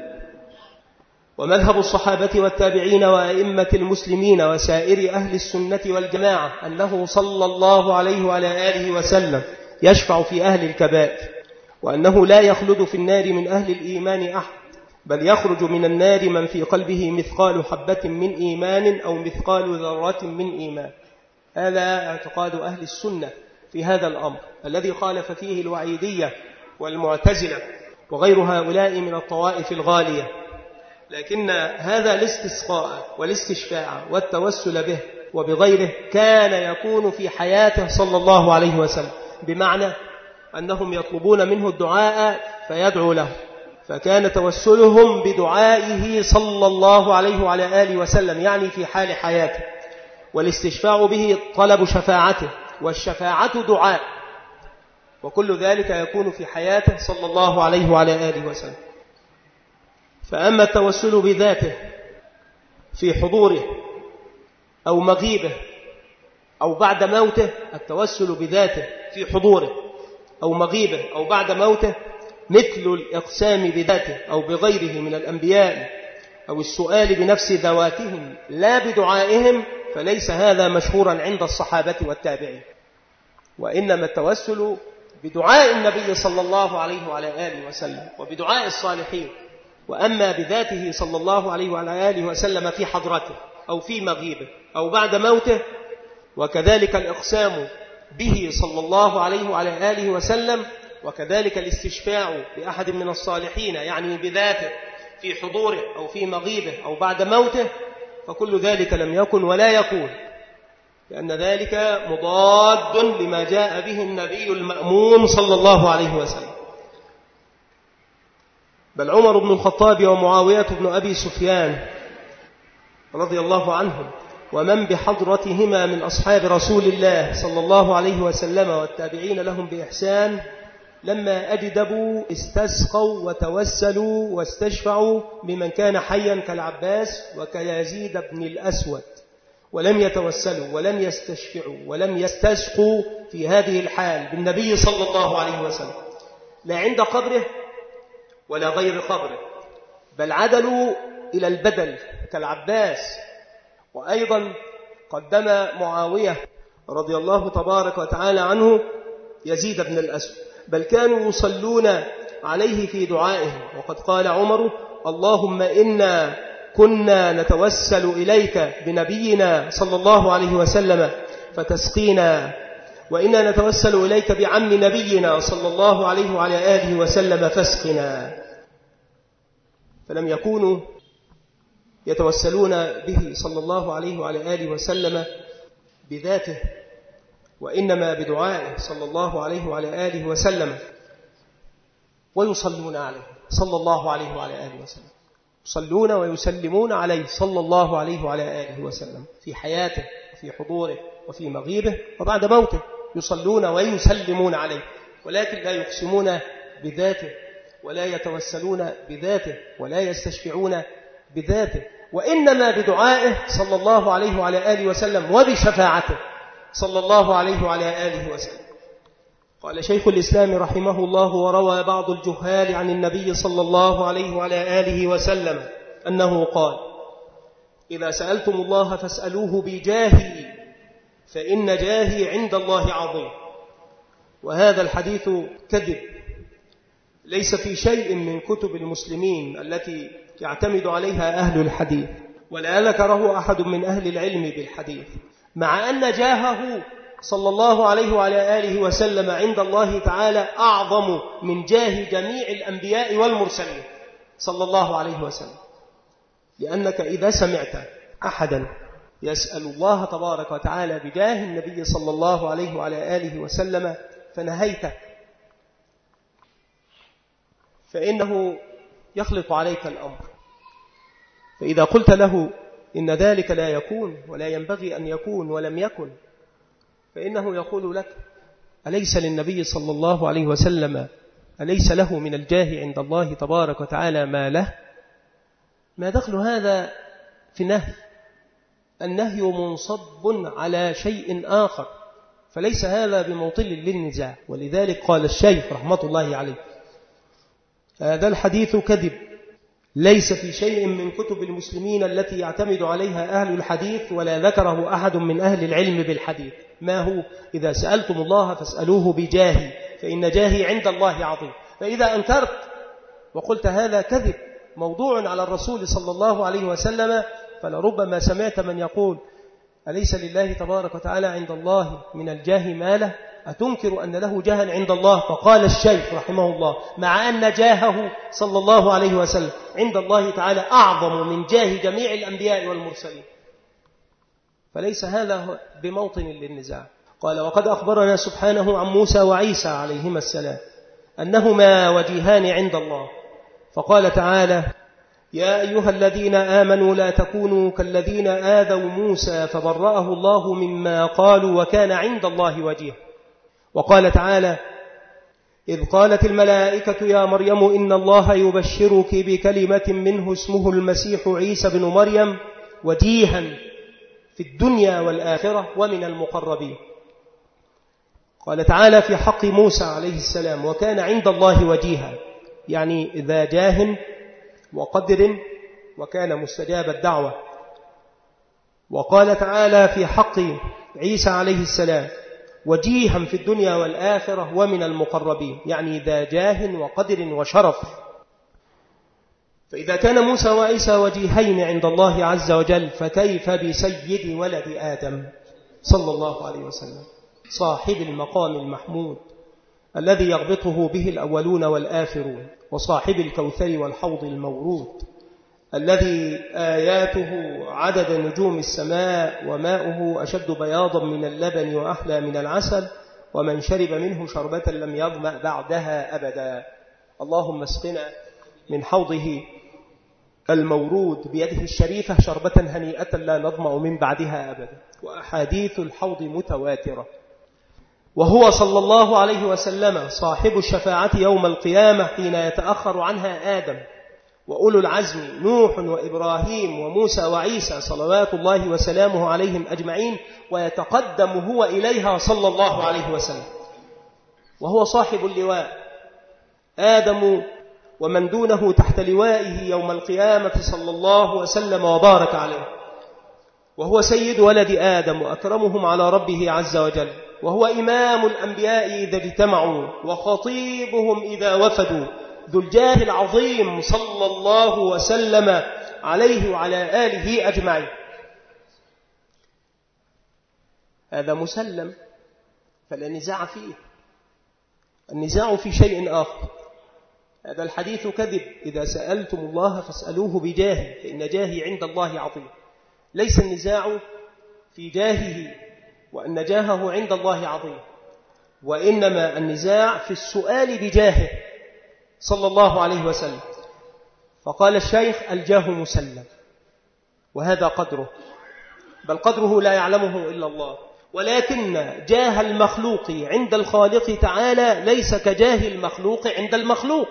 ومذهب الصحابة والتابعين وأئمة المسلمين وسائر أهل السنة والجماعة أنه صلى الله عليه وعلى آله وسلم يشفع في أهل الكبائر، وأنه لا يخلد في النار من أهل الإيمان أحد، بل يخرج من النار من في قلبه مثقال حبة من إيمان أو مثقال ذرة من إيمان. هذا اعتقاد أهل السنة في هذا الأمر الذي خالف فيه الوعيدية والمعتزلة وغير هؤلاء من الطوائف الغالية. لكن هذا الاستسقاء والاستشفاع والتوسل به وبغيره كان يكون في حياته صلى الله عليه وسلم، بمعنى أنهم يطلبون منه الدعاء فيدعو له، فكان توسلهم بدعائه صلى الله عليه وعلى آله وسلم، يعني في حال حياته، والاستشفاع به طلب شفاعته، والشفاعة دعاء، وكل ذلك يكون في حياته صلى الله عليه وعلى آله وسلم. فأما التوسل بذاته في حضوره أو مغيبه أو بعد موته، التوسل بذاته في حضوره أو مغيبه أو بعد موته مثل الإقسام بذاته أو بغيره من الأنبياء أو السؤال بنفس ذواتهم لا بدعائهم، فليس هذا مشهورا عند الصحابة والتابعين، وإنما التوسل بدعاء النبي صلى الله عليه وعلى آله وسلم وبدعاء الصالحين. وأما بذاته صلى الله عليه وعلى آله وسلم في حضرته أو في مغيبه أو بعد موته، وكذلك الإقسام به صلى الله عليه وعلى آله وسلم، وكذلك الاستشفاع بأحد من الصالحين يعني بذاته في حضوره أو في مغيبه أو بعد موته، فكل ذلك لم يكن ولا يكون، لأن ذلك مضاد لما جاء به النبي المأمون صلى الله عليه وسلم. بل عمر بن الخطاب ومعاوية بن أبي سفيان رضي الله عنهم ومن بحضرتهما من أصحاب رسول الله صلى الله عليه وسلم والتابعين لهم بإحسان، لما أجدبوا استسقوا وتوسلوا واستشفعوا بمن كان حيا كالعباس وكيزيد بن الأسود، ولم يتوسلوا ولم يستشفعوا ولم يستسقوا في هذه الحال بالنبي صلى الله عليه وسلم، لا عند قبره ولا غير قبره، بل عدلوا إلى البدل كالعباس. وأيضا قدم معاوية رضي الله تبارك وتعالى عنه يزيد بن الأسود، بل كانوا يصلون عليه في دعائهم. وقد قال عمر: اللهم إنا كنا نتوسل إليك بنبينا صلى الله عليه وسلم فتسقينا، وإنا نتوسل إليك بعم نبينا صلى الله عليه وعلى آله وسلم فاسقنا. فلم يكونوا يتوسلون به صلى الله عليه وعلى آله وسلم بذاته، وإنما بدعائه صلى الله عليه وعلى آله وسلم، ويصلون عليه صلى الله عليه وعلى آله وسلم، يصلون ويسلمون عليه صلى الله عليه وعلى آله وسلم في حياته وفي حضوره وفي مغيبه وبعد موته، يصلون ويسلمون عليه، ولكن لا يقسمون بذاته ولا يتوسلون بذاته ولا يستشفعون بذاته، وإنما بدعائه صلى الله عليه وعلى آله وسلم وبشفاعته صلى الله عليه وعلى آله وسلم. قال شيخ الإسلام رحمه الله: وروى بعض الجهال عن النبي صلى الله عليه وعلى آله وسلم أنه قال: إذا سألتم الله فاسألوه بجاهي فإن جاهي عند الله عظيم. وهذا الحديث كذب، ليس في شيء من كتب المسلمين التي يعتمد عليها أهل الحديث، ولا ذكره أحد من أهل العلم بالحديث، مع أن جاهه صلى الله عليه وعلى آله وسلم عند الله تعالى أعظم من جاه جميع الأنبياء والمرسلين صلى الله عليه وسلم. لأنك إذا سمعت أحدا يسأل الله تبارك وتعالى بجاه النبي صلى الله عليه وعلى آله وسلم فنهيته، فإنه يخلط عليك الأمر. فإذا قلت له إن ذلك لا يكون ولا ينبغي أن يكون ولم يكن، فإنه يقول لك: أليس للنبي صلى الله عليه وسلم أليس له من الجاه عند الله تبارك وتعالى ما له؟ ما دخل هذا في نهي؟ النهي منصب على شيء آخر، فليس هذا بموطن للنزاع. ولذلك قال الشيخ رحمة الله عليه: هذا الحديث كذب، ليس في شيء من كتب المسلمين التي يعتمد عليها أهل الحديث، ولا ذكره أحد من أهل العلم بالحديث. ما هو؟ إذا سألتم الله فاسألوه بجاهي فإن جاهي عند الله عظيم. فإذا أنكرت وقلت هذا كذب موضوع على الرسول صلى الله عليه وسلم، فلربما سمعت من يقول: أليس لله تبارك وتعالى عند الله من الجاه ما له؟ أتنكر أن له جاها عند الله؟ فقال الشيخ رحمه الله: مع أن جاهه صلى الله عليه وسلم عند الله تعالى أعظم من جاه جميع الأنبياء والمرسلين، فليس هذا بموطن للنزاع. قال: وقد أخبرنا سبحانه عن موسى وعيسى عليهما السلام أنهما وجيهان عند الله، فقال تعالى: يا أيها الذين آمنوا لا تكونوا كالذين آذوا موسى فبرأه الله مما قالوا وكان عند الله وجيها. وقال تعالى: إذ قالت الملائكة يا مريم إن الله يبشرك بكلمة منه اسمه المسيح عيسى بن مريم وجيها في الدنيا والآخرة ومن المقربين. قال تعالى في حق موسى عليه السلام: وكان عند الله وجيها، يعني ذا جاه وقدر وكان مستجاب الدعوة. وقال تعالى في حق عيسى عليه السلام: وجيها في الدنيا والآخرة ومن المقربين، يعني ذا جاه وقدر وشرف. فإذا كان موسى وعيسى وجيهين عند الله عز وجل، فكيف بسيد ولد آدم صلى الله عليه وسلم، صاحب المقام المحمود الذي يغبطه به الأولون والآخرون، وصاحب الكوثر والحوض المورود، الذي آياته عدد نجوم السماء وماؤه أشد بياضا من اللبن وأحلى من العسل، ومن شرب منه شربة لم يظمأ بعدها أبدا. اللهم اسقنا من حوضه المورود بيده الشريفة شربة هنيئة لا نظمأ من بعدها أبدا. وأحاديث الحوض متواترة. وهو صلى الله عليه وسلم صاحب الشفاعة يوم القيامة حين يتأخر عنها آدم وأولو العزم نوح وإبراهيم وموسى وعيسى صلوات الله وسلامه عليهم أجمعين، ويتقدم هو إليها صلى الله عليه وسلم، وهو صاحب اللواء آدم ومن دونه تحت لوائه يوم القيامة صلى الله وسلم وبارك عليه. وهو سيد ولد آدم وأكرمهم على ربه عز وجل، وهو إمام الأنبياء إذا اجتمعوا وخطيبهم إذا وفدوا، ذو الجاه العظيم صلى الله وسلم عليه وعلى آله أجمعين. هذا مسلم فلا نزاع فيه. النزاع في شيء آخر. هذا الحديث كذب: إذا سألتم الله فاسألوه بجاهه فإن جاهي عند الله عظيم. ليس النزاع في جاهه وأن جاهه عند الله عظيم، وإنما النزاع في السؤال بجاهه صلى الله عليه وسلم. فقال الشيخ: الجاه مسلم، وهذا قدره، بل قدره لا يعلمه إلا الله. ولكن جاه المخلوق عند الخالق تعالى ليس كجاه المخلوق عند المخلوق،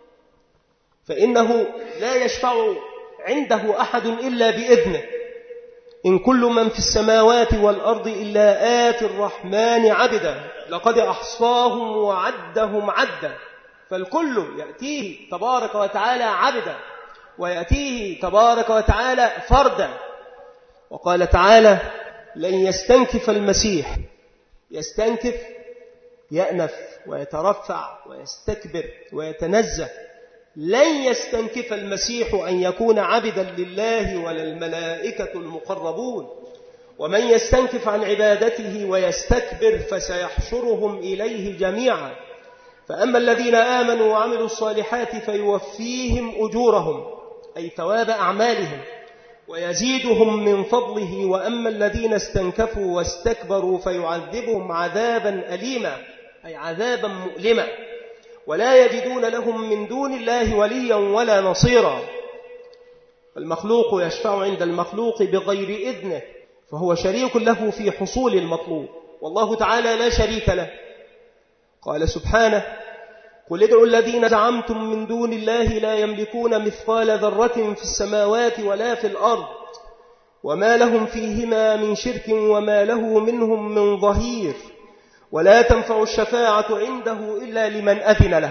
فإنه لا يشفع عنده أحد إلا بإذنه. إن كل من في السماوات والأرض إلا آتي الرحمن عبدا لقد أحصاهم وعدهم عدا. فالكل يأتيه تبارك وتعالى عبدا، ويأتيه تبارك وتعالى فردا. وقال تعالى: لن يستنكف المسيح. يستنكف يأنف ويترفع ويستكبر ويتنزه. لن يستنكف المسيح أن يكون عبدا لله ولا الملائكة المقربون. ومن يستنكف عن عبادته ويستكبر فسيحشرهم إليه جميعا. فأما الذين آمنوا وعملوا الصالحات فيوفيهم أجورهم، أي ثواب أعمالهم، ويزيدهم من فضله. وأما الذين استنكفوا واستكبروا فيعذبهم عذابا أليما، أي عذابا مؤلما، ولا يجدون لهم من دون الله وليا ولا نصيرا. المخلوق يشفع عند المخلوق بغير إذنه، فهو شريك له في حصول المطلوب، والله تعالى لا شريك له. قال سبحانه: قل ادعوا الذين زعمتم من دون الله لا يملكون مثقال ذرة في السماوات ولا في الأرض وما لهم فيهما من شرك وما له منهم من ظهير ولا تنفع الشفاعة عنده إلا لمن أذن له.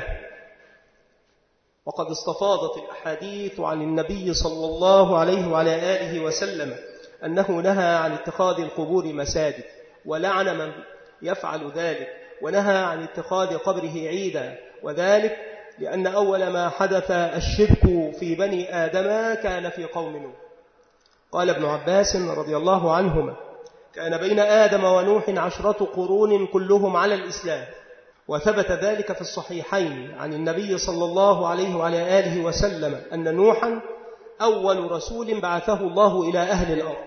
وقد استفاضت الأحاديث عن النبي صلى الله عليه وعلى آله وسلم أنه نهى عن اتخاذ القبور مساجد، ولعن من يفعل ذلك، ونهى عن اتخاذ قبره عيدا، وذلك لأن أول ما حدث الشرك في بني آدم كان في قوم نوح. قال ابن عباس رضي الله عنهما: كان بين آدم ونوح 10 قرون كلهم على الإسلام. وثبت ذلك في الصحيحين عن النبي صلى الله عليه وعلى آله وسلم أن نوحا أول رسول بعثه الله إلى أهل الأرض.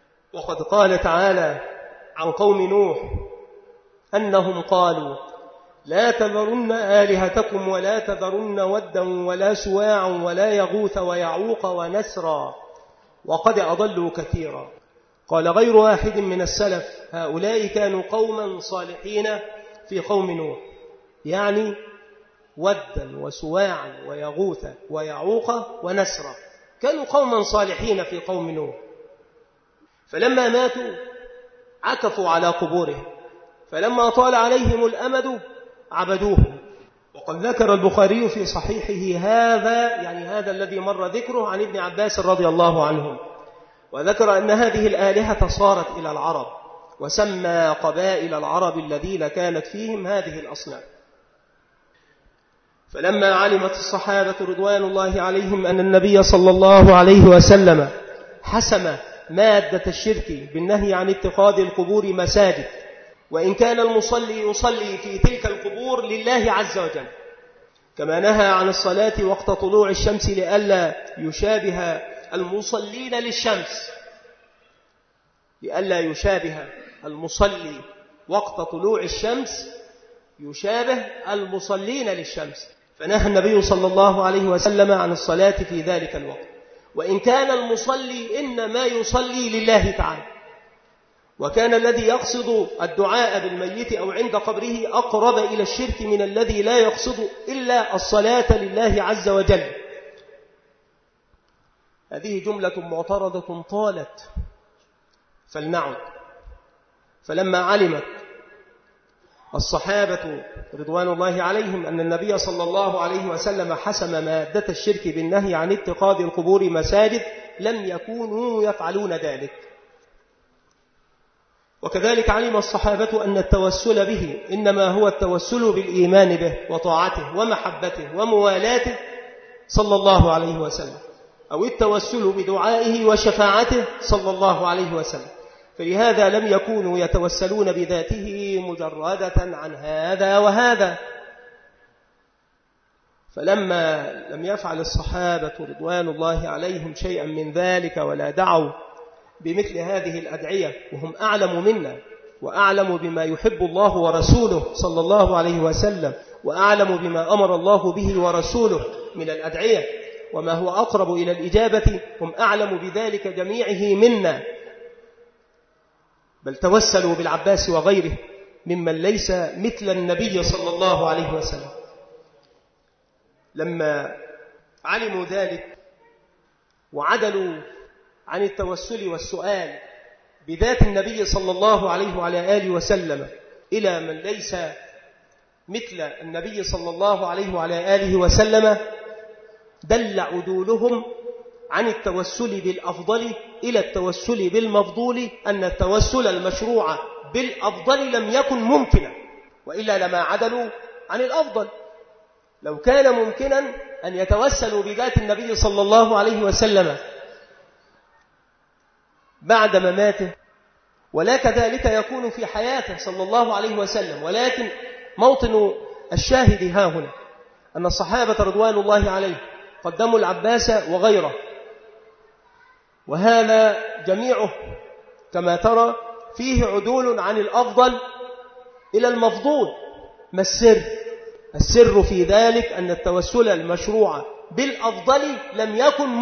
وقد قال تعالى عن قوم نوح أنهم قالوا: لا تذرن آلهتكم ولا تذرن ودا ولا سواعا ولا يغوث ويعوق ونسرا وقد أضلوا كثيرا. قال غير واحد من السلف هؤلاء كانوا قوما صالحين في قوم نوح، يعني ودا وسواعا ويغوث ويعوق ونسرا، كانوا قوما صالحين في قوم نوح. فلما ماتوا عكفوا على قبورهم، فلما طال عليهم الأمد عبدوهم. وقد ذكر البخاري في صحيحه هذا، يعني هذا الذي مر ذكره، عن ابن عباس رضي الله عنهم، وذكر أن هذه الآلهة صارت إلى العرب، وسمى قبائل العرب الذين كانت فيهم هذه الأصنام. فلما علمت الصحابة رضوان الله عليهم أن النبي صلى الله عليه وسلم حسم مادة الشرك بالنهي عن اتخاذ القبور مساجد، وإن كان المصلي يصلي في تلك القبور لله عز وجل، كما نهى عن الصلاة وقت طلوع الشمس لئلا يشابه المصلين للشمس، لئلا يشابه المصلي وقت طلوع الشمس يشابه المصلين للشمس، فنهى النبي صلى الله عليه وسلم عن الصلاة في ذلك الوقت، وإن كان المصلي إنما يصلي لله تعالى. وكان الذي يقصد الدعاء بالميت أو عند قبره أقرب إلى الشرك من الذي لا يقصد إلا الصلاة لله عز وجل. هذه جملة معترضة طالت، فلنعد. فلما علمت الصحابة رضوان الله عليهم أن النبي صلى الله عليه وسلم حسم مادة الشرك بالنهي عن اتخاذ القبور مساجد، لم يكونوا يفعلون ذلك. وكذلك علم الصحابة أن التوسل به إنما هو التوسل بالإيمان به وطاعته ومحبته وموالاته صلى الله عليه وسلم، أو التوسل بدعائه وشفاعته صلى الله عليه وسلم. فلهذا لم يكونوا يتوسلون بذاته مجردة عن هذا وهذا. فلما لم يفعل الصحابة رضوان الله عليهم شيئا من ذلك ولا دعوا بمثل هذه الأدعية، وهم أعلم منا وأعلم بما يحب الله ورسوله صلى الله عليه وسلم، وأعلم بما أمر الله به ورسوله من الأدعية وما هو أقرب إلى الإجابة، هم أعلم بذلك جميعه منا، بل توسلوا بالعباس وغيره ممن ليس مثل النبي صلى الله عليه وسلم. لما علموا ذلك وعدلوا عن التوسل والسؤال بذات النبي صلى الله عليه وعلى آله وسلم إلى من ليس مثل النبي صلى الله عليه وعلى آله وسلم، دل عدولهم عن التوسل بالأفضل إلى التوسل بالمفضول أن التوسل المشروع بالأفضل لم يكن ممكنا، وإلا لما عدلوا عن الأفضل. لو كان ممكنا أن يتوسلوا بذات النبي صلى الله عليه وسلم بعد مماته، ولا كذلك يكون في حياته صلى الله عليه وسلم. ولكن موطن الشاهد ها هنا أن الصحابة رضوان الله عليه قدموا العباس وغيره، وهذا جميعه كما ترى فيه عدول عن الأفضل إلى المفضول. ما السر؟ السر في ذلك أن التوسل المشروع بالأفضل لم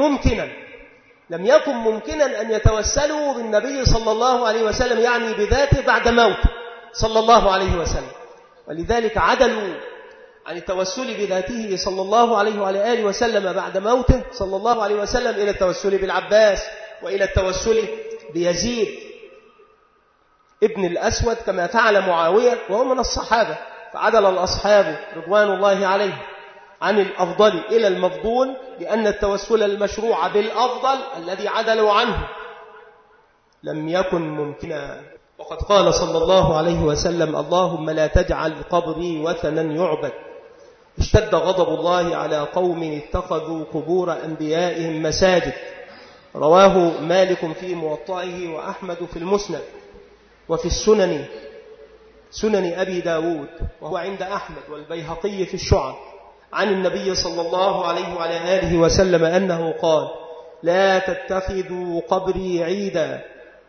يكن ممكنا أن يتوسلوا بالنبي صلى الله عليه وسلم، يعني بذاته بعد موت صلى الله عليه وسلم. ولذلك عدلوا عن التوسل بذاته صلى الله عليه وعلى آله وسلم بعد موته صلى الله عليه وسلم إلى التوسل بالعباس وإلى التوسل بيزيد ابن الأسود كما فعل معاوية وهو من الصحابة. فعدل الأصحاب رضوان الله عليه عن الأفضل إلى المفضول، لأن التوسل المشروع بالأفضل الذي عدلوا عنه لم يكن ممكنا. وقد قال صلى الله عليه وسلم: اللهم لا تجعل قبري وثنا يعبد. اشتد غضب الله على قوم اتخذوا قبور أنبيائهم مساجد. رواه مالك في موطئه وأحمد في المسند وفي السنن، سنن أبي داود، وهو عند أحمد والبيهقي في الشعب، عن النبي صلى الله عليه وعلى آله وسلم أنه قال: لا تتخذوا قبري عيدا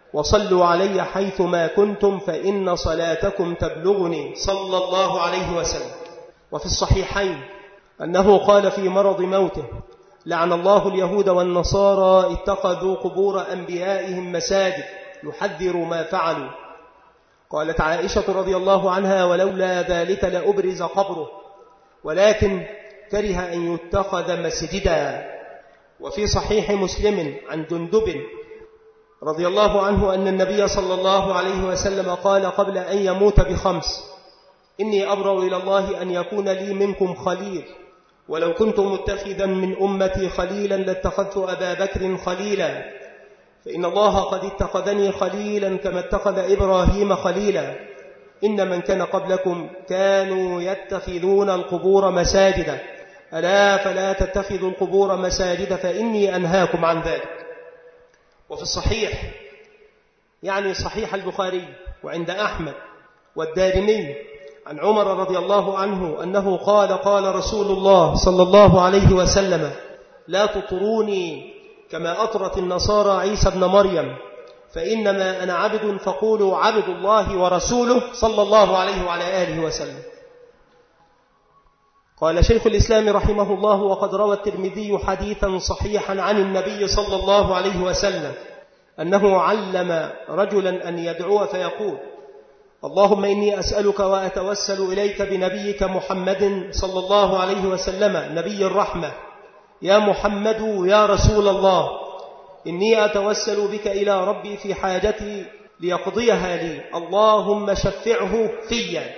وصلوا علي حيثما كنتم فإن صلاتكم تبلغني صلى الله عليه وسلم. وفي الصحيحين أنه قال في مرض موته: لعن الله اليهود والنصارى اتخذوا قبور أنبيائهم مساجد يحذر ما فعلوا. قالت عائشة رضي الله عنها: ولولا ذلك لأبرز قبره ولكن كره أن يتخذ مسجدا. وفي صحيح مسلم عن جندب رضي الله عنه أن النبي صلى الله عليه وسلم قال قبل أن يموت ب5: إني أبرأ إلى الله أن يكون لي منكم خليل، ولو كنت متخذا من أمتي خليلا لاتخذت أبا بكر خليلا، فإن الله قد اتخذني خليلا كما اتخذ إبراهيم خليلا. إن من كان قبلكم كانوا يتخذون القبور مساجدا، ألا فلا تتخذوا القبور مساجد فإني أنهاكم عن ذلك. وفي الصحيح يعني صحيح البخاري وعند أحمد والدارمي عن عمر رضي الله عنه أنه قال: قال رسول الله صلى الله عليه وسلم: لا تطروني كما أطرت النصارى عيسى ابن مريم، فإنما أنا عبد فقولوا عبد الله ورسوله صلى الله عليه وعلى آله وسلم. قال شيخ الإسلام رحمه الله: وقد روى الترمذي حديثا صحيحا عن النبي صلى الله عليه وسلم أنه علم رجلا أن يدعو فيقول: اللهم إني أسألك وأتوسل إليك بنبيك محمد صلى الله عليه وسلم نبي الرحمة، يا محمد يا رسول الله، إني أتوسل بك إلى ربي في حاجتي ليقضيها لي، اللهم شفعه فيا.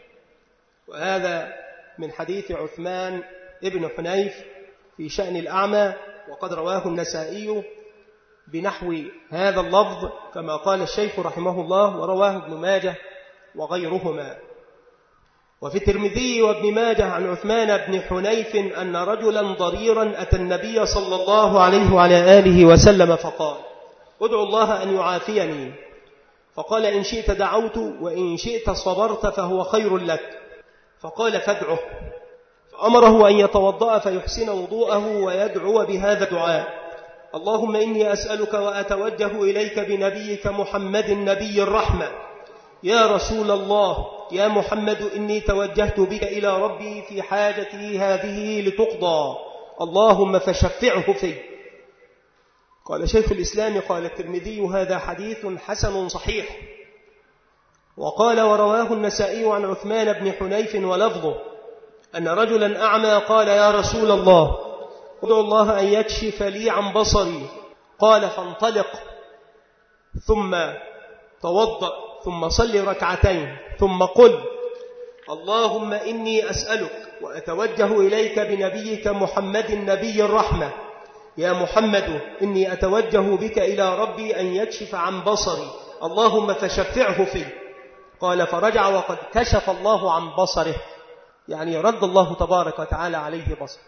وهذا من حديث عثمان ابن حنيف في شأن الأعمى، وقد رواه النسائي بنحو هذا اللفظ كما قال الشيخ رحمه الله، ورواه ابن ماجه وغيرهما. وفي الترمذي وابن ماجه عن عثمان بن حنيف أن رجلا ضريرا أتى النبي صلى الله عليه وعلى آله وسلم فقال: ادعو الله أن يعافيني. فقال: إن شئت دعوت وإن شئت صبرت فهو خير لك. فقال: فادعه. فأمره أن يتوضأ فيحسن وضوءه ويدعو بهذا الدعاء: اللهم إني أسألك وأتوجه إليك بنبيك محمد نبي الرحمة، يا رسول الله، يا محمد إني توجهت بك إلى ربي في حاجتي هذه لتقضى، اللهم فشفعه في. قال شيخ الإسلام: قال الترمذي: هذا حديث حسن صحيح. وقال: ورواه النسائي عن عثمان بن حنيف ولفظه أن رجلا أعمى قال: يا رسول الله، ادعو الله أن يكشف لي عن بصري. قال: فانطلق ثم توضأ ثم صل ركعتين ثم قل: اللهم إني أسألك وأتوجه إليك بنبيك محمد نبي الرحمة، يا محمد إني أتوجه بك إلى ربي أن يكشف عن بصري، اللهم فشفعه فيه. قال: فرجع وقد كشف الله عن بصره، يعني رد الله تبارك وتعالى عليه بصره.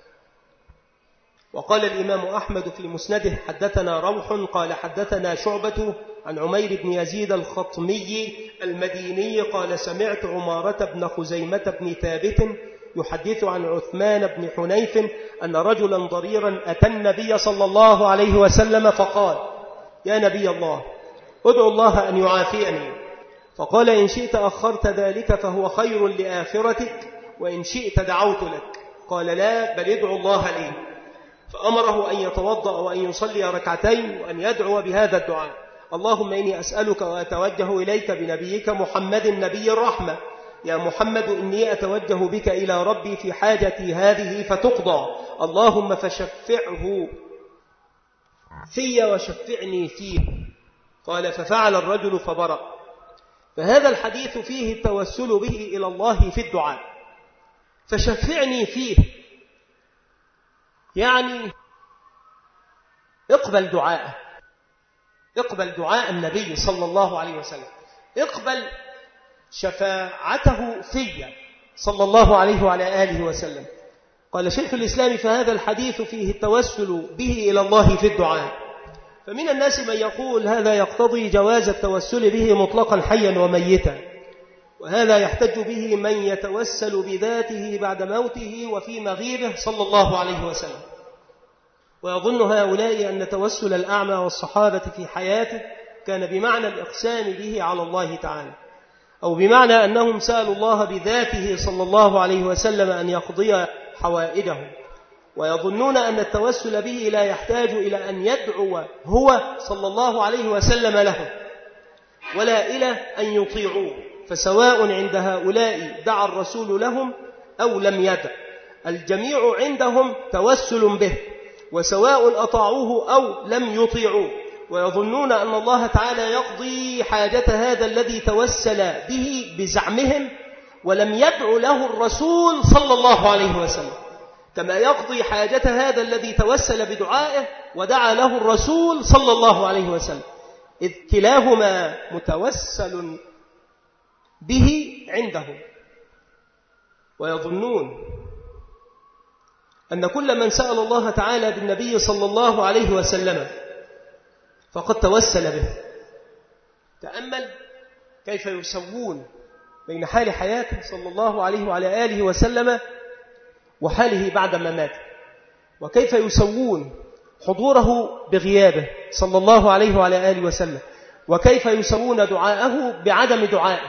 وقال الإمام أحمد في مسنده: حدثنا روح قال حدثنا شعبة عن عمير بن يزيد الخطمي المديني قال: سمعت عمارة بن خزيمة بن ثابت يحدث عن عثمان بن حنيف أن رجلا ضريرا أتى النبي صلى الله عليه وسلم فقال: يا نبي الله، ادعو الله أن يعافيني. فقال: إن شئت أخرت ذلك فهو خير لآخرتك، وإن شئت دعوت لك. قال: لا، بل ادعو الله لي. فأمره أن يتوضأ وأن يصلي ركعتين وأن يدعو بهذا الدعاء: اللهم إني أسألك وأتوجه إليك بنبيك محمد نبي الرحمة، يا محمد إني أتوجه بك إلى ربي في حاجتي هذه فتقضى، اللهم فشفعه في وشفعني فيه. قال: ففعل الرجل فبرأ. فهذا الحديث فيه التوسل به إلى الله في الدعاء. فشفعني فيه يعني اقبل دعاءه، اقبل دعاء النبي صلى الله عليه وسلم، اقبل شفاعته في صلى الله عليه وعلى آله وسلم. قال شيخ الإسلام: فهذا الحديث فيه التوسل به إلى الله في الدعاء. فمن الناس من يقول هذا يقتضي جواز التوسل به مطلقا حيا وميتا، وهذا يحتج به من يتوسل بذاته بعد موته وفي مغيبه صلى الله عليه وسلم. ويظن هؤلاء أن توسل الأعمى والصحابة في حياته كان بمعنى الإقسام به على الله تعالى، أو بمعنى أنهم سألوا الله بذاته صلى الله عليه وسلم أن يقضي حوائجهم، ويظنون أن التوسل به لا يحتاج إلى أن يدعو هو صلى الله عليه وسلم لهم ولا إلى أن يطيعوه، فسواء عند هؤلاء دعا الرسول لهم أو لم يدع، الجميع عندهم توسل به، وسواء أطاعوه أو لم يطيعوه، ويظنون أن الله تعالى يقضي حاجة هذا الذي توسل به بزعمهم ولم يدع له الرسول صلى الله عليه وسلم، كما يقضي حاجة هذا الذي توسل بدعائه ودعا له الرسول صلى الله عليه وسلم، إذ كلاهما متوسل به عندهم. ويظنون أن كل من سأل الله تعالى بالنبي صلى الله عليه وسلم فقد توسل به. تأمل كيف يسوون بين حال حياته صلى الله عليه وعلى آله وسلم وحاله بعدما مات، وكيف يسوون حضوره بغيابه صلى الله عليه وعلى آله وسلم، وكيف يسوون دعاءه بعدم دعائه.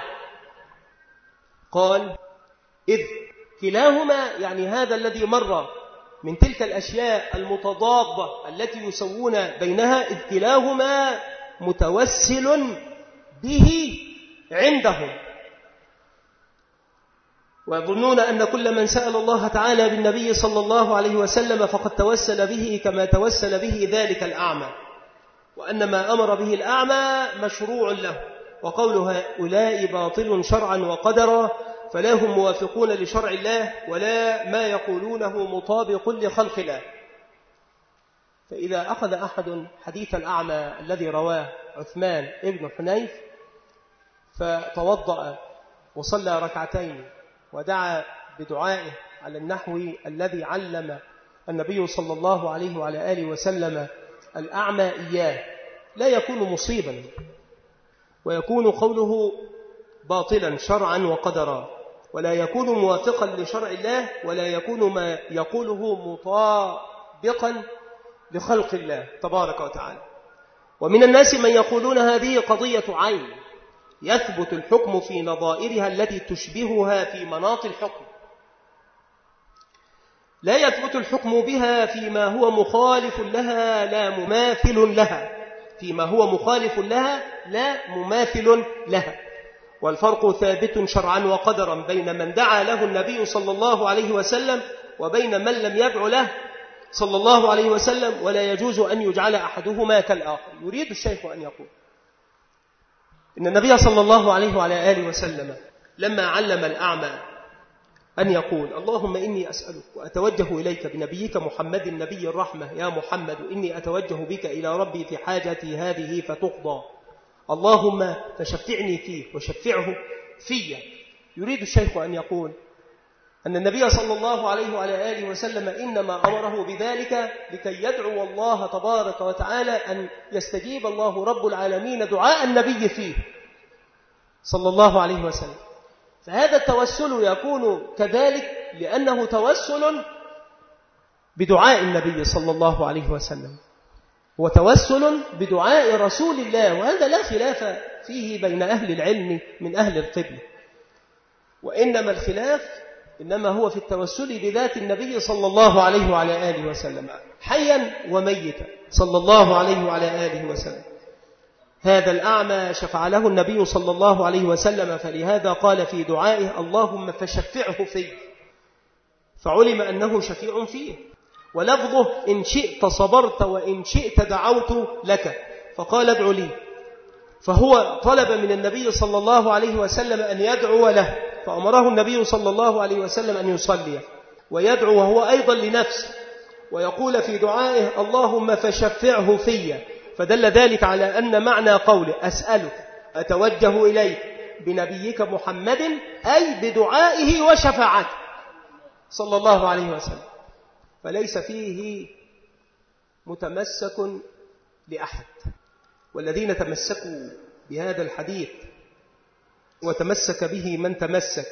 قال إذ كلاهما، يعني هذا الذي مر من تلك الأشياء المتضادة التي يسوون بينها، إذ كلاهما متوسل به عندهم. ويظنون أن كل من سأل الله تعالى بالنبي صلى الله عليه وسلم فقد توسل به كما توسل به ذلك الأعمى، وأن ما أمر به الأعمى مشروع له، وقول هؤلاء باطل شرعا وقدرا، فلا هم موافقون لشرع الله ولا ما يقولونه مطابق لخلق الله. فإذا أخذ أحد حديث الأعمى الذي رواه عثمان ابن حنيف فتوضأ وصلى ركعتين ودعا بدعائه على النحو الذي علم النبي صلى الله عليه وعلى آله وسلم الأعمى إياه، لا يكون مصيبا، ويكون قوله باطلا شرعا وقدرا، ولا يكون موافقا لشرع الله، ولا يكون ما يقوله مطابقا لخلق الله تبارك وتعالى. ومن الناس من يقولون هذه قضية عين، يثبت الحكم في نظائرها التي تشبهها في مناط الحكم، لا يثبت الحكم بها فيما هو مخالف لها لا مماثل لها، فيما هو مخالف لها لا مماثل لها. والفرق ثابت شرعا وقدرا بين من دعا له النبي صلى الله عليه وسلم وبين من لم يدع له صلى الله عليه وسلم، ولا يجوز أن يجعل أحدهما كالآخر. يريد الشيخ أن يقول إن النبي صلى الله عليه وعلى آله وسلم لما علم الأعمى أن يقول اللهم إني أسألك وأتوجه إليك بنبيك محمد النبي الرحمة، يا محمد إني أتوجه بك إلى ربي في حاجتي هذه فتقضى، اللهم فشفعني فيه وشفعه في. يريد الشيخ أن يقول أن النبي صلى الله عليه وعلى آله وسلم إنما أمره بذلك لكي يدعو الله تبارك وتعالى أن يستجيب الله رب العالمين دعاء النبي فيه صلى الله عليه وسلم. فهذا التوسل يكون كذلك لأنه توسل بدعاء النبي صلى الله عليه وسلم، وتوسل بدعاء رسول الله، وهذا لا خلاف فيه بين أهل العلم من أهل القبلة، وإنما الخلاف إنما هو في التوسل بذات النبي صلى الله عليه وعلى آله وسلم حيا وميتا صلى الله عليه وعلى آله وسلم. هذا الأعمى شفع له النبي صلى الله عليه وسلم، فلهذا قال في دعائه اللهم فشفعه فيه، فعلم أنه شفيع فيه. ولفظه إن شئت صبرت وإن شئت دعوت لك، فقال ادع لي، فهو طلب من النبي صلى الله عليه وسلم أن يدعو له، فأمره النبي صلى الله عليه وسلم أن يصلي ويدعو وهو أيضا لنفسه، ويقول في دعائه اللهم فشفعه في، فدل ذلك على أن معنى قوله أسألك أتوجه إليك بنبيك محمد أي بدعائه وشفاعته صلى الله عليه وسلم، فليس فيه متمسك لأحد. والذين تمسكوا بهذا الحديث وتمسك به من تمسك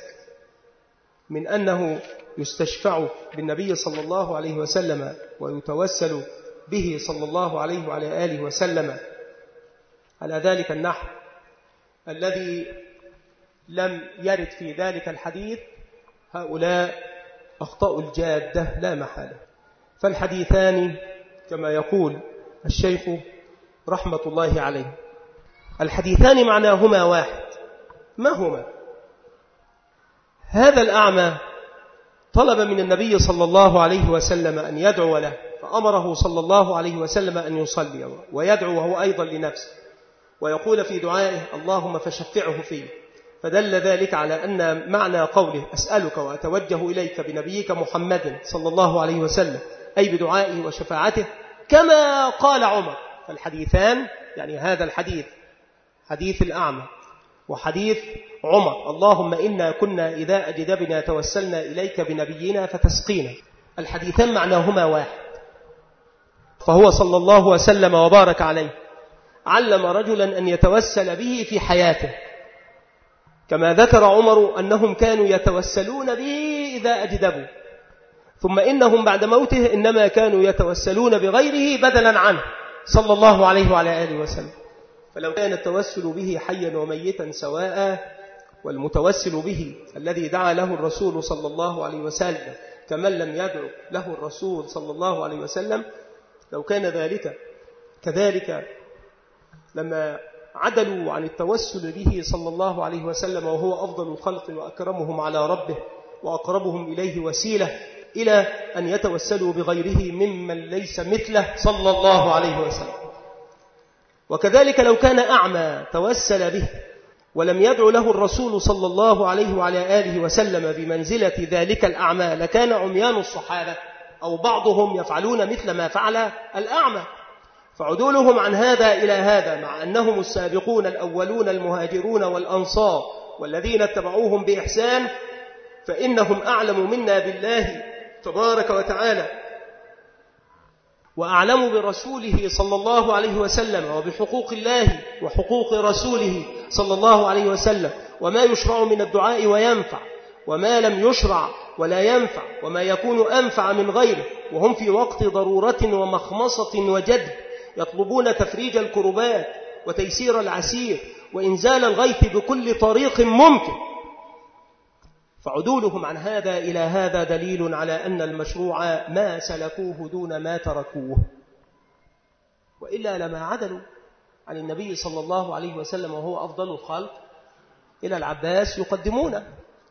من أنه يستشفع بالنبي صلى الله عليه وسلم ويتوسل به صلى الله عليه وعلى آله وسلم على ذلك النحو الذي لم يرد في ذلك الحديث، هؤلاء أخطأوا الجادة لا محالة. فالحديثان كما يقول الشيخ رحمة الله عليه، الحديثان معناهما واحد. ما هما؟ هذا الأعمى طلب من النبي صلى الله عليه وسلم أن يدعو له، فأمره صلى الله عليه وسلم أن يصلي ويدعو وهو أيضا لنفسه، ويقول في دعائه اللهم فشفعه فيه. فدل ذلك على أن معنى قوله أسألك وأتوجه إليك بنبيك محمد صلى الله عليه وسلم أي بدعائه وشفاعته كما قال عمر. فالحديثان يعني هذا الحديث حديث الأعمى وحديث عمر اللهم إنا كنا إذا أجدبنا توسلنا إليك بنبينا فتسقينا، الحديثان معناهما واحد. فهو صلى الله وسلم وبارك عليه علم رجلا أن يتوسل به في حياته، كما ذكر عمر أنهم كانوا يتوسلون به إذا أجدبوا، ثم إنهم بعد موته إنما كانوا يتوسلون بغيره بدلا عنه صلى الله عليه وعلى آله وسلم. فلو كان التوسل به حيا وميتا سواء، والمتوسل به الذي دعا له الرسول صلى الله عليه وسلم كمن لم يدعو له الرسول صلى الله عليه وسلم، لو كان ذلك كذلك لما عدلوا عن التوسل به صلى الله عليه وسلم وهو أفضل الخلق وأكرمهم على ربه وأقربهم إليه وسيلة، إلى أن يتوسلوا بغيره ممن ليس مثله صلى الله عليه وسلم. وكذلك لو كان أعمى توسل به ولم يدعو له الرسول صلى الله عليه وعلى آله وسلم بمنزلة ذلك الأعمى لكان عميان الصحابة أو بعضهم يفعلون مثل ما فعل الأعمى. فعدولهم عن هذا إلى هذا مع أنهم السابقون الأولون المهاجرون والأنصار والذين اتبعوهم بإحسان، فإنهم أعلم منا بالله تبارك وتعالى وأعلم برسوله صلى الله عليه وسلم وبحقوق الله وحقوق رسوله صلى الله عليه وسلم، وما يشرع من الدعاء وينفع وما لم يشرع ولا ينفع وما يكون أنفع من غيره، وهم في وقت ضرورة ومخمصة وجد يطلبون تفريج الكربات وتيسير العسير وإنزال الغيث بكل طريق ممكن. فعدولهم عن هذا إلى هذا دليل على أن المشروع ما سلكوه دون ما تركوه، وإلا لما عدلوا عن النبي صلى الله عليه وسلم وهو أفضل الخلق إلى العباس يقدمونه.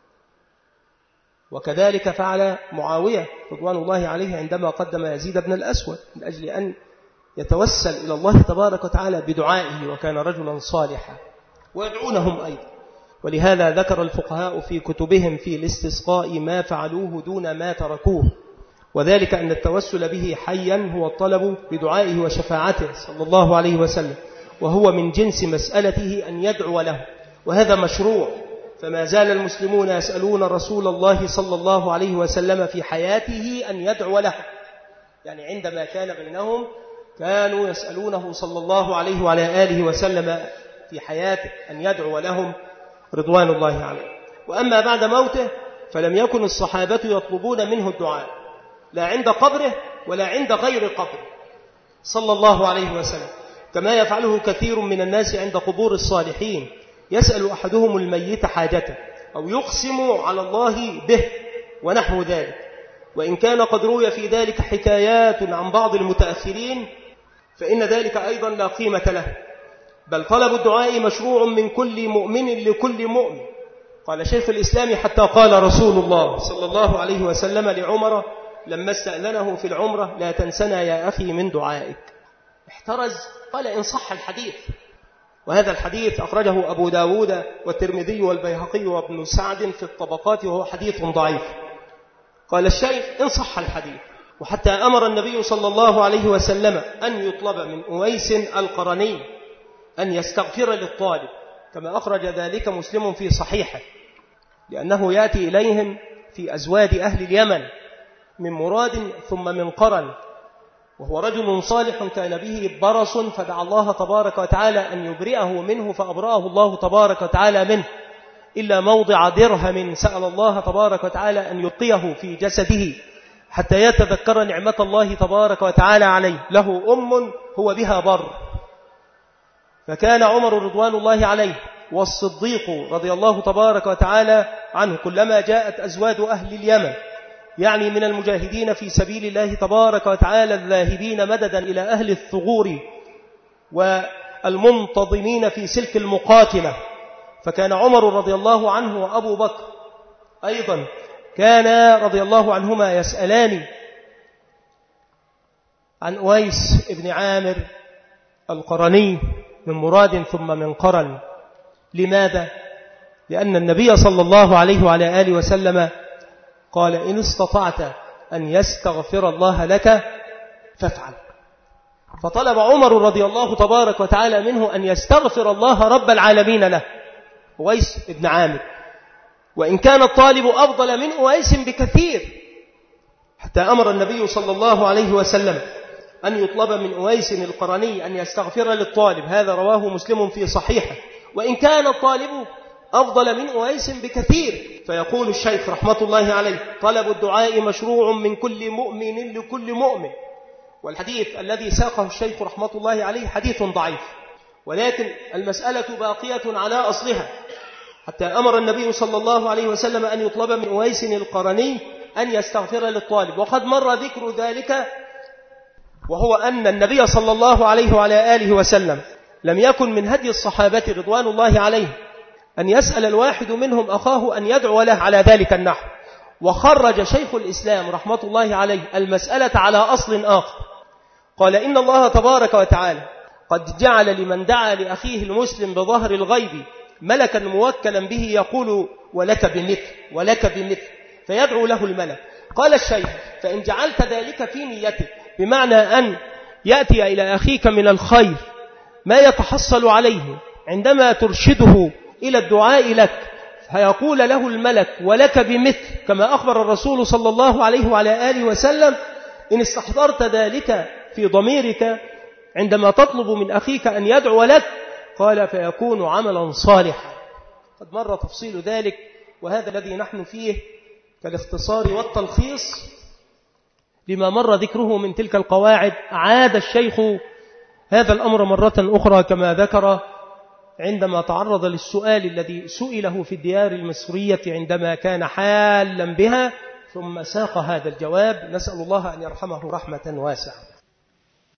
وكذلك فعل معاوية رضوان الله عليه عندما قدم يزيد بن الأسود من أجل أن يتوسل إلى الله تبارك وتعالى بدعائه، وكان رجلا صالحا، ويدعونهم أيضا. ولهذا ذكر الفقهاء في كتبهم في الاستسقاء ما فعلوه دون ما تركوه، وذلك أن التوسل به حيا هو الطلب بدعائه وشفاعته صلى الله عليه وسلم، وهو من جنس مسألته أن يدعو له، وهذا مشروع. فما زال المسلمون يسألون رسول الله صلى الله عليه وسلم في حياته أن يدعو له، يعني عندما كان بينهم كانوا يسألونه صلى الله عليه وعلى آله وسلم في حياته أن يدعو لهم رضوان الله عليه. وأما بعد موته فلم يكن الصحابة يطلبون منه الدعاء لا عند قبره ولا عند غير قبره صلى الله عليه وسلم، كما يفعله كثير من الناس عند قبور الصالحين، يسأل أحدهم الميت حاجته أو يقسم على الله به ونحو ذلك. وإن كان قد روي في ذلك حكايات عن بعض المتأخرين فإن ذلك أيضا لا قيمة له، بل طلب الدعاء مشروع من كل مؤمن لكل مؤمن. قال شيخ الإسلام حتى قال رسول الله صلى الله عليه وسلم لعمر لما استأذنه في العمرة لا تنسنا يا أخي من دعائك. احترز قال إن صح الحديث، وهذا الحديث أخرجه أبو داود والترمذي والبيهقي وابن سعد في الطبقات وهو حديث ضعيف. قال الشيخ إن صح الحديث. وحتى أمر النبي صلى الله عليه وسلم أن يطلب من أويس القرني أن يستغفر للطالب، كما أخرج ذلك مسلم في صحيحه، لأنه يأتي إليهم في أزواد أهل اليمن من مراد ثم من قرن، وهو رجل صالح كان به برص فدعا الله تبارك وتعالى أن يبرئه منه فأبرأه الله تبارك وتعالى منه، إلا موضع درهم سأل الله تبارك وتعالى أن يبقيه في جسده حتى يتذكر نعمة الله تبارك وتعالى عليه. له أم هو بها بر، فكان عمر رضوان الله عليه والصديق رضي الله تبارك وتعالى عنه كلما جاءت أزواج أهل اليمن يعني من المجاهدين في سبيل الله تبارك وتعالى الذاهبين مددا إلى أهل الثغور والمنتظمين في سلك المقاتلة، فكان عمر رضي الله عنه وأبو بكر أيضا كان رضي الله عنهما يسألان عن أويس بن عامر القرني من مراد ثم من قرن. لماذا؟ لأن النبي صلى الله عليه وعلى آله وسلم قال إن استطعت أن يستغفر الله لك فافعل. فطلب عمر رضي الله تبارك وتعالى منه أن يستغفر الله رب العالمين له أويس بن عامر، وإن كان الطالب أفضل من أويس بكثير، حتى أمر النبي صلى الله عليه وسلم أن يطلب من أويس القرني أن يستغفر للطالب. هذا رواه مسلم في صحيحه. وإن كان الطالب أفضل من أويس بكثير، فيقول الشيخ رحمة الله عليه طلب الدعاء مشروع من كل مؤمن لكل مؤمن. والحديث الذي ساقه الشيخ رحمة الله عليه حديث ضعيف، ولكن المسألة باقية على أصلها، حتى أمر النبي صلى الله عليه وسلم أن يطلب من أويس القرني أن يستغفر للطالب. وقد مر ذكر ذلك، وهو أن النبي صلى الله عليه وعلى آله وسلم لم يكن من هدي الصحابة رضوان الله عليه أن يسأل الواحد منهم أخاه أن يدعو له على ذلك النحو. وخرج شيخ الإسلام رحمة الله عليه المسألة على أصل آخر، قال إن الله تبارك وتعالى قد جعل لمن دعا لأخيه المسلم بظهر الغيب ملكا موكلا به يقول ولك بمثل ولك بمثل، فيدعو له الملك. قال الشيخ فإن جعلت ذلك في نيتك، بمعنى أن يأتي إلى أخيك من الخير ما يتحصل عليه عندما ترشده إلى الدعاء لك، فيقول له الملك ولك بمثل، كما أخبر الرسول صلى الله عليه وعلى آله وسلم إن استحضرت ذلك في ضميرك عندما تطلب من أخيك أن يدعو لك، قال فيكون عملا صالحا. قد مر تفصيل ذلك، وهذا الذي نحن فيه كالاختصار والتلخيص لما مر ذكره من تلك القواعد. عاد الشيخ هذا الأمر مرة أخرى كما ذكر عندما تعرض للسؤال الذي سئله في الديار المصرية عندما كان حالا بها، ثم ساق هذا الجواب. نسأل الله أن يرحمه رحمة واسعة.